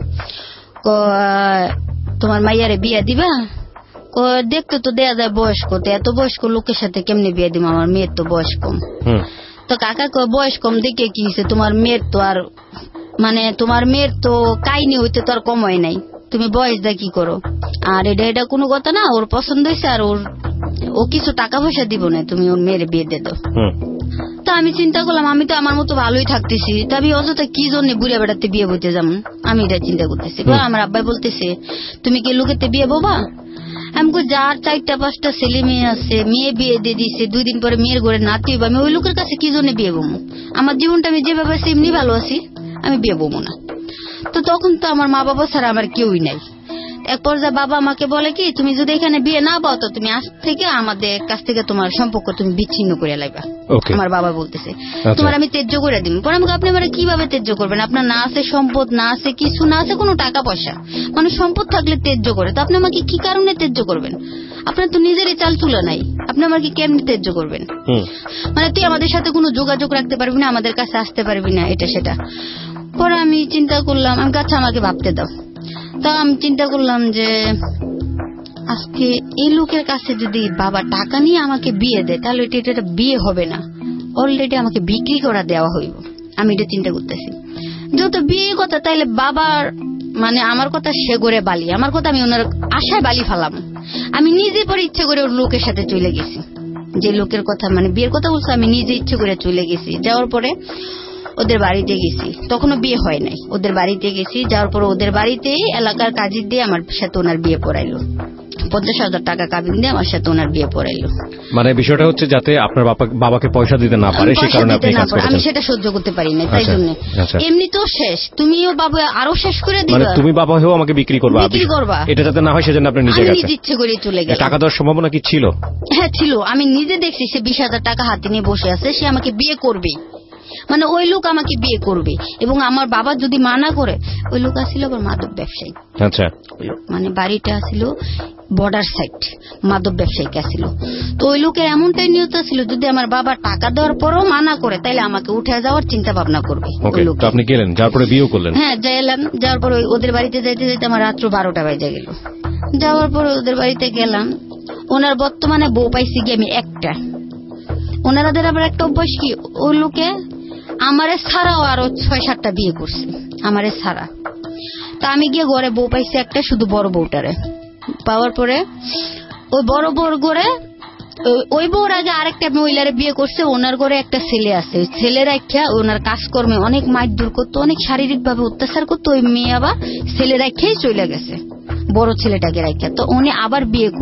তোমার মাইয়ারে বিয়া দিবা? দেখতে তো দেয়া যায় বয়স্ক, তো এত বয়স্ক লোকের সাথে কেমনে বিয়ে দিব, আমার মেয়ের তো বয়স কম। তো কাকা বয়স কম দেখে কি হয়েছে, তোমার মেয়ের তো আর তোমার মেয়ের তো কাহিনী হইতে তো আর কম হয় নাই, তুমি বয়স দা কি করো? আর এটা কোনো কথা না, ওর পছন্দ হয়েছে, আর ও কিছু টাকা পয়সা দিব না, তুমি ওর মেয়ের বিয়ে দিয়ে দাও। তো আমি চিন্তা করলাম, আমি তো আমার মতো ভালোই থাকতেছি, তো আমি অযথা কি জন্য বুড়িয়া বেড়াতে বিয়ে বইতে যাবো, আমি এটা চিন্তা করতেছি। আমার আব্বাই বলতেছে, তুমি কি লোকেতে বিয়ে ববা? আমি যার 4-5টা ছেলে মেয়ে আছে, মেয়ে বিয়ে দিয়ে দিচ্ছে, 2 দিন পরে মেয়ের ঘরে নাতি হইব, আমি ওই লোকের কাছে কি জন্য বিয়ে বমু? আমার জীবনটা আমি যেভাবে আছি এমনি ভালো আছি, আমি বিয়ে বমু না। তো তখন তো আমার মা বাবা ছাড়া আমার কেউই নাই। এক পর্যায়ে বাবা আমাকে বলে কি, তুমি যদি এখানে বিয়ে না পাও তো তুমি আজ থেকে আমাদের কাছ থেকে তোমার সম্পর্ক তুমি বিচ্ছিন্ন করে লাইবা। আমার বাবা বলতেছে, তোমার আমি ত্যায্য করে দিব। পরে আমাকে, আপনি আমার কিভাবে ত্যায্য করবেন? আপনার না আছে সম্পদ, না আছে কিছু, না আছে কোনো টাকা পয়সা, মানুষ সম্পদ থাকলে ত্যায্য করে, তো আপনি আমাকে কি কারণে ত্যায্য করবেন? আপনার তো নিজেরই চাল চুলা নাই, আপনি আমাকে কেমনি ত্যায্য করবেন? মানে তুই আমাদের সাথে কোনো যোগাযোগ রাখতে পারবি না, আমাদের কাছে আসতে পারবি না, এটা সেটা। পরে আমি চিন্তা করলাম, আমি কাছে আমাকে ভাবতে দাও। তা আমি চিন্তা করলাম যে আজকে এই লোকের কাছে যদি বাবা টাকা নিয়ে আমাকে বিয়ে দেয়, তাহলে এটা বিয়ে হবে না, অলরেডি আমাকে বিক্রি করা দেওয়া হইব। আমি এটা চিন্তা করতেছি, যেহেতু বিয়ে কথা, তাইলে বাবার আমার কথা সে করে বালি, আমার কথা আমি ওনার আশায় বালি ফালাম। আমি নিজে পরে ইচ্ছে করে ওর লোকের সাথে চলে গেছি, যে লোকের কথা বিয়ের কথা বলছে, আমি নিজে ইচ্ছে করে চলে গেছি। যাওয়ার পরে ওদের বাড়িতে গেছি, তখনও বিয়ে হয় নাই, ওদের বাড়িতে গেছি। যাওয়ার পর ওদের বাড়িতে এলাকার কাজী দিয়ে আমার সাথে ওনার বিয়ে পড়াইলো, 50,000 টাকা কাবিন দিয়ে আমার সাথে ওনার বিয়ে পড়াইলো। মানে বিষয়টা হচ্ছে যাতে আপনার বাবাকে পয়সা দিতে না পারে, সেই কারণে আপনি কাজ করেছেন। আমি সেটা সহ্য করতে পারি না, তাই জন্য। এমনি তো শেষ, তুমিও বাবা আরো শেষ করে দিবা, মানে তুমি বাবা হয়েও আমাকে বিক্রি করবা, এটা যাতে না হয় সেজন্য আপনি নিজে গেছেন। আমি ইচ্ছে করে চলে গেলাম। টাকা দেওয়ার সম্ভাবনা কি ছিল? হ্যাঁ ছিল, আমি নিজে দেখছি সে 20,000 টাকা হাতে নিয়ে বসে আছে, সে আমাকে বিয়ে করবে, ওই লোক আমাকে বিয়ে করবে। এবং আমার বাবা যদি মানা করে, ওই লোক আসছিল আবার মাদক ব্যবসায়ী। আচ্ছা, বাড়িটা আসছিল বর্ডার সাইড, মাদক ব্যবসায়ী আসছিল। তো ওই লোকের এমনটাই নিয়ত ছিল, যদি আমার বাবা টাকা দেওয়ার পরও মানা করে, তাইলে আমাকে উঠে যাওয়ার চিন্তা ভাবনা করবে। আপনি গেলেন, যার পরে বিয়ে করলেন? হ্যাঁ, যাইলাম। যাওয়ার পর ওদের বাড়িতে যাইতে যাইতে আমার রাত্র 12টা বাজে গেল। যাওয়ার পর ওদের বাড়িতে গেলাম, ওনার বর্তমানে বউ পাইছি গিয়ে আমি একটা। ওনারাদের আবার একটা অভ্যাস কি, ওই লোকে আমারে ছাড়াও আরো 6-7টা বিয়ে করছে, আমারে ছাড়া। তা আমি গিয়ে ঘরে বউ পাইছি একটা, শুধু বড় বউটারে পাওয়ার পরে ওই বড় বউর ঘরে, ওই বউর আগে আরেকটা মহিলারে বিয়ে করছে, ওনার ঘরে একটা ছেলে আছে। ওই ছেলের একটা ওনার কাজকর্মে অনেক মারধর করতো, অনেক শারীরিক ভাবে অত্যাচার করতো। ওই মেয়ে আবার ছেলে রাখাই চলে গেছে, বড় ছেলেটাকে রাখা। তো উনি আবার বিয়ে করলো,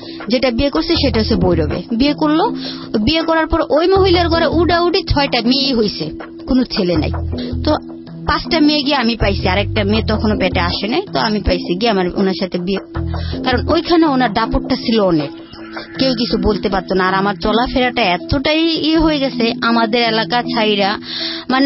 যেটা বিয়ে করছে সেটা হচ্ছে ভৈরবে বিয়ে করলো। বিয়ে করার পর ওই মহিলার ঘরে উডাউডি 6টা মেয়ে হয়েছে, কোনো ছেলে নাই। তো 5টা মেয়ে গিয়ে আমি পাইছি, আরেকটা মেয়ে তখনও পেটে আসে নাই, তো আমি পাইছি গিয়ে আমার ওনার সাথে বিয়ে। কারণ ওইখানে ওনার দাপটটা ছিল অনেক, কেউ কিছু বলতে পারতো না। আর আমার চলাফেরাটা এতটাই হয়ে গেছে আমাদের এলাকা ছাইরা, মানে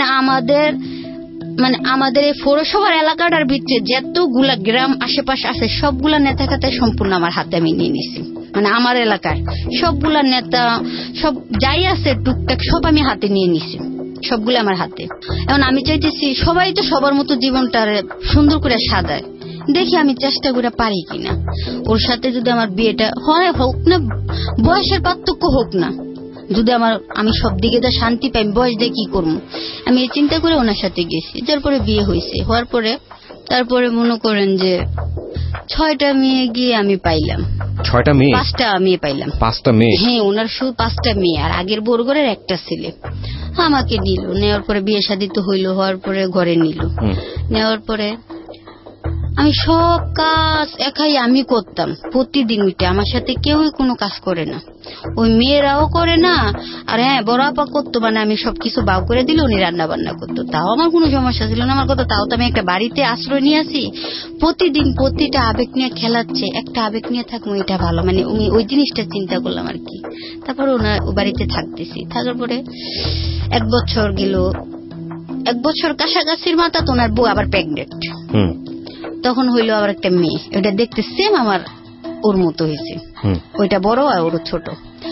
আমাদের এই পৌরসভার এলাকাটার ভিতরে যতগুলা গ্রাম আশেপাশে আছে সবগুলা নেতা খাতা সম্পূর্ণ আমার হাতে আমি নিয়ে নিছি। মানে আমার এলাকার সবগুলা নেতা সব যাই আছে টুকটাক সব আমি হাতে নিয়ে নিছি, সবগুলো আমার হাতে। এখন আমি চাইতেছি সবাই তো সবার মতো জীবনটা সুন্দর করে সাজায়, দেখি আমি চেষ্টা করে পারি কিনা। ওর সাথে যদি আমার বিয়েটা হয়, হোক না বয়সের পার্থক্য হোক না, যদি আমি সব দিকে যা শান্তি পাই, বয়স দিয়ে কি করবো, আমি এই চিন্তা করে ওনার সাথে গেছি। যার পরে বিয়ে হয়েছে, হওয়ার পরে তারপরে মনে করেন যে 6টা মেয়ে গিয়ে আমি পাইলাম। 6টা মেয়ে? 5টা মেয়ে পাইলাম। 5টা মেয়ে? হ্যাঁ, ওনার শুধু 5টা মেয়ে, আর আগের বরগরের একটা ছেলে। আমাকে নিল, নেওয়ার পরে বিয়ে শাদী তো হইলো, হওয়ার পরে ঘরে নিল। নেওয়ার পরে আমি সব কাজ একাই আমি করতাম প্রতিদিন উঠে, আমার সাথে কেউই কোনো কাজ করে না, ওই মেয়েরাও করে না। আর হ্যাঁ, বড় আপা করতো, মানে আমি সবকিছু বাউ করে দিলে উনি রান্না বান্না করতো, তাও আমার কোনো সমস্যা ছিল না। আমার কথা, তাও তো আমি একটা বাড়িতে আশ্রয় নিয়ে আসি, প্রতিদিন প্রতিটা আবেগ নিয়ে খেলাচ্ছে, একটা আবেগ নিয়ে থাকবো এটা ভালো, মানে ওই জিনিসটা চিন্তা করলাম আর কি। তারপরে ওনার বাড়িতে থাকতেছি, থাকার পরে 1 বছর গেল, 1 বছর কাছাকাছির মাথা তো ওনার বউ আবার প্রেগনেন্ট। তখন হইলো আবার একটা মেয়ে, ওটা দেখতে সেম আমার ওর মতো হয়েছে, ওইটা বড় আর ওর ছোট।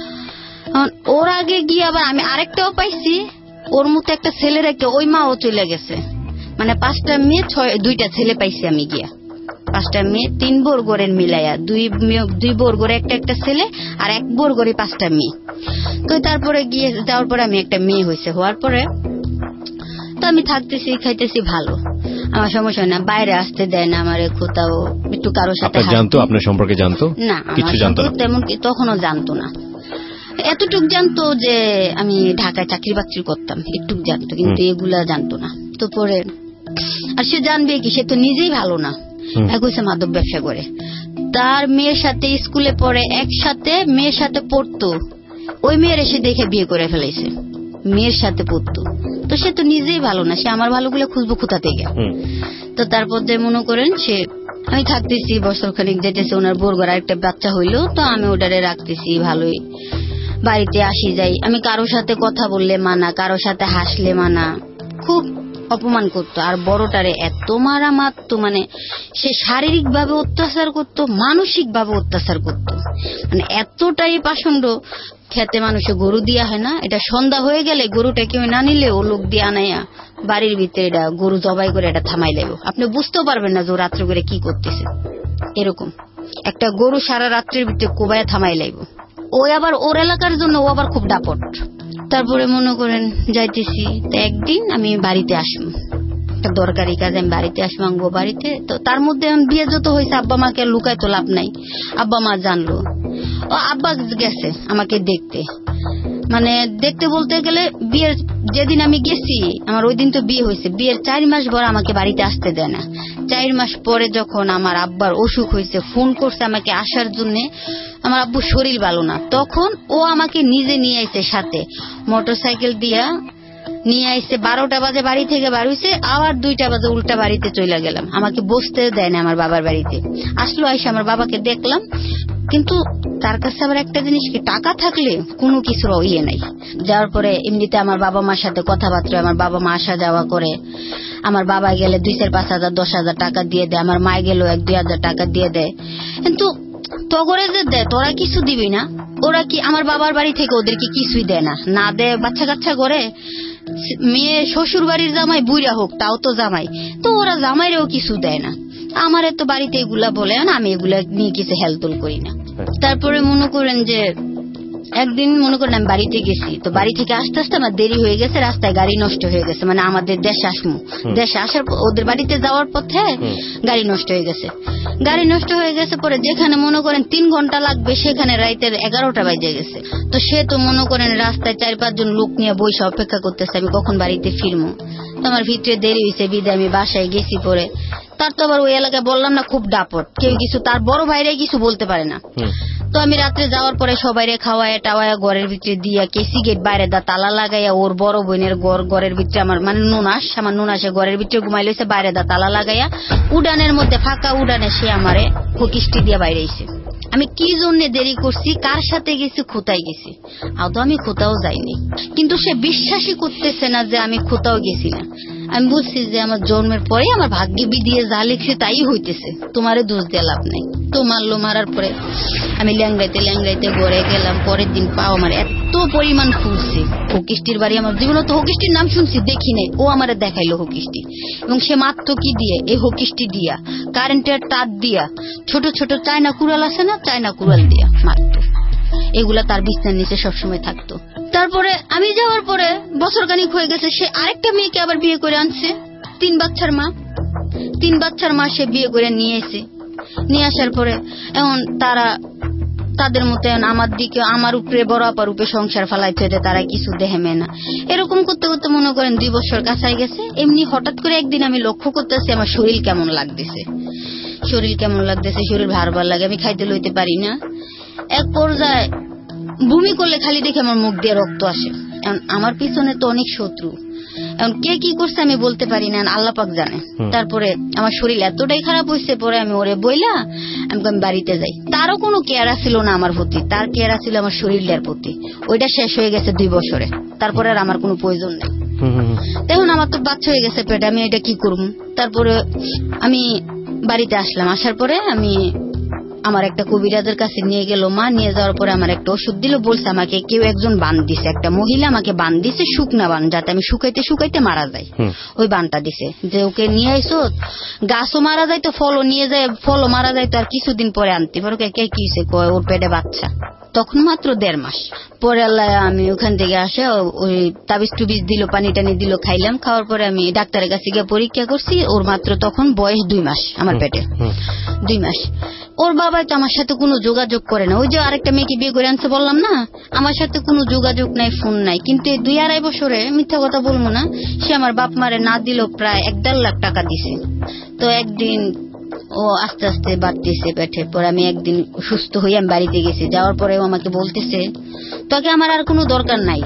ওর আগে গিয়ে আবার আমি আরেকটাও পাইছি ওর মতো একটা ছেলে রেখে, ওই মাও চলে গেছে। মানে 5টা মেয়ে 2টা ছেলে পাইছি আমি গিয়া। 5টা মেয়ে 3 বর্গরের মিলাইয়া, 2 বর্গরে একটা ছেলে, আর 1 বর্গরে 5টা মেয়ে। তো তারপরে গিয়ে যাওয়ার পরে আমি একটা মেয়ে হয়েছে, হওয়ার পরে তো আমি থাকতেছি খাইতেছি ভালো, আমার সমস্যা না, বাইরে আসতে দেয় না আমার কোথাও একটু কারোর সাথে। জানতো আপনার সম্পর্কে? জানতো না, কিছু জানতো না তেমন, তখনও জানতো না। এতটুক জানতো যে আমি ঢাকায় চাকরি বাকরি করতাম, একটু জানতো, কিন্তু এগুলা জানতো না। তো পরে আর সে জানবে কি, সে তো নিজেই ভালো না, একইসে মাদক ব্যবসা করে, তার মেয়ের সাথে স্কুলে পড়ে, একসাথে মেয়ের সাথে পড়তো, ওই মেয়ের এসে দেখে বিয়ে করে ফেলেছে, মেয়ের সাথে পড়তো। তো সে তো নিজেই ভালো না, সে আমার ভালোগুলো খুঁজবো কোথা থেকে। তো তারপর যে মনে করেন সে, আমি থাকতেছি বছর খানিক যেতেছে, ওনার বরগর আরেকটা বাচ্চা হইলো, তো আমি ওটারে রাখতেছি ভালোই, বাড়িতে আসি যাই। আমি কারোর সাথে কথা বললে মানা, কারোর সাথে হাসলে মানা, খুব অপমান করতো। আর বড়টারে এত মারা মারতো, মানে সে শারীরিক ভাবে অত্যাচার করতো, মানসিক ভাবে অত্যাচার করতো, মানে এতটাই পাষণ্ড। খেতে মানুষে গরু দিয়া হয় না, এটা সন্ধ্যা হয়ে গেলে গরুটা কেউ না নিলে ও লোক দিয়ে আনাইয়া বাড়ির ভিতরে এটা গরু জবাই করে এটা থামাই দেবো, আপনি বুঝতেও পারবেন না যে ও রাত্রে করে কি করতেছে। এরকম একটা গরু সারা রাত্রের ভিতরে কোবাইয়া থামাই লাইব। ওই আবার ওর এলাকার জন্য ও আবার খুব ডাপট। তারপরে মনে করেন যাইতেছি, তো একদিন আমি বাড়িতে আসবো, একটা দরকারি কাজে আমি বাড়িতে আসবো আঙ্গো বাড়িতে। তো তার মধ্যে বিয়ে যত হয়েছে, আব্বা মাকে লুকায় তো লাভ নাই, আব্বা মা জানলো। ও আব্বা গেছে আমাকে দেখতে, মানে দেখতে বলতে গেলে বিয়ের যেদিন আমি গেছি, আমার ওই দিন তো বিয়ে হয়েছে, বিয়ের 4 মাস পর আমাকে বাড়িতে আসতে দেয় না। 4 মাস পরে যখন আমার আব্বার অসুখ হয়েছে, ফোন করছে আমাকে আসার জন্য, আমার আব্বুর শরীর ভালো না, তখন ও আমাকে নিজে নিয়ে আইছে, সাথে মোটরসাইকেল দিয়া নিয়ে আইছে। 12টা বাজে বাড়ি থেকে বার হইছে, আবার 2টা বাজে উল্টা বাড়িতে চলে গেলাম, আমাকে বসতে দেয় না আমার বাবার বাড়িতে। আসলো, আইসা আমার বাবাকে দেখলাম, কিন্তু তার কাছে আবার একটা জিনিস কি, টাকা থাকলে কোনো কিছুর ইয়ে নাই। যাওয়ার পরে এমনিতে আমার বাবা মার সাথে কথাবার্তা, আমার বাবা মা আসা যাওয়া করে, আমার বাবা গেলে 2-4-5 হাজার 10,000 টাকা দিয়ে দেয়, আমার মা গেলেও 1-2 হাজার টাকা দিয়ে দেয়। কিন্তু তগরে যে দেয়, তোরা কিছু দিবি না, ওরা কি আমার বাবার বাড়ি থেকে ওদেরকে কিছুই দেয় না, না দেয় বাচ্চা কাচ্চা করে। মেয়ে শ্বশুর বাড়ির জামাই বুইরা হোক, তাও তো জামাই, তো ওরা জামাইরেও কিছু দেয় না। আমার তো বাড়িতে এগুলা বলে না, আমি এগুলা নিয়ে কিছু হেলদোল করি না। তারপরে মনে করেন যে একদিন মনে করেন আমি বাড়িতে গেছি, তো বাড়ি থেকে আসতে আসতে আমার দেরি হয়ে গেছে, রাস্তায় গাড়ি নষ্ট হয়ে গেছে, মানে আমাদের দেশে আসমু, দেশে আসার ওদের বাড়িতে যাওয়ার পথে গাড়ি নষ্ট হয়ে গেছে। গাড়ি নষ্ট হয়ে গেছে পরে যেখানে মনে করেন 3 ঘন্টা লাগবে, সেখানে রাতের 11টা বাজে গেছে। তো সে তো মনে করেন রাস্তায় 4-5 জন লোক নিয়ে বসে অপেক্ষা করতেছে আমি কখন বাড়িতে ফিরবো। তো আমার ভিতরে দেরি হয়েছে, বিদে আমি বাসায় গেছি। পরে তার তো আবার ওই এলাকায় বললাম না খুব দাপট, কেউ কিছু তার বড় ভাইরাই কিছু বলতে পারে না। তো আমি রাত্রে যাওয়ার পরে সবাইরে খাওয়ায় টাওয়ায় ঘরের ভিতরে দিয়া কেসি গেট বাইরে দা তালা লাগাইয়া ওর বড় বোনের ঘরের ভিতরে আমার মানে আমার নুনাসে ঘরের ভিতরে ঘুমাই লইছে, বাইরে দা তালা লাগাইয়া উড়ানের মধ্যে ফাঁকা উড়ানে সে আমারে হকিস্টি দিয়া বাইরে আইছে। আমি কি জন্য দেরি করছি, কার সাথে গেছি, কোথায় গেছি, আদৌ আমি কোথাও যাইনি। কিন্তু সে বিশ্বাসই করতেছে না যে আমি কোথাও গেছি না। আমি বলছি যে আমার জন্মের পরে আমার ভাগ্যে বিধিয়ে যা লিখছে তাই হইতেছে, তোমারে দোষ দিয়ে লাভ নাই। তো মারলো, মারার পরে আমি ল্যাংড়াইতে ঘরে গেলাম। পরের দিন পাও আমার এত পরিমাণ ফুলছে। হকিস্টির বাড়ি আমার জীবনে তো হকিস্টির নাম শুনছি, দেখি নাই, ও আমারে দেখাইলো হকিস্টি। এবং সে মাত্র কি দিয়ে, এই হকিস্টি দিয়া, কারেন্টের তার দিয়া, ছোট ছোট চায়না কুড়াল আছে না, চায়না কুড়াল দিয়া মারতো। এগুলা তার বিছানার নিচে সবসময় থাকতো। তারপরে আমি যাওয়ার পরে বছর খানিক হয়ে গেছে, সে আরেকটা মেয়েকে আবার বিয়ে করে আনছে। 3 বাচ্চার মা সে বিয়ে করে নিয়ে এসে, নিয়ে আসার পরে এখন তাদের মতো আমার দিকে, আমার উপরে, বড় আপার উপরে সংসার ফালাইতে হইতে তারা কিছু দেহেমে না। এরকম করতে করতে মনে করেন 2 বছর কাছাই গেছে। এমনি হঠাৎ করে একদিন আমি লক্ষ্য করতেছি আমার শরীর কেমন লাগতেছে, শরীর ভার লাগে, আমি খাইতে লইতে পারি না। এক পর্যায়ে বমি করলে খালি দেখে আমার মুখ দিয়ে রক্ত আসে। আমার পিছনে তো অনেক শত্রু, এখন কে কি করছে আমি বলতে পারি না, আল্লাহ পাক জানে। তারপরে আমার শরীর এতটাই খারাপ হয়েছে, পরে আমি ওরে বইলা আমি বাড়িতে যাই। তারও কোনো কেয়ার ছিল না আমার প্রতি, তার কেয়ার ছিল আমার শরীরের প্রতি। ওইটা শেষ হয়ে গেছে 2 বছরে, তারপরে আর আমার কোনো প্রয়োজন নেই। এখন আমার তো বাচ্চা হয়ে গেছে পেটে, আমি এটা কি করব। তারপরে আমি বাড়িতে আসলাম, আসার পরে আমি আমার একটা কবিরাজের কাছে নিয়ে গেল মা। নিয়ে যাওয়ার পরে আমার একটা ওষুধ দিল, বলছে আমাকে কেউ একজন বান দিছে, একটা মহিলা আমাকে বান দিছে, শুকনা বান, যাতে আমি শুকাইতে মারা যাই। ওই বানটা দিছে যে ওকে নিয়ে আইসো, গাছও মারা যায় তো ফলও নিয়ে যায়, ফলও মারা যায় তো আর কিছুদিন পরে আনতে পারো। কে কিছে কয় ওর পেটে বাচ্চা, তখন মাত্র 1.5 মাস। পরে আল্লাহ আমি ওখান থেকে আসে ওই তাবিজ টুবিজ দিল, পানি টানি দিল, খাইলাম। খাওয়ার পরে আমি ডাক্তারের কাছে গিয়ে পরীক্ষা করছি, ওর মাত্র তখন বয়স 2 মাস, আমার পেটে 2 মাস। ওর বাবা তো আমার সাথে কোনো যোগাযোগ করে না। ওই যে আরেকটা মেয়েকে বিয়ে করে আনছে বললাম না, আমার সাথে কোনো যোগাযোগ নাই, ফোন নাই। কিন্তু এই 2-2.5 বছরে মিথ্যা কথা বলবো না, সে আমার বাপ মারে না দিল প্রায় 1.5 লাখ টাকা দিছে। তো একদিন ও আস্তে আস্তে বাড়তেছে পেটে। পরে আমি একদিন সুস্থ হয়ে আমি বাড়িতে গেছি। যাওয়ার পরে ও আমাকে বলতেছে তোকে আমার আর কোনো দরকার নাই,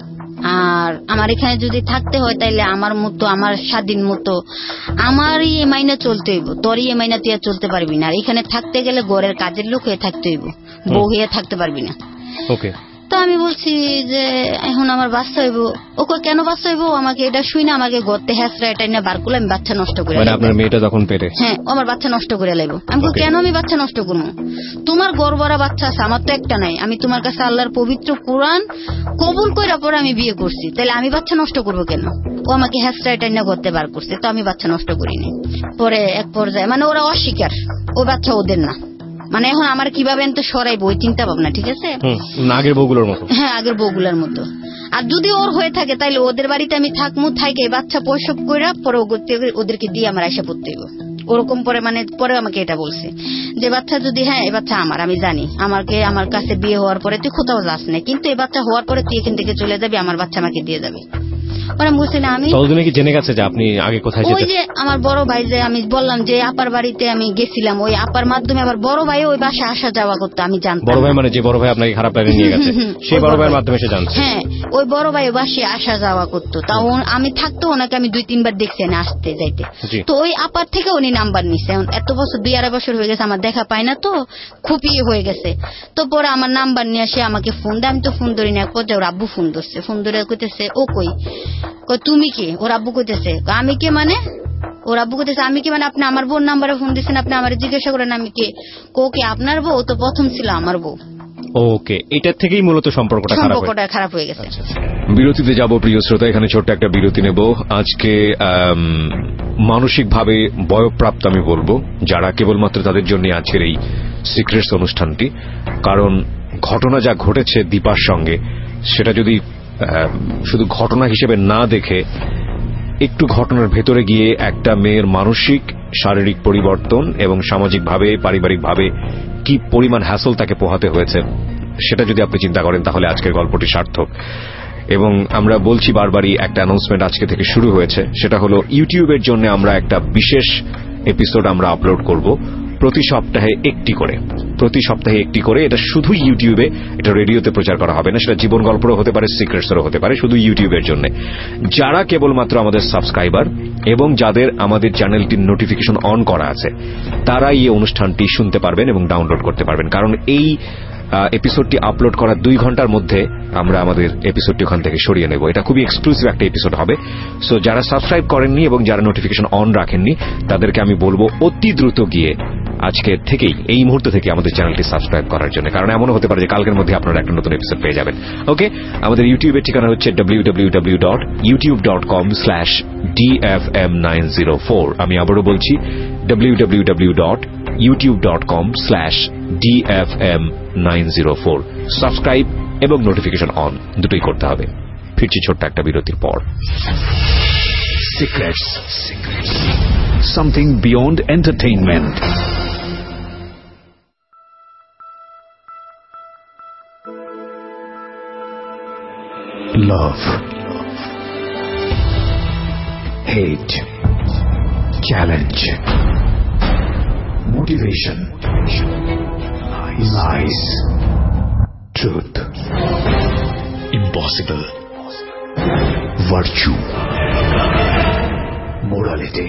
আর আমার এখানে যদি থাকতে হয় তাইলে আমার মতো, আমার স্বাধীন মতো আমারই মাইনা চলতে হইব, তোরই মাইনা তুই আর চলতে পারবি না। আর এখানে থাকতে গেলে ঘরের কাজের লোক হয়ে থাকতে হইব, বউ হয়ে থাকতে পারবি না। ওকে। তো আমি বলছি যে এখন আমার বাচ্চা হইব। ওকে কেন বাচ্চা হইব, আমাকে এটা শুই না, আমাকে গর্তে হ্যাঁচড়া এটা না বার করলে আমি বাচ্চা নষ্ট করে, মানে আপনার মেয়েটা যখন পেটে, হ্যাঁ আমার বাচ্চা নষ্ট করে লাইব। আমি কেন আমি বাচ্চা নষ্ট করবো, তোমার গর্বরা বাচ্চা আছে, আমার তো একটা নাই। আমি তোমার কাছে আল্লাহর পবিত্র কোরআন কবুল করার পর আমি বিয়ে করছি, তাহলে আমি বাচ্চা নষ্ট করবো কেন? ও আমাকে হ্যাঁচড়া এটা না করতে বার করছে, তো আমি বাচ্চা নষ্ট করিনি। পরে এক পর্যায়ে মানে ওরা অস্বীকার, ও বাচ্চা ওদের না, মানে এখন আমার কিভাবে তো সরাইবো ওই চিন্তা ভাবনা, ঠিক আছে, আগের বউগুলোর মতো। হ্যাঁ আগের বউগুলোর মতো। আর যদি ওর হয়ে থাকে তাইলে ওদের বাড়িতে আমি থাকমু, থাইকে বাচ্চা প্রসব করে পরে ওদেরকে দিয়ে আমার আয়সা পড়তে হইব ওরকম। পরে মানে পরে আমাকে এটা বলছে যে বাচ্চা যদি, হ্যাঁ এই বাচ্চা আমার, আমি জানি, আমার কাছে বিয়ে হওয়ার পরে তুই কোথাও যাস না, কিন্তু এই বাচ্চা হওয়ার পরে তুই এখান থেকে চলে যাবি, আমার বাচ্চা আমাকে দিয়ে যাবে। আমি জেনে গেছে যে আপনি আগে কোথায় যেতেন। ওই যে আমার বড় ভাই যে আমি বললাম যে আপার বাড়িতে আমি গেছিলাম, ওই আপার মাধ্যমে আমার বড় ভাই ওই বাসায় আসা যাওয়া করতো, আমি জানতাম। বড় ভাই মানে যে বড় ভাই আপনাকে খারাপ লাগে নিয়ে গেছে, সেই বড় ভাইয়ের মাধ্যমে সে জানছে। হ্যাঁ ওই বড় ভাই বাসায় আসা যাওয়া করতো, তাও আমি থাকতো ওনাকে আমি 2-3 বার দেখছি না আসতে যাইতে। তো ওই আপার থেকে উনি নাম্বার নিছে। এত বছর 2-2.5 বছর হয়ে গেছে, আমার দেখা পায় না, তো খুবই হয়ে গেছে। তো পরে আমার নাম্বার নিয়ে আসে আমাকে ফোন দেয়, আমি তো ফোন ধরি না। এক পর্যায়ে ওর আব্বু ফোন ধরছে, ফোন ধরে কইতেছে ও কই, তুমি কে? ওর আব্বু কইতেছে আমি কে মানে, ওর আব্বু কইতেছে আমি কি মানে, আপনি আমার বোন নাম্বারে ফোন দিচ্ছেন, আপনি আমার জিজ্ঞাসা করেন আমি কে? কোকে আপনার বউ? তো প্রথম ছিল আমার বউ। ওকে, এটার থেকেই মূলত সম্পর্কটা খারাপ হয়ে গেছে। বিরতিতে যাব প্রিয় শ্রোতা, এখানে ছোট্ট একটা বিরতি নেব। আজকে মানসিকভাবে বয়ঃপ্রাপ্ত আমি বলবো যারা, কেবলমাত্র তাদের জন্য আজকের এই সিক্রেটস অনুষ্ঠানটি। কারণ ঘটনা যা ঘটেছে দীপার সঙ্গে, সেটা যদি শুধু ঘটনা হিসেবে না দেখে একটু ঘটনার ভেতরে গিয়ে একটা মেয়ের মানসিক শারীরিক পরিবর্তন এবং সামাজিকভাবে পারিবারিকভাবে কি পরিমাণ হ্যাসল তাকে পোহাতে হয়েছে, সেটা যদি আপনি চিন্তা করেন তাহলে আজকের গল্পটি সার্থক। এবং আমরা বলছি বারবারই, একটা অ্যানাউন্সমেন্ট আজকে থেকে শুরু হয়েছে, সেটা হলো ইউটিউবের জন্য আমরা একটা বিশেষ এপিসোড আমরা আপলোড করব প্রতি সপ্তাহে একটি করে। এটা শুধু ইউটিউবে, এটা রেডিওতে প্রচার করা হবে না, সেটা জীবন গল্পেরও হতে পারে, সিক্রেটসেরও হতে পারে, শুধু ইউটিউবের জন্য। যারা কেবলমাত্র আমাদের সাবস্ক্রাইবার এবং যাদের আমাদের চ্যানেলটির নোটিফিকেশন অন করা আছে, তারা এই অনুষ্ঠানটি শুনতে পারবেন এবং ডাউনলোড করতে পারবেন। কারণ এই এপিসোডটি আপলোড করার 2 ঘন্টার মধ্যে আমরা আমাদের এপিসোডটি ওখান থেকে সরিয়ে নেব। এটা খুবই এক্সক্লুসিভ একটা এপিসোড হবে। সো যারা সাবস্ক্রাইব করেননি এবং যারা নোটিফিকেশন অন রাখেননি, তাদেরকে আমি বলবো অতি দ্রুত গিয়ে আজকের থেকেই, এই মুহূর্ত থেকে আমাদের চ্যানেলটি সাবস্ক্রাইব করার জন্য। কারণ এমনও হতে পারে যে কালকের মধ্যে আপনারা একটা নতুন এপিসোড পেয়ে যাবেন। ওকে, আমাদের ইউটিউবের ঠিকানা হচ্ছে www.youtube.com/dfm904। আমি আবারও বলছি www.youtube.com/dfm904। সাবস্ক্রাইব এবং নোটিফিকেশন অন দুটোই করতে হবে। ফিরছি ছোট্ট একটা বিরতির পর। Secrets. Something beyond entertainment. Love. Hate. Challenge. Motivation. Lies. Truth. Impossible. Virtue. Morality.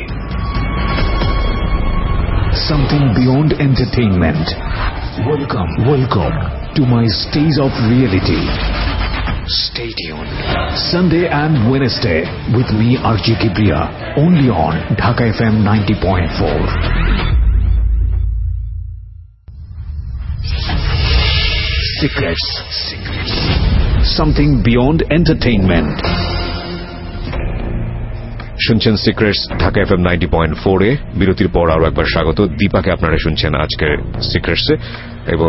Something beyond entertainment. Welcome to my stage of reality. Stay tuned. Sunday and Wednesday with me RJ Kibriya, only on Dhaka FM 90.4. Secrets. Something beyond entertainment. শুনছেন Secrets Dhaka FM 90.4 এ। বিরতির পর আরো একবার স্বাগত। দীপাকে আপনারা শুনছেন আজকের সিক্রেটসে, এবং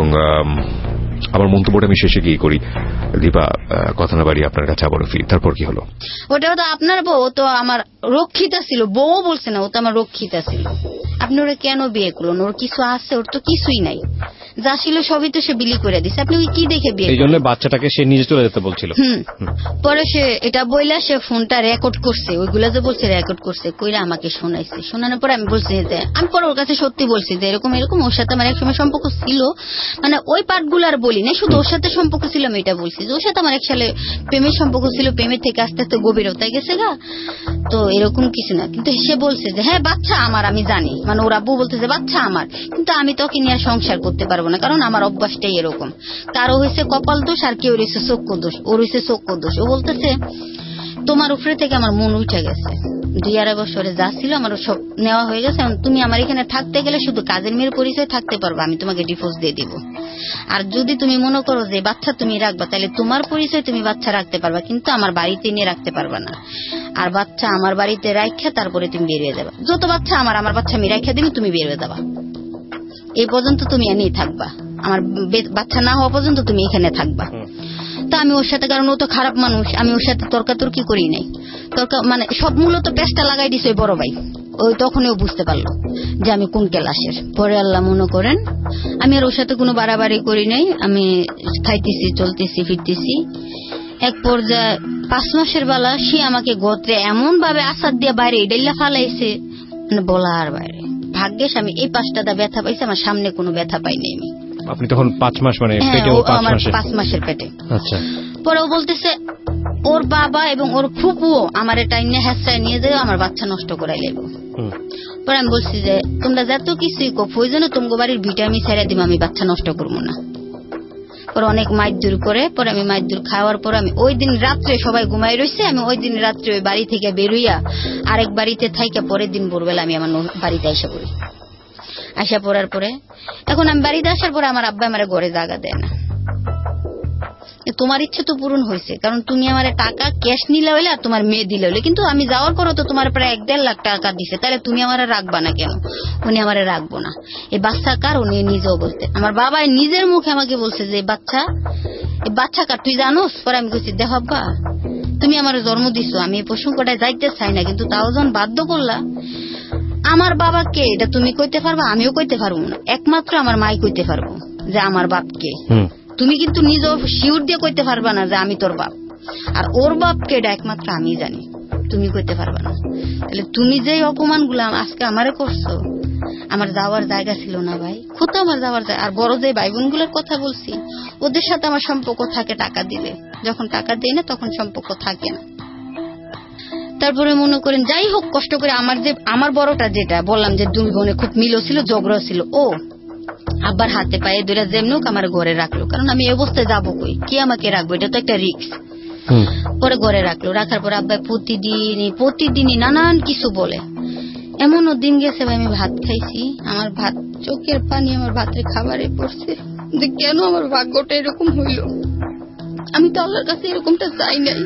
আমার মন্তব্যটা আমি শেষে গিয়ে করি। দীপা, কথা না বাড়ি আপনার কাছে আবারও ফিরি। তারপর কি হলো? ওটা তো আপনার বউ, তো আমার রক্ষিতা ছিল। বউ বলছে না, ও তো আমার রক্ষিতা ছিল। আপনি ওরা কেন বিয়ে করলেন? ওর কিছু আছে? ওর তো কিছুই নাই, যা ছিল সবই তো সে বিলি করে দিছে। আপনি কি দেখে বিয়ে? এই জন্য বাচ্চাটাকে সে নিজে চলে যেতে বলছিল। পরে সে এটা বইলা সে ফোনটা রেকর্ড করছে, ওইগুলা যে বলছে রেকর্ড করছে, কইরা আমাকে শোনাইছে। শোনানোর পরে আমি বলছি যে, আমি পরে ওর কাছে সত্যি বলছি যে এরকম ওর সাথে আমার একসময় সম্পর্ক ছিল, মানে ওই পার্টগুলো আর বলি না, শুধু ওর সাথে সম্পর্ক ছিল আমি এটা বলছি যে ওর সাথে আমার এক সালে প্রেমের সম্পর্ক ছিল, প্রেমের থেকে আস্তে আস্তে গভীরতায় গেছে গা, তো এরকম কিছু না। কিন্তু সে বলছে যে হ্যাঁ বাচ্চা আমার, আমি জানি, মানে ওর আব্বু বলতেছে বাচ্চা আমার, কিন্তু আমি তোকে নিয়ে সংসার করতে পারবো না, কারণ আমার অভ্যাসটাই এরকম। কারো হয়েছে কপাল দোষ আর কেউ রয়েছে চক্ষু দোষ, ওর হয়েছে চক্ষু দোষ। ও বলতেছে তোমার উপরে থেকে আমার মন উঠে গেছে, 2-2.5 বছরে যা ছিল আমার সব নেওয়া হয়ে গেছে, তুমি আমার এখানে থাকতে গেলে শুধু কাজের মেয়ের পরিচয় থাকতে পারবা, আমি তোমাকে ডিভোর্স দিয়ে দিব। আর যদি তুমি মনে করো যে বাচ্চা তুমি রাখবা, তাহলে তোমার পরিচয় তুমি বাচ্চা রাখতে পারবা, কিন্তু আমার বাড়িতে নিয়ে রাখতে পারবা না। আর বাচ্চা আমার বাড়িতে রাখা তারপরে তুমি বেরিয়ে যাবা। যত বাচ্চা আমার বাচ্চা আমি রাখা দিন, তুমি বেরিয়ে যাবা। এই পর্যন্ত তুমি এনেই থাকবা, আমার বাচ্চা না হওয়া পর্যন্ত তুমি এখানে থাকবা। তা আমি ওর সাথে, কারণ ও তো খারাপ মানুষ, আমি ওর সাথে তর্কাতর্কি করি নাই। মানে সব মূলত পেস্টটা লাগাই দিছে ওই বড় ভাই। ওই তখনই ও বুঝতে পারলো যে আমি কোন ক্লাসের। পরে আল্লাহ মনে করেন আমি আর ওর সাথে কোনো বাড়াবাড়ি করি নাই, আমি খাইতেছি, চলতেছি, ফিরতেছি। এক পর্যায়ে 5 মাসের বেলা সে আমাকে গোত্রে এমন ভাবে আসাদ দিয়ে বাইরে ডেল্লা ফালাইছে, মানে বলার বাইরে। ভাগ্যেশ আমি এই 5টা ব্যথা পাইছি, আমার সামনে কোনো ব্যথা পাইনি আমি। আপনি তখন 5 মাস, মানে পেটে? 5 মাসের পেটে। আচ্ছা। পরে ও বলতেছে ওর বাবা এবং ওর ফুপুও আমার এটা হেঁচড়ায় নিয়ে যায়, আমার বাচ্চা নষ্ট করাই লাগবে। পরে আমি বলছি যে তোমরা যত কিছুই কো, ওই জন্য তোমার বাড়ির ভিটা আমি ছেড়ে দিব, আমি বাচ্চা নষ্ট করবো না। পরে অনেক মাইদুর করে, পরে আমি মাইদুর খাওয়ার পর আমি ওই দিন রাত্রে সবাই ঘুমাই রয়েছে, আমি ওই দিন রাত্রে ওই বাড়ি থেকে বেরোইয়া আরেক বাড়িতে থাইকা পরের দিন ভোরবেলা আমি আমার বাড়িতে আসা পড়ি। আসা পড়ার পরে এখন আমি বাড়িতে আসার পরে আমার আব্বা আমার ঘরে জায়গা দেয় না। তোমার ইচ্ছে তো পূরণ হয়েছে, কারণ তুমি আমার টাকা ক্যাশ নিলে হইলে আর তোমার মেয়ে দিলে হইলে, কিন্তু আমি যাওয়ার পরও তো তোমার প্রায় 1-1.5 লাখ টাকা দিছে, তাহলে তুমি আমার রাখবা না কেন? উনি আমার রাখবো না। এই বাচ্চা কার? উনি নিজেও বলতে, আমার বাবা নিজের মুখে আমাকে বলছে যে বাচ্চা কার তুই জানোস? পরে আমি বলছি দেখো আব্বা, তুমি আমার জন্ম দিছো, আমি এই প্রসঙ্গটায় যাইতে চাই না, কিন্তু তাও যখন বাধ্য করলা, আমার বাবাকে এটা তুমি কইতে পারবা, আমিও কইতে পারবো না, একমাত্র আমার মাই কইতে পারবো যে আমার বাপকে। তুমি কিন্তু নিজেও শিউর দিয়ে কইতে পারবা না যে আমি তোর বাপ, আর ওর বাপকে এটা একমাত্র আমি জানি, তুমি কইতে পারবা না। তাহলে তুমি যে অপমান গুলা আজকে আমারে করছো, আমার যাওয়ার জায়গা ছিল না ভাই, কোথাও আমার যাওয়ার জায়গা। আর বড় যে ভাই বোনগুলোর কথা বলছি, ওদের সাথে আমার সম্পর্ক থাকে টাকা দিলে, যখন টাকা দেয় না তখন সম্পর্ক থাকে না। তারপরে মনে করেন যাই হোক কষ্ট করে আমার বড়টা যেটা বললাম যে 2 বোনে খুব মিলও ছিল, ঝগড়া ছিল, ও আব্বার হাতে পায়ে ধরে যেমন আমার ঘরে রাখলো, কারণ আমি এই অবস্থায় যাবো কই, কি আমাকে রাখবো, এটা তো একটা রিস্ক। পরে ঘরে রাখলো, রাখার পরে আব্বা প্রতিদিনই নানান কিছু বলে। এমনও দিন গেছে ভাই আমি ভাত খাইছি, আমার ভাত চোখের পানি আমার ভাতের খাবারে পড়ছে, যে কেন আমার ভাগ্যটা এরকম হইল, আমি তো আল্লাহর কাছে এরকমটা চাই নাই।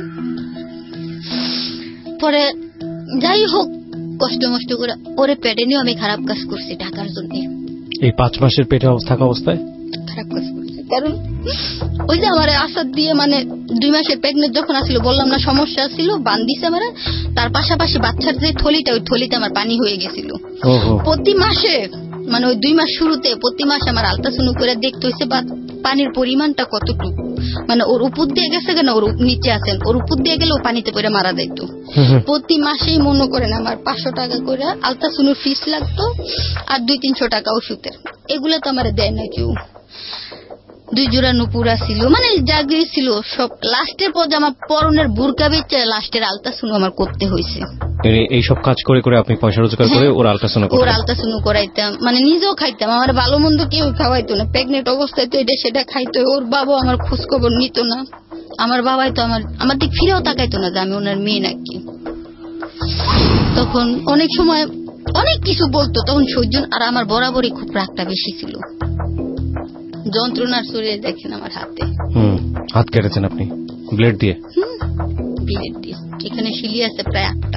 পরে যাই হোক কষ্ট মষ্ট করে ওরে পেটে নিয়ে আমি খারাপ কাজ করছি টাকার জন্য। এই 5 মাসের পেটে থাকা অবস্থায় খারাপ কাজ করছি, কারণ ওই যে আমার আসাদ দিয়ে মানে 2 মাসের প্রেগনেন্ট যখন আসছিল, বললাম না সমস্যা ছিল, বান্ধিছে আমার। তার পাশাপাশি বাচ্চার যে থলিটা, ওই থলিতে আমার পানি হয়ে গেছিল। প্রতি মাসে মানে ওই 2 মাস শুরুতে প্রতি মাসে আমার আলট্রাসাউন্ড করে দেখতে হয়েছে পানির পরিমাণটা কতটুকু, মানে ওর উপর দিয়ে গেছে কেন, ওর নিচে আছেন, ওর উপর দিয়ে গেলে ও পানিতে পড়ে মারা যাইত। প্রতি মাসেই মনে করেন আমার 500 টাকা করে আলট্রাসাউন্ড ফিস লাগতো, আর 200-300 টাকা ওষুধের। এগুলো তো আমার দেয় না কেউ। 2 জোড়া নুপুরা ছিল, মানে যা গিয়েছিল সব। লাস্টের পর আমার পরনের বুরকা বেচে লাস্টের আলট্রাসাউন্ড আমার করতে হয়েছে। এই সব কাজ করে করে আপনি পয়সা রোজগার করে ওর আলট্রাসাউন্ড করাইতাম, মানে নিজেও খাইতাম। আমার ভালো মন্দ কেউ খাওয়াইতো না, প্রেগনেন্ট অবস্থায় তো এটা সেটা খাইতো। ওর বাবা আমার খোঁজ খবর নিত না, আমার বাবাই তো আমার দিক ফিরেও তাকাইতো না যে আমি ওনার মেয়ে নাকি। তখন অনেক সময় অনেক কিছু বলতো, তখন সহ্য। আর আমার বরাবরই খুব রাগটা বেশি ছিল। যন্ত্রণার শরীরে দেখেন আমার হাত কেটেছেন আপনি ব্লেড দিয়ে? ব্লেড দিয়ে, এখানে শিলি আছে প্রায় 8টা।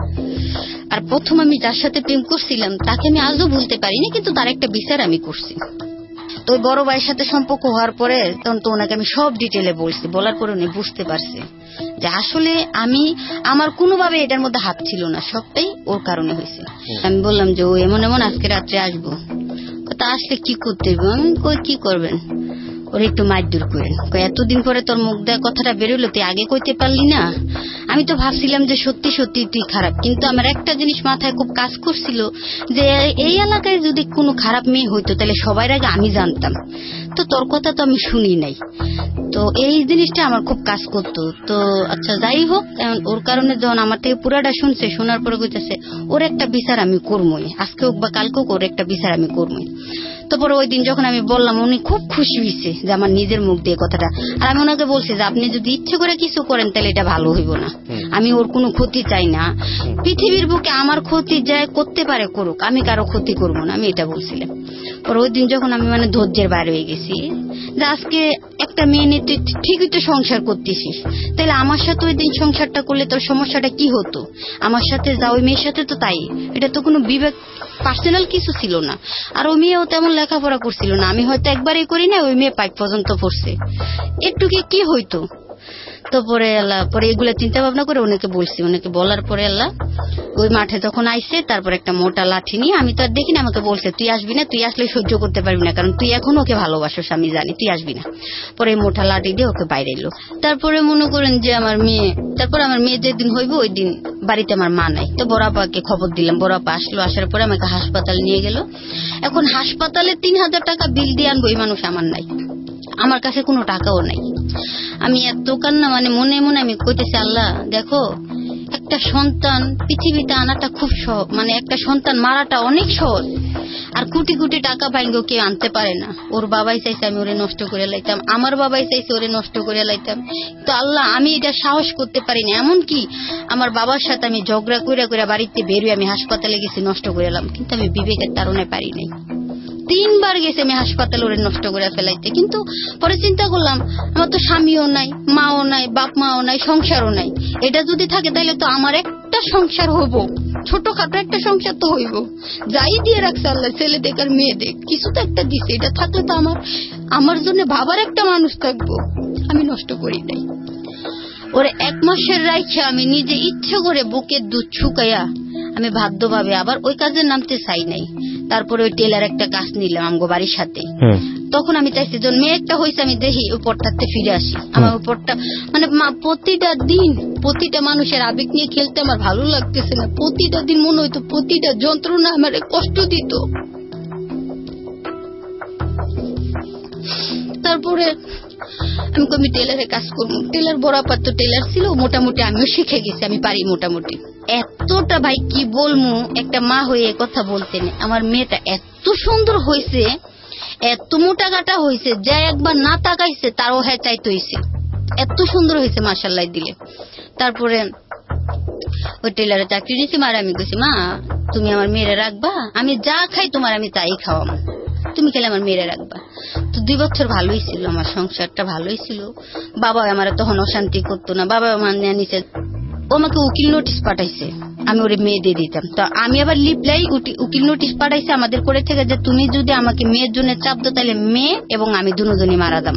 আর প্রথম আমি যার সাথে প্রেম করছিলাম তাকে আমি আজও ভুলতে পারিনি, কিন্তু তার একটা বিচার আমি করছি। তো ওই বড় ভাইয়ের সাথে সম্পর্ক হওয়ার পরে তখন তো ওনাকে আমি সব ডিটেলে বলছি, বলার পরে উনি বুঝতে পারছে যে আসলে আমার কোনোভাবে এটার মধ্যে হাত ছিল না, সবটাই ওর কারণে হয়েছে। আমি বললাম যে ও এমন আজকে রাত্রে আসবো, তা আসলে কি করতে হবে? আমি কই কি করবেন, ওর একটু মারধর করেন। এতদিন পরে তোর মুখ দেওয়া কথাটা বেরোলো, তুই আগে কইতে পারলি না? আমি তো ভাবছিলাম যে সত্যি সত্যি তুই খারাপ, কিন্তু আমার একটা জিনিস মাথায় খুব কাজ করছিল যে এই এলাকায় যদি কোনো খারাপ মেয়ে হইতো তাহলে সবার আগে আমি জানতাম, তো তোর কথা তো আমি শুনি নাই। তো এই জিনিসটা আমার খুব কাজ করতো। তো আচ্ছা যাই হোক, ওর কারণে যখন আমার থেকে পুরাটা শুনছে, শোনার পরে কইতেছে ওর একটা বিচার আমি করবই, আজকে হোক বা কালকে হোক ওর একটা বিচার আমি করবই। তারপরে ওই দিন যখন আমি বললাম, উনি খুব খুশি হয়েছে যে আমার নিজের মুখ দিয়ে কথাটা। আর আমি ওনাকে বলছি যে আপনি যদি ইচ্ছে করে কিছু করেন তাহলে এটা ভালো হইব না, আমি ওর কোনো ক্ষতি চাই না, পৃথিবীর বুকে আমার ক্ষতি যায় করতে পারে করুক, আমি কারো ক্ষতি করবো না, আমি এটা বলছিলাম। পর ওই দিন যখন আমি মানে ধৈর্যের বাইরে হয়ে গেছি যে আজকে একটা মেয়ে নিয়ে তুই ঠিকই তো সংসার করতেছিস, তাহলে আমার সাথে ওই দিন সংসারটা করলে তোর সমস্যাটা কি হতো? আমার সাথে যা ওই মেয়ের সাথে তো তাই, এটা তো কোনো বিবেক পার্সোনাল কিছু ছিল না। আর ওই মেয়েও তেমন লেখাপড়া করছিল না, আমি হয়তো একবারই করি না, ওই মেয়ে 5 পর্যন্ত পড়ছে, একটু কি হইতো। তো পরে এগুলা চিন্তা ভাবনা করে ওনাকে বলছি, ওনাকে বলার পরে আল্লাহ ওই মাঠে যখন আইছে, তারপর একটা মোটা লাঠি নিয়ে, আমি তো আর দেখি না, আমাকে বলছে তুই আসবি না, তুই আসলে সহ্য করতে পারবি না, কারণ তুই এখন ওকে ভালোবাসিস, আমি জানি, তুই আসবি না। পরে মোটা লাঠি দিয়ে ওকে বাইরে এলো। তারপরে মনে করেন যে আমার মেয়ে যেদিন হইব ওই দিন বাড়িতে আমার মা নাই, তো বড় আপাকে খবর দিলাম, বড় আপা আসলো, আসার পরে আমাকে হাসপাতাল নিয়ে গেল। এখন হাসপাতালে 3000 টাকা বিল দিয়ে আনবো এই মানুষ আমার নাই, আমার কাছে কোনো টাকাও নাই। আমি এত কান্না, মানে মনে মনে আমি কইতেছি আল্লাহ দেখো, একটা সন্তান পৃথিবীতে আনাটা খুব সহজ, মানে একটা সন্তান মারাটা অনেক সহজ, আর কোটি কোটি টাকা ভাঙ্গো কেউ আনতে পারে না। ওর বাবাই চাইছে আমি ওরে নষ্ট করে লাইতাম, আমার বাবাই চাইছে ওরে নষ্ট করে লাইতাম, তো আল্লাহ আমি এটা সাহস করতে পারি না। এমনকি আমার বাবার সাথে আমি ঝগড়া করে বাড়িতে বেরোয় আমি হাসপাতালে গেছি, নষ্ট করে এলাম, কিন্তু আমি বিবেকের তাড়নায় পারি নাই। 3 বার গেছে আমি হাসপাতালে ওরে নষ্ট করে ফেলাইতে। কিন্তু পরে চিন্তা করলাম আমার তো স্বামীও নাই, মাও নাই, বাপ মাও নাই, সংসারও নাই। এটা যদি থাকে তাহলে তো আমার একটা সংসার হইব, ছোটখাটো একটা সংসার তো হইব। যাই দিয়ে রাখছে আল্লাহ, ছেলে দেখ আর মেয়ে দেখ, কিছু তো একটা দিছে, এটা থাকলে তো আমার জন্য ভাবার একটা মানুষ থাকবো। আমি নষ্ট করি নাই। ওরে 1 মাসের রাইখা আমি নিজে ইচ্ছে করে বুকের দুধ শুকাইয়া আমি বাধ্যভাবে আবার ওই কাজে নামতে চাই নাই। তারপরে ওই টেলার একটা কাজ নিলাম আমগো বাড়ির সাথে। তখন আমি চাইছি যখন মেয়ে একটা হয়েছে আমি দেখি উপরটাতে ফিরে আসি। আমার উপরটা মানে প্রতিটা মানুষের আবেগ নিয়ে খেলতে আমার ভালো লাগতেছে না। প্রতিটা দিন মনে হইতো প্রতিটা যন্ত্রণা আমার কষ্ট দিত। তারপরে আমি টেলারে কাজ করবো। টেলার বড় আপার তো টেলার ছিল, মোটামুটি আমিও শিখে গেছি, আমি পারি মোটামুটি। এতটা ভাই কি বলবো, একটা মা হয়ে কথা বলতে নেই। আমার মেয়েটা এত সুন্দর হয়েছে, এত মোটা কাটা হয়েছে, যা একবার না তাকাইছে তারও হ্যাঁ চাইতে হয়েছে, এত সুন্দর হয়েছে মাশাআল্লাহ দিলে। তারপরে ওই টেলারে চাকরি নিয়েছি। মার আমি কইছি, মা তুমি আমার মেয়েরা রাখবা, আমি যা খাই তোমার আমি তাই খাওয়াবো, তুমি খেলে আমার মেয়েরা রাখবা। তো 2 বছর ভালোই ছিল, আমার সংসারটা ভালোই ছিল। বাবা আমার তখন অশান্তি করতো না, বাবা মানে নিচে ও আমাকে উকিল নোটিশ পাঠাইছে, আমি ওরে মেয়ে দিয়ে দিতাম। তো আমি আবার লিপলাই উকিল নোটিশ পাঠাইছে আমাদের করে থেকে যে তুমি যদি আমাকে মেয়ের জন্য চাপ দাও তাহলে মেয়ে এবং আমি দুজনই মারা যাম,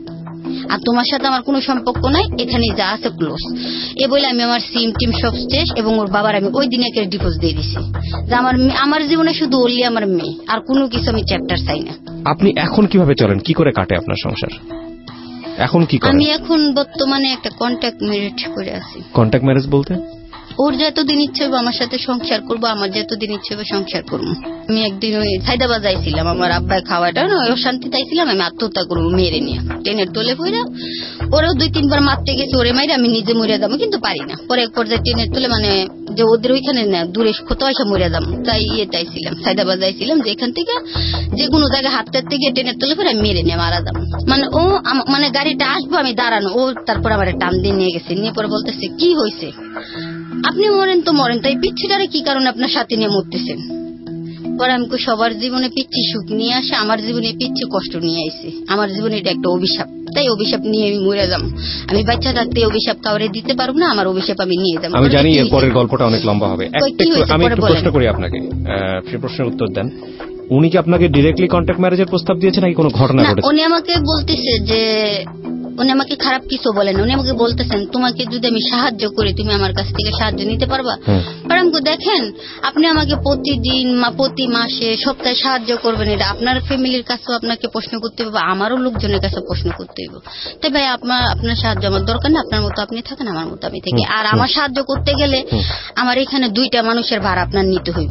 আর তোমার সাথে আমার কোনো সম্পর্ক নাই, এখানে যা আছে ক্লোজ। এ বলে আমি আমার সিম টিম সব শেষ এবং ওর বাবার আমি ওই দিনে একটা ডিভোর্স দিয়ে দিছি যে আমার জীবনে শুধু ওলি আমার মেয়ে, আর কোনো কিছু আমি চ্যাপ্টার চাই না। আপনি এখন কিভাবে চলেন, কি করে কাটে আপনার সংসার এখন, কি করেন? আমি এখন বর্তমানে একটা কন্ট্যাক্ট ম্যারেজ করে আছি। কন্ট্যাক্ট ম্যারেজ বলতে ওর যতদিন ইচ্ছে হবে আমার সাথে সংসার করবো, আমার যতদিন ইচ্ছে হবে সংসার করবো। আমি একদিন ওই সাইদাবাদ যাইছিলাম, আমার আব্বাই খাওয়াটা অশান্তি চাইছিলাম, আমি আত্মহত্যা করবো মেরে নিয়ে, ট্রেনের তোলে পড়া। ওরাও 2-3 বার মারতে গেছে, ওরে মাইরে আমি নিজে মরে যাবো, কিন্তু পারি না। পরে এক পর্যায়ে ট্রেনের তোলে মানে যে ওদের ওইখানে না দূরে কোথাও এসে মরে যাবো, তাই চাইছিলাম সাইদাবাদ যাইছিলাম, যে এখান থেকে যে কোনো জায়গায় হাত টাতে গিয়ে ট্রেনের তোলে পরে মেরে নিয়ে মারা যাবো। মানে ও মানে গাড়িটা আসবো আমি দাঁড়ানো, ও তারপর আমার টান দিয়ে নিয়ে গেছে, নিয়ে পরে বলতেছে কি হয়েছে, আপনি মরেন তো মরেন, তাই পিচ্ছিটারে কি কারণে আপনার সাথে নিয়ে মরতেছেন। পরে আমি সবার জীবনে পিচ্ছি সুখ নিয়ে আসে, আমার জীবনে পিচ্ছি কষ্ট নিয়ে আইছে, আমার জীবনে এটা একটা অভিশাপ, তাই অভিশাপ নিয়ে আমি মরে যাবো। আমি বাচ্চা থাকতে অভিশাপ কাউরে দিতে পারবো না, আমার অভিশাপ আমি নিয়ে যাবো। আমি জানি এর পরের গল্পটা অনেক লম্বা হবে। আমি একটু প্রশ্ন করি আপনাকে, সেই প্রশ্নের উত্তর দেন। উনি কি আপনাকে ডিরেক্টলি কন্ট্যাক্ট ম্যারেজের প্রস্তাব দিয়েছেন নাকি কোনো ঘটনা ঘটেছে? উনি আমাকে বলতেছে যে, উনি আমাকে খারাপ কিছু বলেন, উনি আমাকে বলতেছেন তোমাকে যদি আমি সাহায্য করি তুমি আমার কাছ থেকে সাহায্য নিতে পারবা। আর আমাকে দেখেন, আপনি আমাকে প্রতিদিন প্রতি মাসে সপ্তাহে সাহায্য করবেন, এটা আপনার ফ্যামিলির কাছেও আপনাকে প্রশ্ন করতে হবে, আমারও লোকজনের কাছে প্রশ্ন করতে হবে। তাই ভাই আপনার সাহায্য আমার দরকার না, আপনার মতো আপনি থাকেন, আমার মতো আমি থাকি। আর আমার সাহায্য করতে গেলে আমার এখানে 2টা মানুষের ভার আপনার নিতে হইব,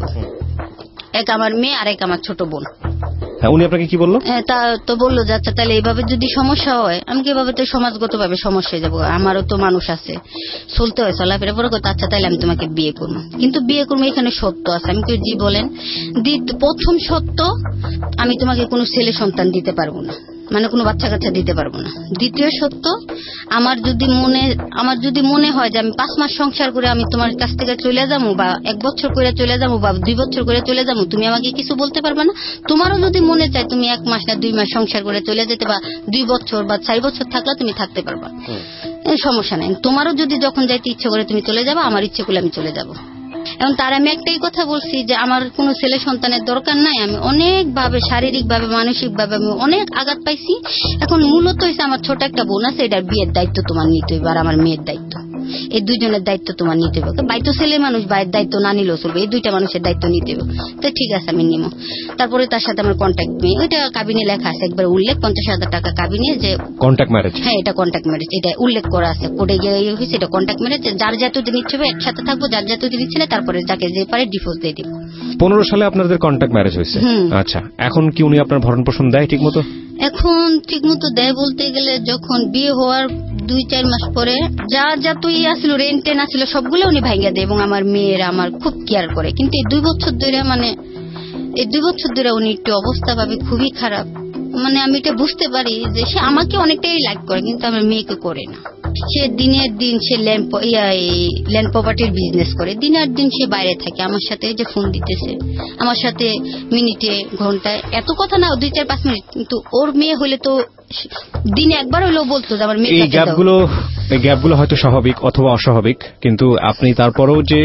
এক আমার মেয়ে আর এক আমার ছোট বোন। উনি আপনাকে কি বললো? তা তো বললো যে আচ্ছা তাহলে এইভাবে যদি সমস্যা হয়, আমি কিভাবে তো সমাজগত ভাবে সমস্যা হয়ে যাবো, আমারও তো মানুষ আছে, চলতে হয়, চলাফেরা পরে কথা। আচ্ছা তাহলে আমি তোমাকে বিয়ে করবো, কিন্তু বিয়ে করবো এখানে সত্য আছে। আমি জি বলেন, প্রথম সত্য আমি তোমাকে কোনো ছেলে সন্তান দিতে পারবো না, মানে কোনো বাচ্চা কাচ্চা দিতে পারবো না। দ্বিতীয় সত্য, আমার যদি মনে হয় যে আমি 5 মাস সংসার করে আমি তোমার কাছ থেকে চলে যাবো, বা 1 বছর করে চলে যাবো, বা 2 বছর করে চলে যাবো, তুমি আমাকে কিছু বলতে পারবে না। তোমারও যদি মনে চায় তুমি 1 মাস না 2 মাস সংসার করে চলে যেতে, বা 2 বছর বা 4 বছর থাকলে তুমি থাকতে পারবা, সমস্যা নাই। তোমারও যদি যখন যাইতে ইচ্ছে করে তুমি চলে যাবো, আমার ইচ্ছে করলে আমি চলে যাবো। এবং তার আমি একটাই কথা বলছি যে আমার কোনো ছেলে সন্তানের দরকার নাই। আমি অনেক ভাবে, শারীরিক ভাবে, মানসিক ভাবে আমি অনেক আঘাত পাইছি। এখন মূলত হয়েছে আমার ছোট একটা বোন আছে, এটার বিয়ের দায়িত্ব তোমার নিতে হবে, আর আমার মেয়ের দায়িত্ব, এই 2জনের দায়িত্ব তোমার নিতে হবে। বাইতো ছেলে মানুষ, বাইয়ের দায়িত্ব না নিলেও চলবে, এই 2টা মানুষের দায়িত্ব নিতে হবে। তো ঠিক আছে আমি নিব। তারপরে তার সাথে আমার কন্ট্যাক্ট নিয়ে, ওইটা কাবিনে লেখা আছে একবার উল্লেখ, 50,000 টাকা কাবিনে, যে কন্ট্যাক্ট ম্যারেজ। হ্যাঁ এটা কন্ট্যাক্ট ম্যারেজ, এটা উল্লেখ করা আছে কোর্টে গিয়ে হয়েছে, এটা কন্ট্যাক্ট ম্যারেজ। যার যতদিন ইচ্ছে হবে একসাথে থাকবো, যার যতদিন ইচ্ছে না তারপরে যাকে যে পারে ডিভোর্স দিয়ে দিব। 15 সালে আপনাদের কন্ট্যাক্ট ম্যারেজ হয়েছে। আচ্ছা, এখন কি উনি আপনার ভরণ পোষণ দেয় ঠিক মতো? এখন ঠিক মতো দেয় বলতে গেলে, যখন বিয়ে হওয়ার 2-4 মাস পরে যা তুই আসলো রেন্টে না ছিল সবগুলো উনি ভাঙিয়ে দেয়, এবং আমার মেয়েরা আমার খুব কেয়ার করে। কিন্তু এই 2 বছর ধরে উনি একটু অবস্থা ভাবে খুবই খারাপ। মানে আমি এটা বুঝতে পারি যে সে আমাকে অনেকটাই লাইক করে, কিন্তু আমার মেয়েকে করে না। সে দিনের দিন সে ল্যান্ড প্রপার্টির বিজনেস করে, দিনের দিন সে বাইরে থাকে, আমার সাথে যে ফোন দিতেছে, আমার সাথে মিনিটে ঘন্টায়, এত কথা না 2-4-5 মিনিট, কিন্তু ওর মেয়ে হলে তো দিনে একবার হলেও বলতো যে আমার মেয়ে। এই গ্যাপগুলো হয়তো স্বাভাবিক অথবা অস্বাভাবিক, কিন্তু আপনি তারপরেও যে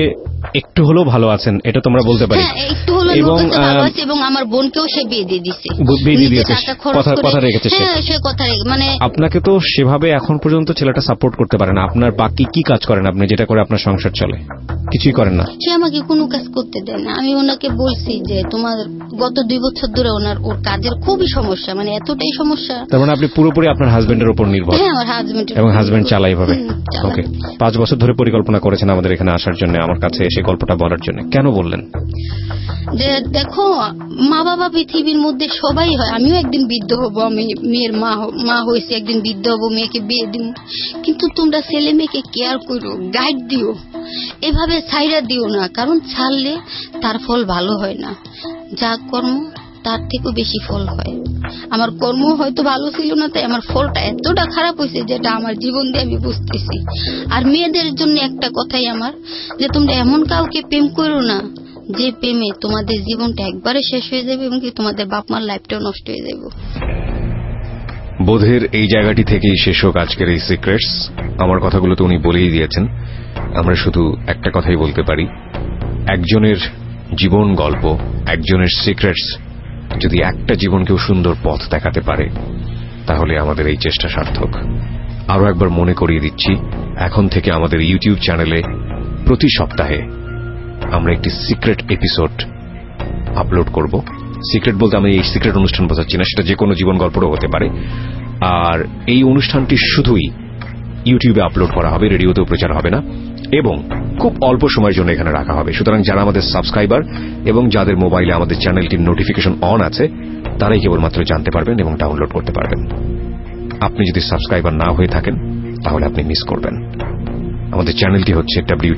একটু হলেও ভালো আছেন, এটা তোমরা বলতে পারি। একটু হলেও ভালো আছে, এবং আমার বোনকেও সে বিয়ে দিয়ে দিচ্ছে। কথা রেখেছে সে কথা মানে আপনাকে তো সেভাবে এখন পর্যন্ত ছেলেটা সাপোর্ট করতে পারে না। আপনার বাকি কি কাজ করেন আপনি, যেটা করে আপনার সংসার চলে? কিছুই করেন না। সে আমাকে কোনো কাজ করতে দেয় না। আমি ওনাকে বলছি যে তোমার গত 2 বছর ধরে ওর কাজের খুবই সমস্যা, মানে এতটাই সমস্যা। তার মানে আপনি পুরোপুরি আপনার হাজবেন্ডের উপর নির্ভর? হ্যাঁ, আমার হাজবেন্ড, এবং হাজবেন্ড চালাই ভাবে। ওকে, 5 বছর ধরে পরিকল্পনা করেছেন আমাদের এখানে আসার জন্য, আমার কাছে এসে গল্পটা বলার জন্য। কেন বললেন? যে দেখো, মা বাবা পৃথিবীর মধ্যে সবাই হয়, আমিও একদিন বৃদ্ধ হব, আমি মেয়ের মা হয়েছি, একদিন বৃদ্ধ হব, মেয়েকে বিয়ে দিব, কিন্তু তোমরা ছেলে মেয়েকে কেয়ার করো, গাইড দিও, এভাবে ছাইরা দিও না, কারণ ছাড়লে তার ফল ভালো হয় না। যা কর্ম তার থেকেও বেশি ফল হয়। আমার কর্ম হয়তো ভালো ছিল না, তাই আমার ফলটা এতটা খারাপ হয়েছে যেটা আমার জীবন দিয়ে আমি বুঝতেছি। আর মেয়েদের জন্য একটা কথাই আমার, যে তোমরা এমন কাউকে প্রেম করো না যে প্রেমে তোমাদের জীবনটা একবারে শেষ হয়ে যাবে এবং তোমাদের বাপ মার লাইফটাও নষ্ট হয়ে যাবে। বোধের এই জায়গাটি থেকেই শেষ হোক আজকের এই সিক্রেটস। আমার কথাগুলো তো উনি বলেই দিয়েছেন। আমরা শুধু একটা কথাই বলতে পারি, একজনের জীবন গল্প, একজনের সিক্রেটস যদি একটা জীবনকেও সুন্দর পথ দেখাতে পারে, তাহলে আমাদের এই চেষ্টা সার্থক। আরো একবার মনে করিয়ে দিচ্ছি, এখন থেকে আমাদের ইউটিউব চ্যানেলে প্রতি সপ্তাহে আমরা একটি সিক্রেট এপিসোড আপলোড করব। সিক্রেট বলতে আমি এই সিক্রেট অনুষ্ঠান বোঝাচ্ছি না, সেটা যে কোনো জীবন গল্পও হতে পারে। আর এই অনুষ্ঠানটি শুধুই ইউটিউবে আপলোড করা হবে, রেডিওতেও প্রচার হবে না, এবং খুব অল্প সময়ের জন্য এখানে রাখা হবে। সুতরাং যারা আমাদের সাবস্ক্রাইবার এবং যাদের মোবাইলে আমাদের চ্যানেলটির নোটিফিকেশন অন আছে, তারাই কেবলমাত্র জানতে পারবেন এবং ডাউনলোড করতে পারবেন। আপনি যদি সাবস্ক্রাইবার না হয়ে থাকেন, তাহলে আপনি মিস করবেন। আমাদের চ্যানেলটি হচ্ছে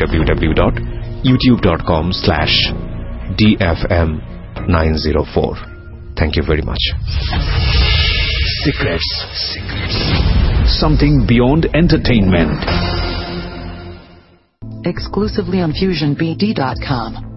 www.youtube.com/dfm904. Thank you very much. Secrets. Something beyond entertainment. Exclusively on FusionBD.com.